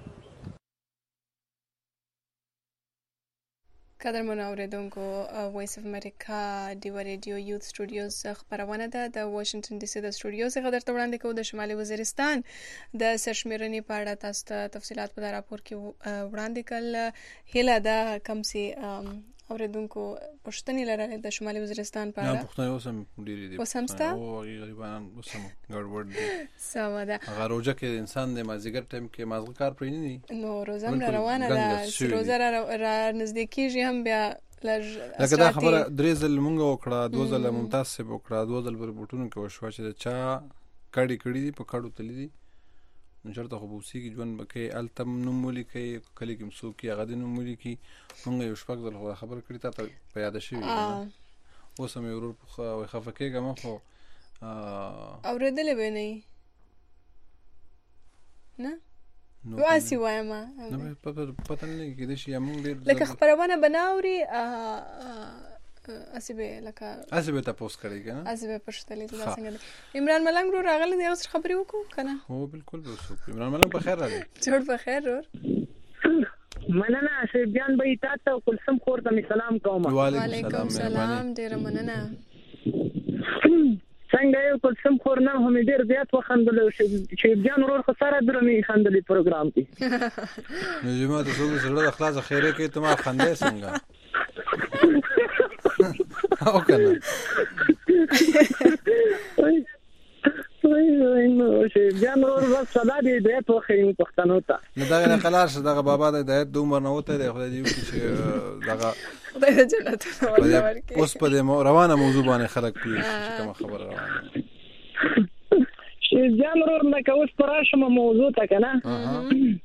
قدرمن اوریدونکو وایس اف امریکا دی رادیو یوث سټوډیوز خبرونه ده د واشنگټن ډي سي د سټوډیو څخه درته وړاندې کوو. د شمالي وزیرستان د سرشمېرنې په اړه تاسو ته تفصيلات په راپور کې وړاندې کړل. هله دا کم سي اوریدونکو پښتني لرل د شمالي وزیرستان په اړه
پښتني اوسم ډیری دي
وسمستا
او غریبان اوسم ګډوډ دي
سماده
هغه روزه کې انسان د مازیګر ټایم کې مازغه کار پرې نه دي نو
روزه هم روانه ده روزه را نزدیکیږي هم بیا
لکه دا خبره درې ځل مونږ وکړه دوه ځل ممتاز سه وکړه دوه ځل پر بوټونو کې وشو چې چا کړي کړي دي په کړو تللی دي نو چرته خو بوسي کې ژوند بکې التم نومولي کې کلی کې مسو کې هغه د نومولي کې مونږ یو شپږ ځل خبر کړی ته په یاد شي اوس مې ورور په خفکه ما خو
اورېدلې به نه نه نو اسی وایم
نو په پته نه کې د شي مونږ ډېر
لکه خبرونه بناوري اسبه لکه
اسبه تاسو کړی کنه
اسبه پښتلې دا څنګه عمران ملنګ رو راغله دی اوس خبرې وکړو کنه
هو بالکل وسو عمران ملنګ په خیر راغلی
جوړ په خیر ور
مننه شه بیان به تاسو کلسم خور ته سلام کوم
وعلیکم السلام ډیر مننه
څنګه یو کلسم خور نه هم ډیر زیات وخندل چې بیان ورور خساره درمې خندلې پروګرام کې
نو جمعه ته څو سره د اخلاص خیره کې ته ما خندې څنګه او کنه وای
نو چې بیان ورور بس صدا دې دې په خیم پښتنو ته
نو دا نه خلاص دغه بابا د هدایت د عمر نه وته دی خدای دې چې دغه
خدای دې جنت ورکړي
اوس په دې روانه موضوع باندې خلک کوي چې کوم خبره روانه
چې بیان ورور نه کوس پراشم موضوع ته کنه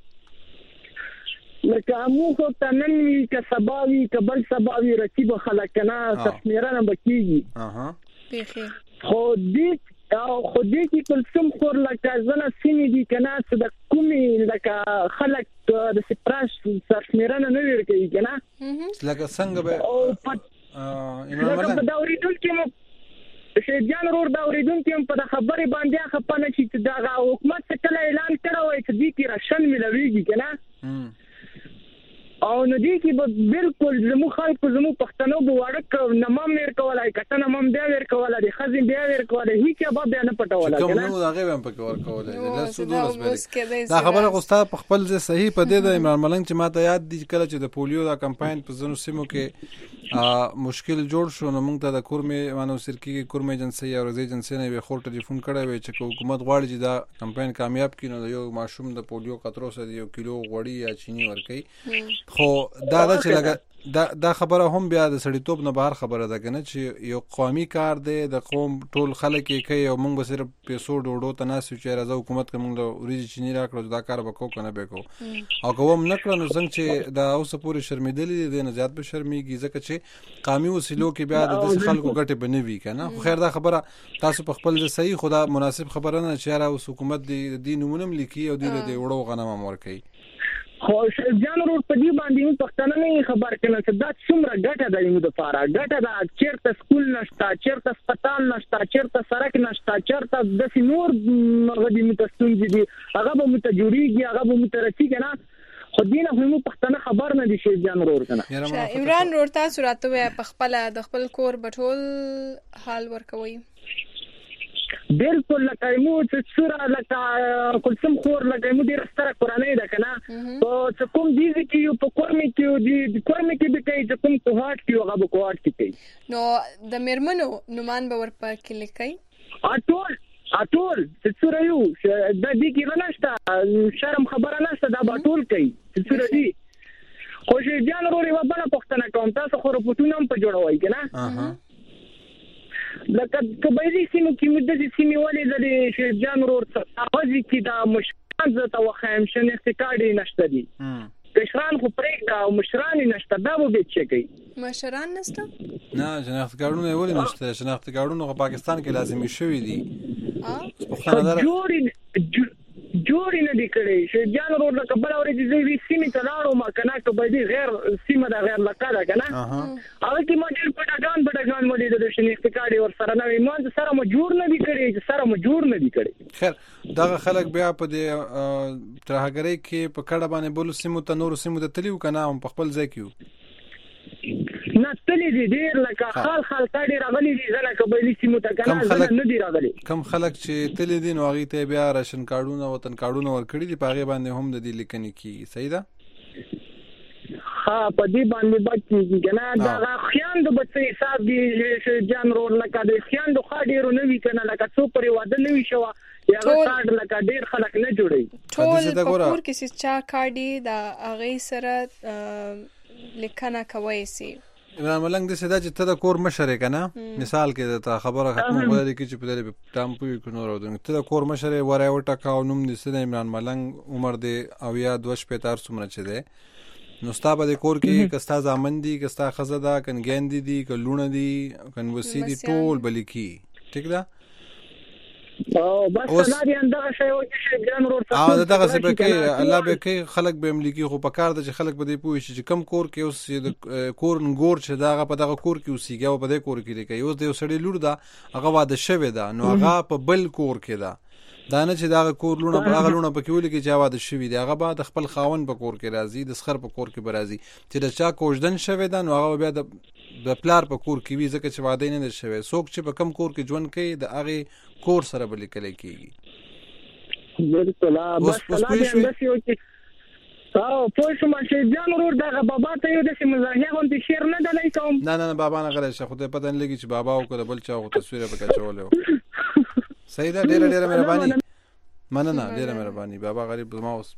لکه موږ ته نن وی ک سباوی کبل سباوی رتیب خلک کنه تسمیرانه بکیږي
اها
بخي
خو دې او خو دې کې کلسم خور لکه زنه سینې دي کنه چې د کومي لکه خلک د سپراش تسمیرانه نه ورکوي کنه
لکه څنګه به
او پټ لکه دا اوریدل کې مو چې جان ورور دا اوریدل کې په خبرې باندې خپانه چې دا حکومت څخه اعلان کړو چې دې کې راشن ملويږي کنه او ندی کی بالکل زمو خلکو زمو پښتنو بوړک نمام ور کولای کته نمام بیا ور کولای دي خزین بیا ور کولای هیڅ به بیا نه پټولای
کوم نو دا غو هم پکې ور کولای دا سودورس دا خبره غوستا په خپل ځای صحیح په دې د عمران ملنګ چې ماته یاد دي کله چې د پولیو دا کمپاین په زنو سیمو کې مشکل جوړ شو نو موږ ته د کورمه مانو سرکی کې کورمه ایجنسی او رضی ایجنسی نه به خور ټلیفون کړی وي چې حکومت غواړي چې دا کمپاین کامیاب کړي نو یو ماشوم د پولیو قطرو سره یو کیلو غوړی یا چینی ورکړي خو دا دا چې لګا دا دا خبره هم بیا د سړیتوب نه بهر خبره ده کنه چې یو قومي کار دی د قوم ټول خلک یې کوي او موږ به صرف پیسو ډوډو ته ناسو چې راځو حکومت کوم د اوریجی چینی راکړو دا کار وکړو کنه به کو او کوم نکړه نو څنګه چې دا اوس پوری شرمېدلې دي نه زیات به شرمېږي ځکه چې قومي وسیلو کې بیا د خلکو ګټه بنوي کنه خو خیر دا خبره تاسو په خپل صحیح خدا مناسب خبره نه چې را اوس حکومت دی د نمونم لیکي او د وړو غنم امر کوي
خو جان ورور په دې باندې پښتانه نه خبر کړي چې دا څومره ګټه ده یو د پاره ګټه ده چیرته سکول نشته چیرته هسپتال نشته چیرته سړک نشته چیرته د سینور غدي متستونځي دي هغه به متجوړيږي هغه به مترسي کنه خو دینه هم پښتانه خبر نه دي چې جان ورور کنه
عمران ورور تاسو راته په خپل د خپل کور بټول حال ورکوي
بالکل لکه مو چې سره لکه کلسم خور لکه مو ډیر ستره قرانه ده کنه او چې کوم دي چې یو په کورمه کې دي کورمه کې به کوي چې کوم کوهات کې هغه به کوهات کې کوي
نو د مرمنو نومان به ور په کې لیکي
ټول اټول چې څوره یو د دې کې نشته شرم خبره نشته دا باټول کوي چې څوره دي خو چې جان ورو یو بل پښتنه کوم تاسو خو رپورټونه هم په جوړوي کنه اها لکه کبایي سیمو کې مدته سیمه ولې د شیخ جان ورو اوازي کې دا مشکل زته وخایم شنه استقاډي نشته دي کشران خو پرېږده او مشران نشته دا به څه کوي
مشران نشته
نه شناخت کارونه ولې نشته شناخت کارونه په پاکستان کې لازمي شوی دي
جوړ جوړ نه دي کړی چې جان ورو د قبل اورې دې وی سیمه تلاړو ما کنه کبایي غیر سیمه دا غیر لکه کنه او کې مونږ په ډاګان په ډاګان مونږ د شنه استقاډي ور سره نه مونږ سره مو جوړ نه دي کړی سره مو جوړ نه دي کړی
خیر دا خلک بیا په دې ترهګری کې په کډه باندې بول سیمو ته نور سیمو ته تلیو کنه هم په خپل ځای کې
نه تلې دي ډیر لکه خال خال تاړي راغلي دي زنه کبایي سیمو ته کنه نه دي راغلي
کم خلک چې تلې دي نو هغه ته بیا راشن کارډونه وطن کارډونه ور کړی دي پاغه باندې هم د دې لیکنې کې صحیح ده
ها په دې باندې باندې کنه دا خیان د بچي حساب دي چې جان رول لکه د خیان د خاډیرو نه وی کنه لکه څو پرې واده نه وی شو یا کارډ لکه ډیر خلک نه جوړي
ټول په کور کې چې چا کارډي دا هغه سره لیکنه کوي سي
عمران ملنګ د سدا چې ته د کور مشر کنه مثال کې د خبره ختمه غوړي کې چې په دې تام پوي کو نور ودون ته د کور مشر ورای وټکا او نوم د سدا عمران ملنګ عمر د او یا دوه شپې تر څومره چي ده نو ستا په کور کې کستا ځامن دي کستا خزه ده کنګین دي کلونه دي کنوسی دي ټول بلکی ټیک ده
او بس دا دي اندغه شی او چې ګران ورور
تاسو او دغه څه به کې الله به کې خلک به ملکی خو په کار د چې خلک به دی پوي چې کم کور کې اوس د کور نګور چې دغه په دغه کور کې اوسېږي او په دې کور کې لیکي اوس د سړی لور ده هغه واده شوی ده نو هغه په بل کور کې ده دا نه چې دغه کور لونه په هغه لونه په کې ولګي چې واده شوی دی هغه به د خپل خاون په کور کې راځي د سخر په کور کې به راځي چې د چا کوژدن شوی ده نو هغه بیا د د پلار په کور کې وی ځکه چې واده نه شوی څوک چې په کم کور کې ژوند کوي د هغه کور سره بل کلی کېږي
بالکل بس بس یو چې او په شو مشه جان ورور دغه بابا ته یو د مزاحیه هم د شیر نه دلای کوم
نه نه بابا نه غره شه خو ته پته نه لګي چې بابا او کله بل چا او تصویر په کچولې صحیح ده ډیره ډیره مهرباني مننه ډیره مهرباني بابا غریب ما اوس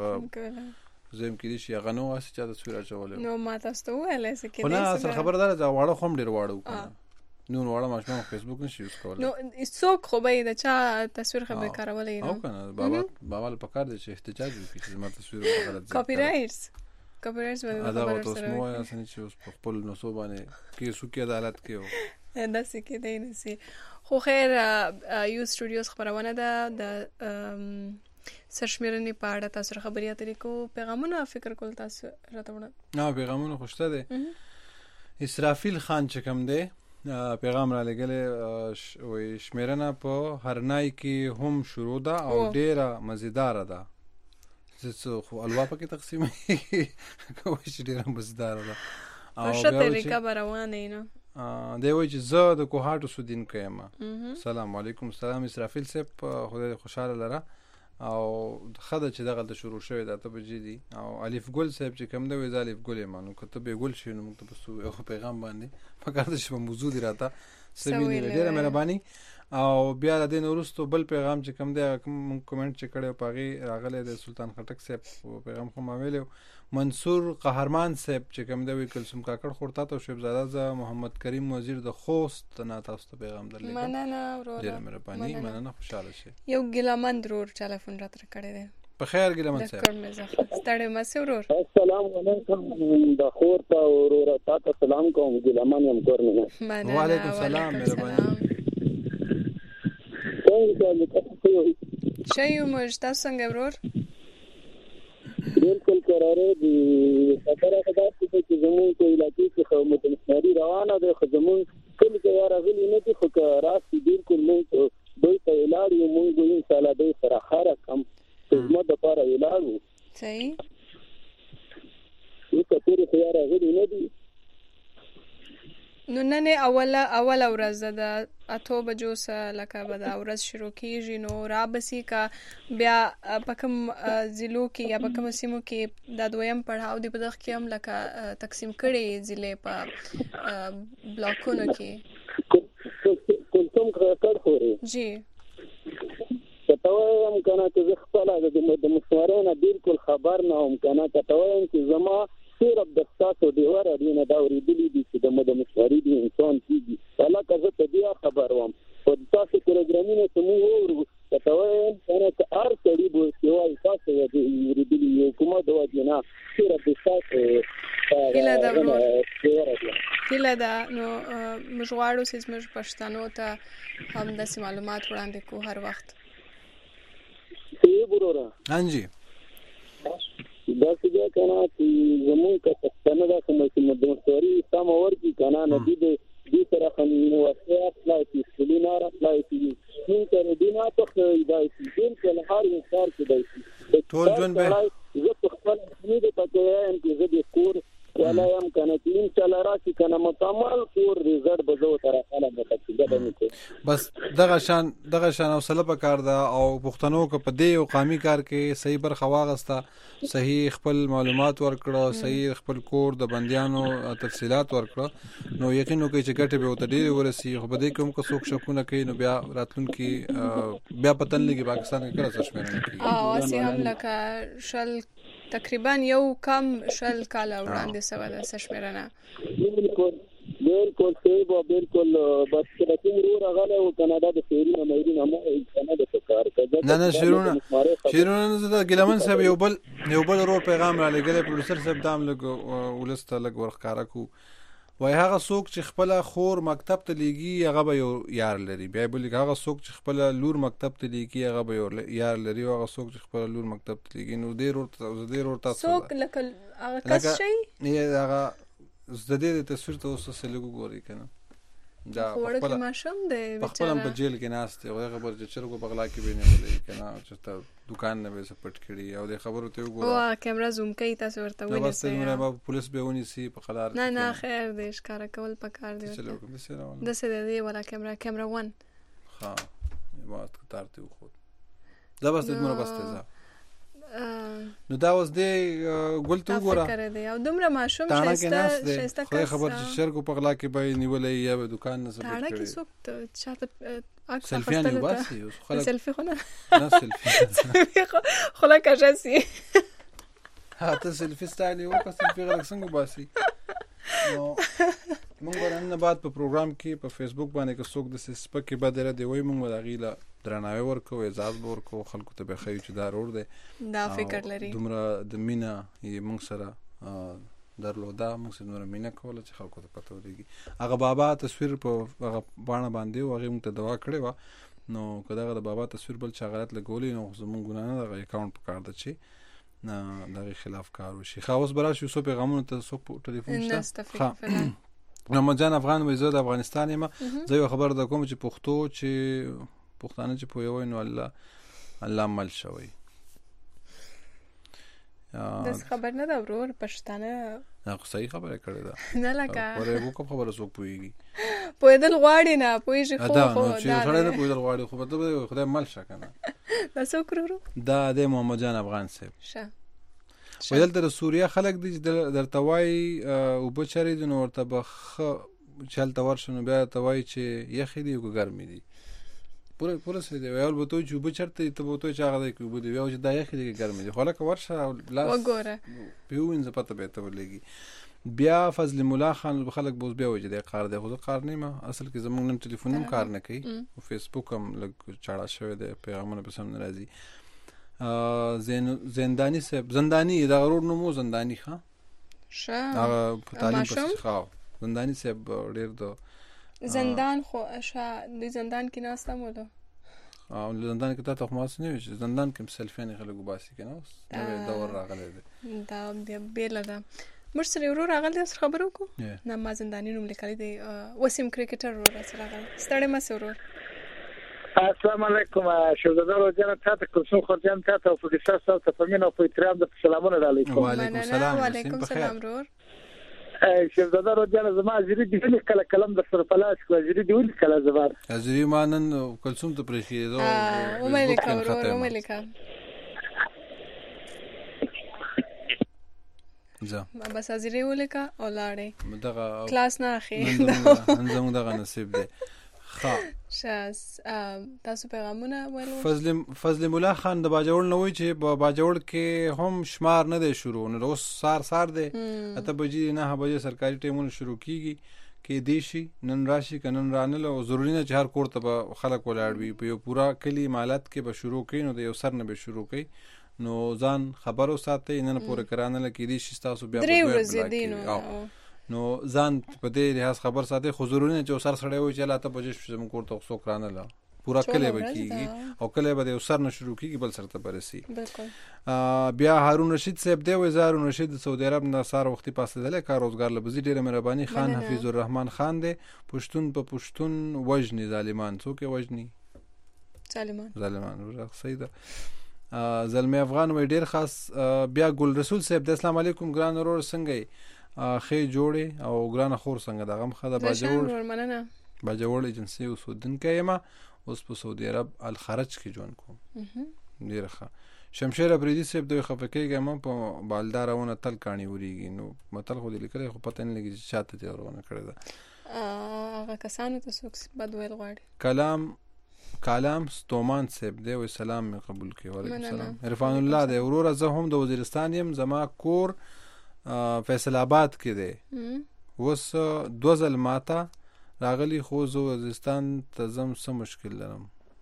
زم کې دي چې غنو واسه چا تصویر اچولې
نو ما تاسو ته ویلای سې کې
نه اصل خبردار دا واړه خو ډیر واړو نو واړه ماشوم فیسبوک نشي یوز کولای
نو څوک خو به دا چا تصویر خو به کارولای
نو او کنه بابا بابا په کار دي چې احتجاج وکړي چې ما تصویر غلط
کاپی رائټس کاپی رائټس باندې
دا وته اوس مو یا سن چې اوس په خپل نسو باندې کې سو کې عدالت کې
و دا سې کې دی نسی خو خیر یو سټوډیوز خبرونه ده د سرشمیرنې په اړه تاسو خبرې اترې کو پیغامونه فکر کول تاسو راته
نه پیغامونه خوشته دي اسرافیل خان چې کوم دی پیغام را لګلې وې شمیرنه په هرنای کې هم شروع ده او ډیره مزیدار ده زه خو الوا پکې تقسیم کوي چې ډیره مزیدار ده
او ښه طریقه روانه نه
دی وای چې زه د کوهاټو سودین کېم سلام علیکم سلام اسرافیل صاحب خدای خوشاله لره او خدای چې دغه د شروع شوی د ته بجې دي او الف ګل صاحب چې کوم دی وای الف ګل مانو کته به ګل شي نو موږ په یو پیغام باندې فکر د شپه موضوع دی راته سمې ډیره مهرباني او بیا د نورستو بل پیغام چې کوم دی کوم کمنټ چې کړو پاغي راغله د سلطان خټک صاحب پیغام خو ما ویلو منصور قهرمان صاحب چې کوم دی کلسم کاکړ خورتا ته شیب زاده ز محمد کریم وزیر د خوست نه تاسو ته پیغام درلګم
مننه ورور
ډیره مهرباني مننه خوشاله شئ
یو ګلامند ورور ټلیفون راته کړی دی
په خیر ګلامند صاحب
ستړی مې ورور
السلام علیکم د خورتا ورور تاسو سلام کوم ګلامن یم کورنه
وعلیکم السلام مهرباني
شایو مش تاسو څنګه ورور
بالکل قراره دي خبره خدا چې زمون په علاقې کې خدمت مشاري روانه ده خدمت کله چې راغلي نه دي خو راځي بالکل موږ دوی ته اعلان یو موږ ان شاء الله دوی سره خاره کم خدمت لپاره اعلان
صحیح
یو کتوري خو راغلي نه دي
نو نن اوله اوله ورځ ده اته بجو سره لکه به دا ورځ شروع کیږي نو را بسی کا بیا پکم ضلعو کې یا پکم سیمو کې دا دویم پړاو دی په دغه کې هم لکه تقسیم کړي ضلع په بلاکونو کې
کوم کړه خوري
جی
کتاوم کنه چې زه خپل د مشورې نه بالکل خبر نه وم کنه کتاوم چې زما صرف د تاسو دی ورته نه دا ورېدلې دي چې د مشورې دی انسان کیږي ولا که زه په دې خبر وم په تاسو پروګرامینه ته مو ورو کتاوم کنه چې ار کړي بو چې وايي تاسو دې ورېدلې یو کومه د وجنه صرف د تاسو
هله دا هله دا نو مشغواړو چې موږ پښتنو ته هم د معلومات وړاندې کو هر وخت
سی برورا
انجی
دا څه کنه چې زموږ کا پښتنه دا کوم چې مدمستوري سم ورکی کنه نه دي دې سره خنینو واسه لا چې سلینا را لا چې موږ ته دې نه ته دا چې دې له هر انسان کې دی
ټول ژوند به
زه په خپل نه دې پته یم چې زه دې کور ولا یم کنه چې ان شاء الله راشي کنه مکمل کور ریزلټ به زه تر خپل متکده نه
بس دغه شان دغه شان حوصله پکار ده او پښتنو کو په دې او قومي کار کې صحیح برخه واغسته صحیح خپل معلومات ورکړه صحیح خپل کور د بنديانو تفصيلات ورکړه نو یقین وکړئ چې ګټه به وته ډیر ورسي خو بده کوم کو څوک شکونه کوي نو بیا راتلونکي بیا پتن لګي پاکستان کې کړه څه شمیر نه کوي
او اسی هم لکه شل تقریبا یو کم شل کاله وړاندې سوا د سشمیرنه
بالکل بالکل صحیح او بالکل بس چې ورور غاله او کاناډا د شیرونه مېرینه مو کاناډا څخه کار کوي
نه نه شیرونه شیرونه زه د ګلمن صاحب یو بل یو بل ورو پیغام را لګل پروډوسر صاحب دام لګ ولسته لګ ورخاره کو وای هغه څوک چې خپل خور مکتب ته لګي هغه به یو یار لري بیا بل هغه څوک چې خپل لور مکتب ته لګي هغه به یو یار لري او هغه څوک چې خپل لور مکتب ته لګي نو ډیر ورته ډیر ورته
څوک لکه هغه کس شي
نه هغه زده د تصویر ته اوسه سلګو ګوري کنه دا
خپل ماشوم دی
خپل په جیل کې ناشته او خبر چې چرګو بغلا کې بینه ولې کنه چې ته دکان نه به سپټ کړي او د خبرو ته وګوره
او کیمرا زوم کوي تاسو ورته ونی سي
نو بس پولیس به ونی سي په خلار
نه نه خیر دې ښکارا کول پکار دی
چلو کوم څه راو
د څه دی ولا کیمرا کیمرا واحد
ها واسط کتارته خو دا بس دې مور بس ته نو دا اوس دې ګل ته وګوره
فکر دی او دومره ماشوم شسته شسته
خو خبر چې شرکو په غلا کې به نیولې یا به دکان نه سپټ
کړي دا کې څوک چاته
اکثر سلفي نه واسي
خلک سلفي خو نه
نه سلفي
خلک کاجاسي
ها ته سلفي ستایل یو کا سلفي غلط څنګه باسي نو موږ ورننه بعد په پروګرام کې په فیسبوک باندې که څوک د سپکه بدره دی وای موږ وداغیله درناوی ورکو اعزاز ورکو خلکو ته به خیو چې دا روړ دی
دا فکر لري
دومره د مینا یې موږ سره درلوده موږ سره نور مینا کوله چې خلکو ته پته ولګي هغه بابا تصویر په هغه باندې باندې هغه موږ ته دوا کړې و نو کله د بابا تصویر بل چا غلط لګولې نو زموږ ګنا نه د اکاونټ په کار ده چې نه دغه خلاف کار وشي خاص براش یو څو پیغامونه ته څوک ټلیفون شته محمد جان افغان وې زه د افغانستان یم زه یو خبر د کوم چې پښتو چې پښتانه چې پوهوي نو الله الله مل شوی
د خبر نه دا ورور پښتانه
نه صحیح خبره کړې ده
نه لکه
ورې وو کوم خبره څوک پوهیږي
پوهېدل غواړي نه پوهېږي خو
خو دا چې سره نه پوهېدل غواړي خو به خدای مل شا کنه
دا څوک ورور
دا د محمد جان افغان صاحب
شه
ودل تر سوریه خلک دي درته وای او بچری د نور ته بخ چلته ورشنو بیا ته وای چې یخې دی او ګرمي دي پوره پوره سره دی ویل بوته چې بچرته ته بوته چې هغه دی کې بده ویو چې دا یخې دی ګرمي دي خو لکه ورشه لاس
وګوره
پیو انځ پته به ته ولګي بیا فضل مولا خان خلک بوز بیا وجه دی قار دی خو قار نه ما اصل کې زمونږ نن ټلیفون هم کار نه کوي او فیسبوک هم لګ چاړه شوی دی پیغامونه به سم ناراضي زین زندانی صاحب زندانی دا غرور نمو زندانی ښا
ښه
هغه په تعلیم پس ښا زندانی صاحب ډیر دو
زندان خو ښه د زندان کې ناسته مولا
او زندان کې ته خلاص نه وي زندان کې سلفین خلکو باسي کنه نو دور راغلی دی
دا د بیل ده مر سره ورور راغلی سره خبرو کو نه ما زندانی نوم لیکلی دی وسیم کرکټر ورور سره راغلی ستړی ما سره
السلام علیکم شهزاده روزانه تاسو کوم خرجان تاسو په دې سره تاسو په مینه او په احترام د سلامونه علیکم
وعلیکم السلام
وعلیکم السلام ورور
شهزاده روزانه زما زری دی کله کلم د سر پلاس کو زری دی ول کله زبر
زری مانن کلثوم ته پرخې دو
او مې لیکا ورور او مې لیکا
زه
بس ازری ولیکا او لاړې
دغه
کلاس نه اخی
نن زموږ دغه نصیب دی ها
شاس تاسو پیغامونه ولو
فضل فضل مولا خان د باجوړ نه وای چې په باجوړ کې هم شمار نه دی شروع نو اوس سار سار دی اته بجې نه بجې سرکاري ټیمونه شروع کیږي کې دیشي نن راشي کنن رانل او ضروري نه چې هر کور ته خلک ولاړ وي په یو پورا کلی مالات کې به شروع کین نو د یو سر نه به شروع کین نو ځان خبرو ساتي نن پورې کرانل کې دیشي تاسو بیا
درې ورځې دینو
نو ځان په دې لحاظ خبر ساتي خو ضروري نه چې سر سړی وي چې لاته بجې شم کور ته څوک رانل پورا کلی به کیږي او کلی به د سر نه شروع کیږي بل سر ته برسي بالکل بیا هارون رشید صاحب دی وای هارون رشید سعودي عرب نه سار وختي پاسدل کار روزګار لبزي ډیره مهرباني خان حفیظ الرحمن خان دی پښتون په پښتون وجنی ظالمان څوک وجنی
ظالمان
ظالمان صحیح ده زلمی افغان وای ډیر خاص بیا ګل رسول صاحب د السلام علیکم ګران ورور څنګه خې جوړي او ګران خور څنګه دغه مخه د باجوړ باجوړ ایجنسی اوسودونکو یم اوس په سعودي عرب الخرج کې ژوند کوم ډیر ښه شمشیر افریدي صاحب دوی خفکیږي ما په بالدارونه تل کانی وریږي نو متل خو دې لیکل خو پته نه لګي چې چاته دی ورونه کړی دا
هغه کسانو ته څوک بد ویل غواړي
کلام کلام ستومان صاحب دی و سلام می قبول کړي وعلیکم السلام عرفان الله دی ورور زه هم د وزیرستان یم زما کور فیصل آباد کې دی وس دو ځل ماته راغلی خو زه وزیرستان ته زم څه مشکل لرم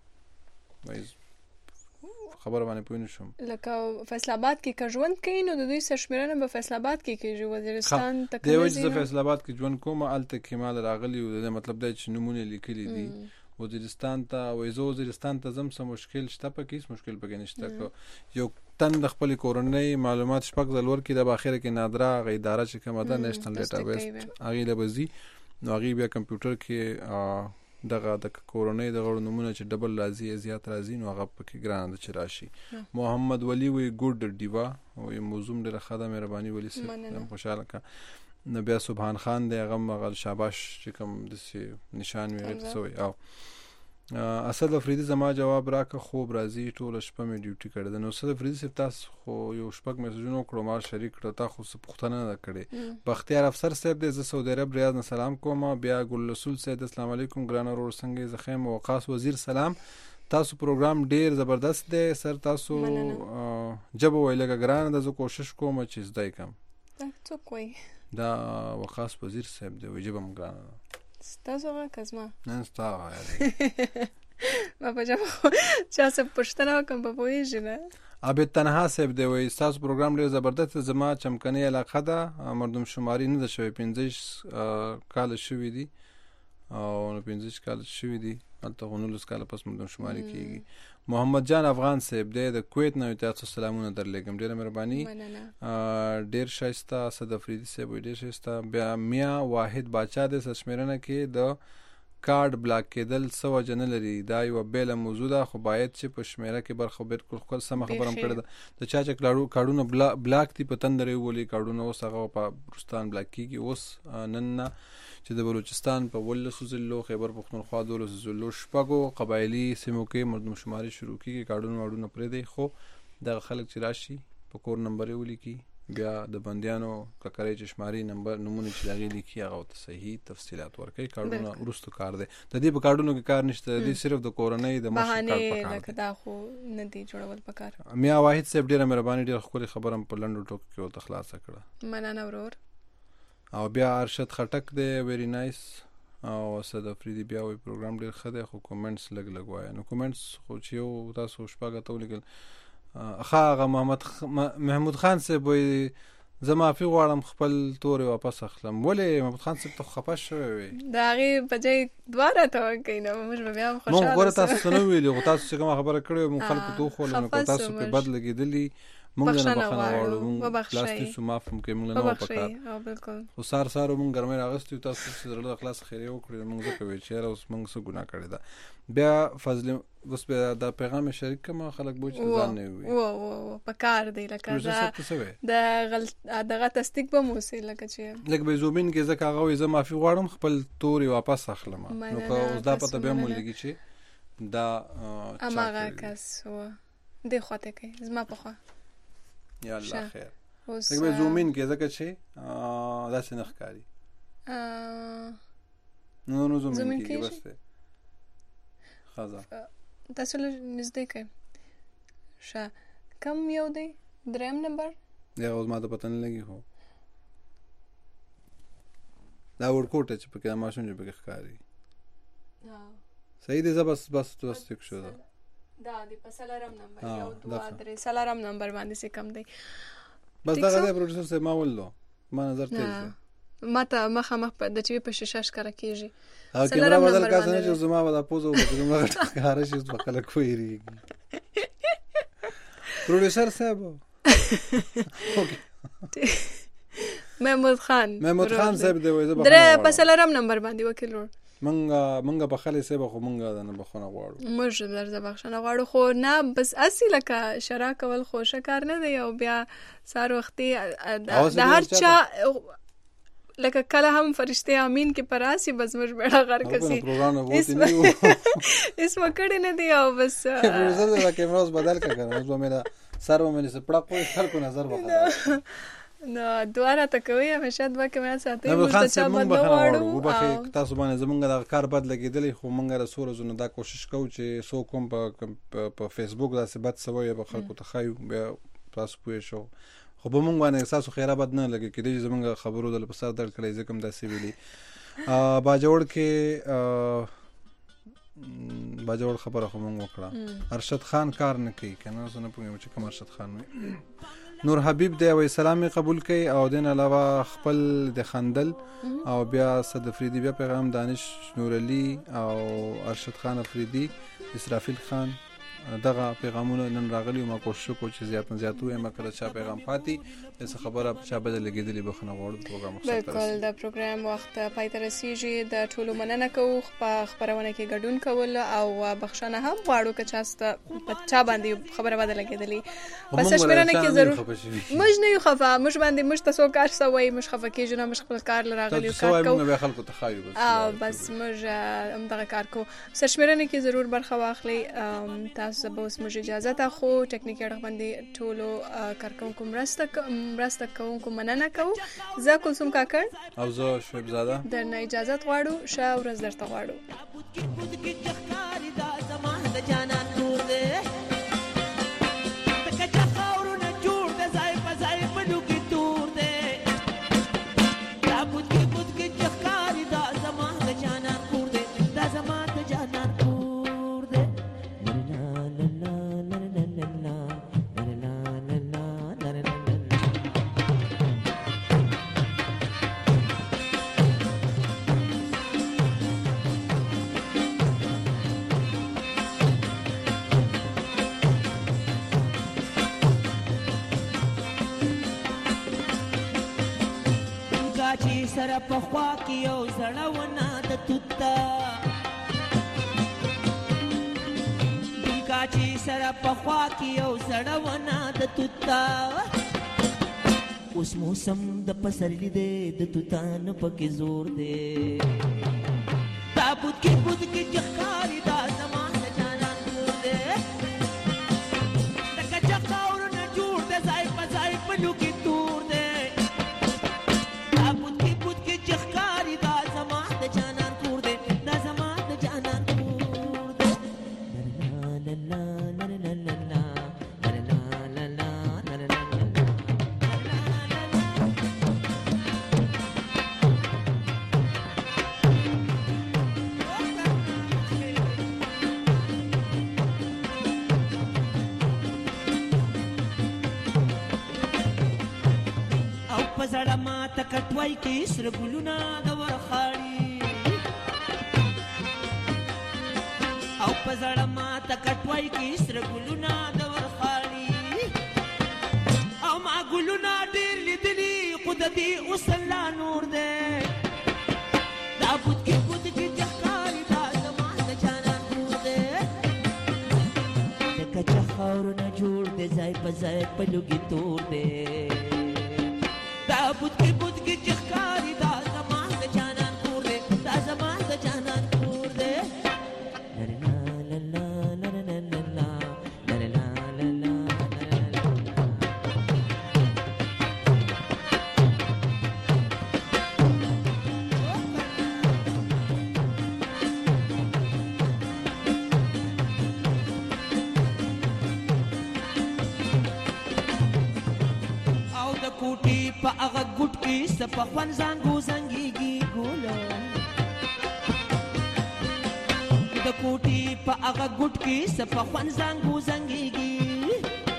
خبر باندې پوه نه شوم
لکه فیصل آباد کې که ژوند کوي نو د دوی سرشمیرنه به فیصل آباد کې کېږي وزیرستان ته
دی وجه زه فیصل آباد کې ژوند کوم هلته کې مال راغلی و د مطلب دا چې نمونه لیکلي دي وزیرستان ته وای زه وزیرستان ته زم څه مشکل شته پکې هیڅ مشکل پکې نشته یو تن د خپل کورنۍ معلومات شپږ ځل ورکړي د باخره کې نادره غي اداره چې کومه ده نېشنل ډیټابیس هغه لبزي نو هغه بیا کمپیوټر کې دغه د کورنۍ د غړو نمونه چې ډبل راځي زیات راځي نو هغه پکې ګران د چراشي محمد ولی وی ګډ دیوا او موضوع ډېر خدای مهرباني ولی سره خوشاله کا نو بیا سبحان خان دی هغه مغل شاباش چې کوم د نشان وی رسوي او اسد افریدی زما جواب راکه خوب راځي ټول شپه مې ډیوټي کړې نو اسد افریدی صاحب تاسو خو یو شپږ میسجونه کړو ما شریک کړو تا خو څه پوښتنه نه کړې بختیار افسر صاحب د سعودي عرب ریاض نه سلام کوم بیا ګل رسول صاحب السلام علیکم ګران ورور څنګه زخم وقاص وزیر سلام تاسو پروګرام ډیر زبردست دی سر تاسو جب ویلګه ګران د زه کوشش کوم چې زده کم
څه کوي
دا وقاص وزیر صاحب دی وجبم ګران
ستاسو هغه کزما
نن ستاسو یادی
ما په جام چا څه پښتنه کوم په پوهیږي نه
ابي تنها صاحب دی وای تاسو پروګرام ډیر زبردست زما چمکني علاقه ده مردم شماري نه ده شوی پنځه کال شوی دي او نو پنځه کال شوی دي البته غونولس کال پس مردم شماري کیږي محمد جان افغان صاحب دی د کویت نه تاسو سلامونه درلګم ډیره مهرباني ډیر شایسته صد افریدي صاحب ډیر شایسته بیا میا واحد بادشاہ د سشمیرنه کې د کارت بلاک کېدل سو جن لري دا یو بیل موضوع ده خو باید چې په شمیره کې برخه بالکل خپل سم خبرم کړی ده د چا چې کلاړو کارډونه بلاک تی په تندرې ولي کارډونه اوس هغه په پاکستان بلاک کیږي اوس نن چې د بلوچستان په ولسو ضلعو خیبر پختونخوا دولسو ضلعو شپږو قبایلی سیمو کې مردم شماري شروع کیږي کارډونه وړونه پرې دی خو د خلک چې راشي په کور نمبر ولیکي بیا د بندیانو ککرې چې شماري نمبر نمونه چې لغې لیکي هغه ته صحیح تفصيلات ورکړي کارډونه ورستو کار دی د دې په کارډونو کې کار نشته د صرف د کورنۍ د مشکل کار پکار
لکه دا خو نه دی جوړول پکار
میا واحد صاحب ډیره مهرباني ډیره خوري خبرم په لندو ټوک کې او تخلاص کړه
مننه ورور
او بیا ارشد خټک دی ویری نایس او صد افریدی بیا وی پروګرام ډیر ښه دی خو کومنټس لګ لګ وای نو کومنټس خو چې یو تاسو شپږه تو لیکل اخا محمد محمود خان صاحب وی زمافي غواړم خپل تور واپس اخلم ولې محمود خان صاحب ته خپه شوی وي
دا غي بجای دواره ته کینه موږ بیا خوشاله
مو ګوره تاسو نو ویلو تاسو څنګه خبره کړو مو خلکو ته خو نو تاسو په بد لګیدلی مونږ نه بخښنه غواړو مونږ پلاستیک سو معاف کوم مونږ نه پکار
او بالکل
خو سار سار مونږ ګرمه راغستو تاسو چې زړه اخلاص خیره وکړو مونږ زه کوي چې اوس مونږ څه ګناه کړی دا بیا فضل اوس به دا پیغام شریک کما خلک بوج ځان نه وي
او او پکار دی لکه دا د غلط دغه تصدیق به مو سي لکه چې
لکه به زوبین کې زکه هغه زه معافي غواړم خپل توري واپس اخلم نو که اوس دا پته به مو لګی چې دا
اماغه کس و دی خواته کوي زما په خوا
یا الله خیر لکه به زومین کې زکه چې دا څه نخکاری نو نو زومین کې بس خزه
تاسو له نږدې کې شه کم یو دی دریم نمبر
یا اوس ما ته پته نه لګي خو دا ورکوټه چې پکې ماشوم چې پکې ښکاري صحیح دی. زه بس بس تو استیک شو دا
دا دی په سلارم نمبر یو دوه درې سلارم نمبر باندې څه کم دی
بس دا غوډه پروډوسر سه ما وللو ما نظر تیز دی
ما ته مخه مخ په د چې په شیشه ښکارا کیږي
ها کیمرا بدل کا څنګه چې زما ودا پوزو وکړم هغه ښکارا شي په کله کویری پروډوسر صاحب اوکې
محمود خان
محمود خان صاحب دی وای زه
درې په سلارم نمبر باندې وکیل ور
منګه منګه په خاله سه بخو منګه نه بخونه غواړو
موږ درځه بخښنه غواړو خو نه بس اصلي لکه شرا کول خوشه کار نه دی او بیا سار وختي د هر چا لکه کله هم فرشته امین کې پراسی بس موږ بیڑا غر کسي اسمه کړي نه دی او بس
پروډوسر دا کیمراز بدل کا کړم اوس به میرا سر و مې سپړه کوئی خلکو نظر وکړه
نو دواره تکوي همیشه دوا کې مې ساتي
موږ ته چا بدل وړو وبخې تاسو باندې زمونږ د کار بد لګیدلې خو موږ رسول زونه دا کوشش کوو چې سو کوم په په فیسبوک دا ثبت سوی به خلکو ته خایو تاسو پوه شو خو به موږ باندې احساس خیره بد نه لګي کېدې زمونږ خبرو د پسر در کړی ځکه دا سی ویلي باجوړ کې باجوړ خبره خو موږ وکړه ارشد خان کار نه کوي کنه زه نه پوهیم چې کوم ارشد خان وي نور حبیب دی وای سلامي قبول کړي او دین علاوه خپل د خندل او بیا صد افریدی بیا پیغام دانش نور علي او ارشد خان افریدی اسرافیل خان دغه پیغامونه نن راغلي او ما کوشش وکړو چې زیات نه زیات وي ما کله چا پیغام پاتې څه خبره چا بدل لګیدلی بخنه وړو پروګرام
بالکل د پروګرام وخت پای ته رسیږي د ټولو مننه کوو په خبرونه کې ګډون کول او بخښنه هم غواړو که چاسته په چا باندې خبره بدل لګیدلی بس شمرنه کې ضرور موږ نه یو خفه موږ باندې موږ تاسو کار سوي موږ خفه کېږو نه موږ خپل کار لراغلی
کار کوو به خلکو ته خایو
بس بس موږ هم دغه کار کوو سرشمرنه کې ضرور برخه واخلي تاسو زه به اوس موږ اجازه ته خو ټکنیکي اړخ باندې ټولو کارکونکو مرسته مرسته کوونکو مننه کوو زه کلثوم کاکړ
او زه شعیب زاده
درنه اجازه غواړو ښه ورځ درته غواړو
سره په خوا کې یو زړونه د توتا دلکاچی سره په خوا کې یو زړونه د توتا اوس موسم د پسرلی دی د توتان پکې زور دی تابوت کې بود کې چخکاری دا زمان د جانان کور دی لکه چخاورونه جوړ د ځای په ځای په لو کې تور دی زړه ما ته کټوي کې سر ګلونه د ورخاړي او په زړه ما ته کټوي کې سر ګلونه د ورخاړي او ما ګلونه ډېر لیدلي خو د دې اوس الله نور دی دا بوت کې بوت کې جخاري دا زما د جانان نور دی لکه چې خاورونه جوړ دی ځای په ځای په لوګي تور دی دا بود کې بود کې چخکاری دا زمان د جانان کور دی دا زمان د جانان کور دی لا لا لا لا لا لا لا لا لا لا لا د کوټي په هغه ګټ کې سپه خوان زنګو زنګيږي ګوله د کوټي په هغه ګټ کې سپه خوان زنګو زنګيږي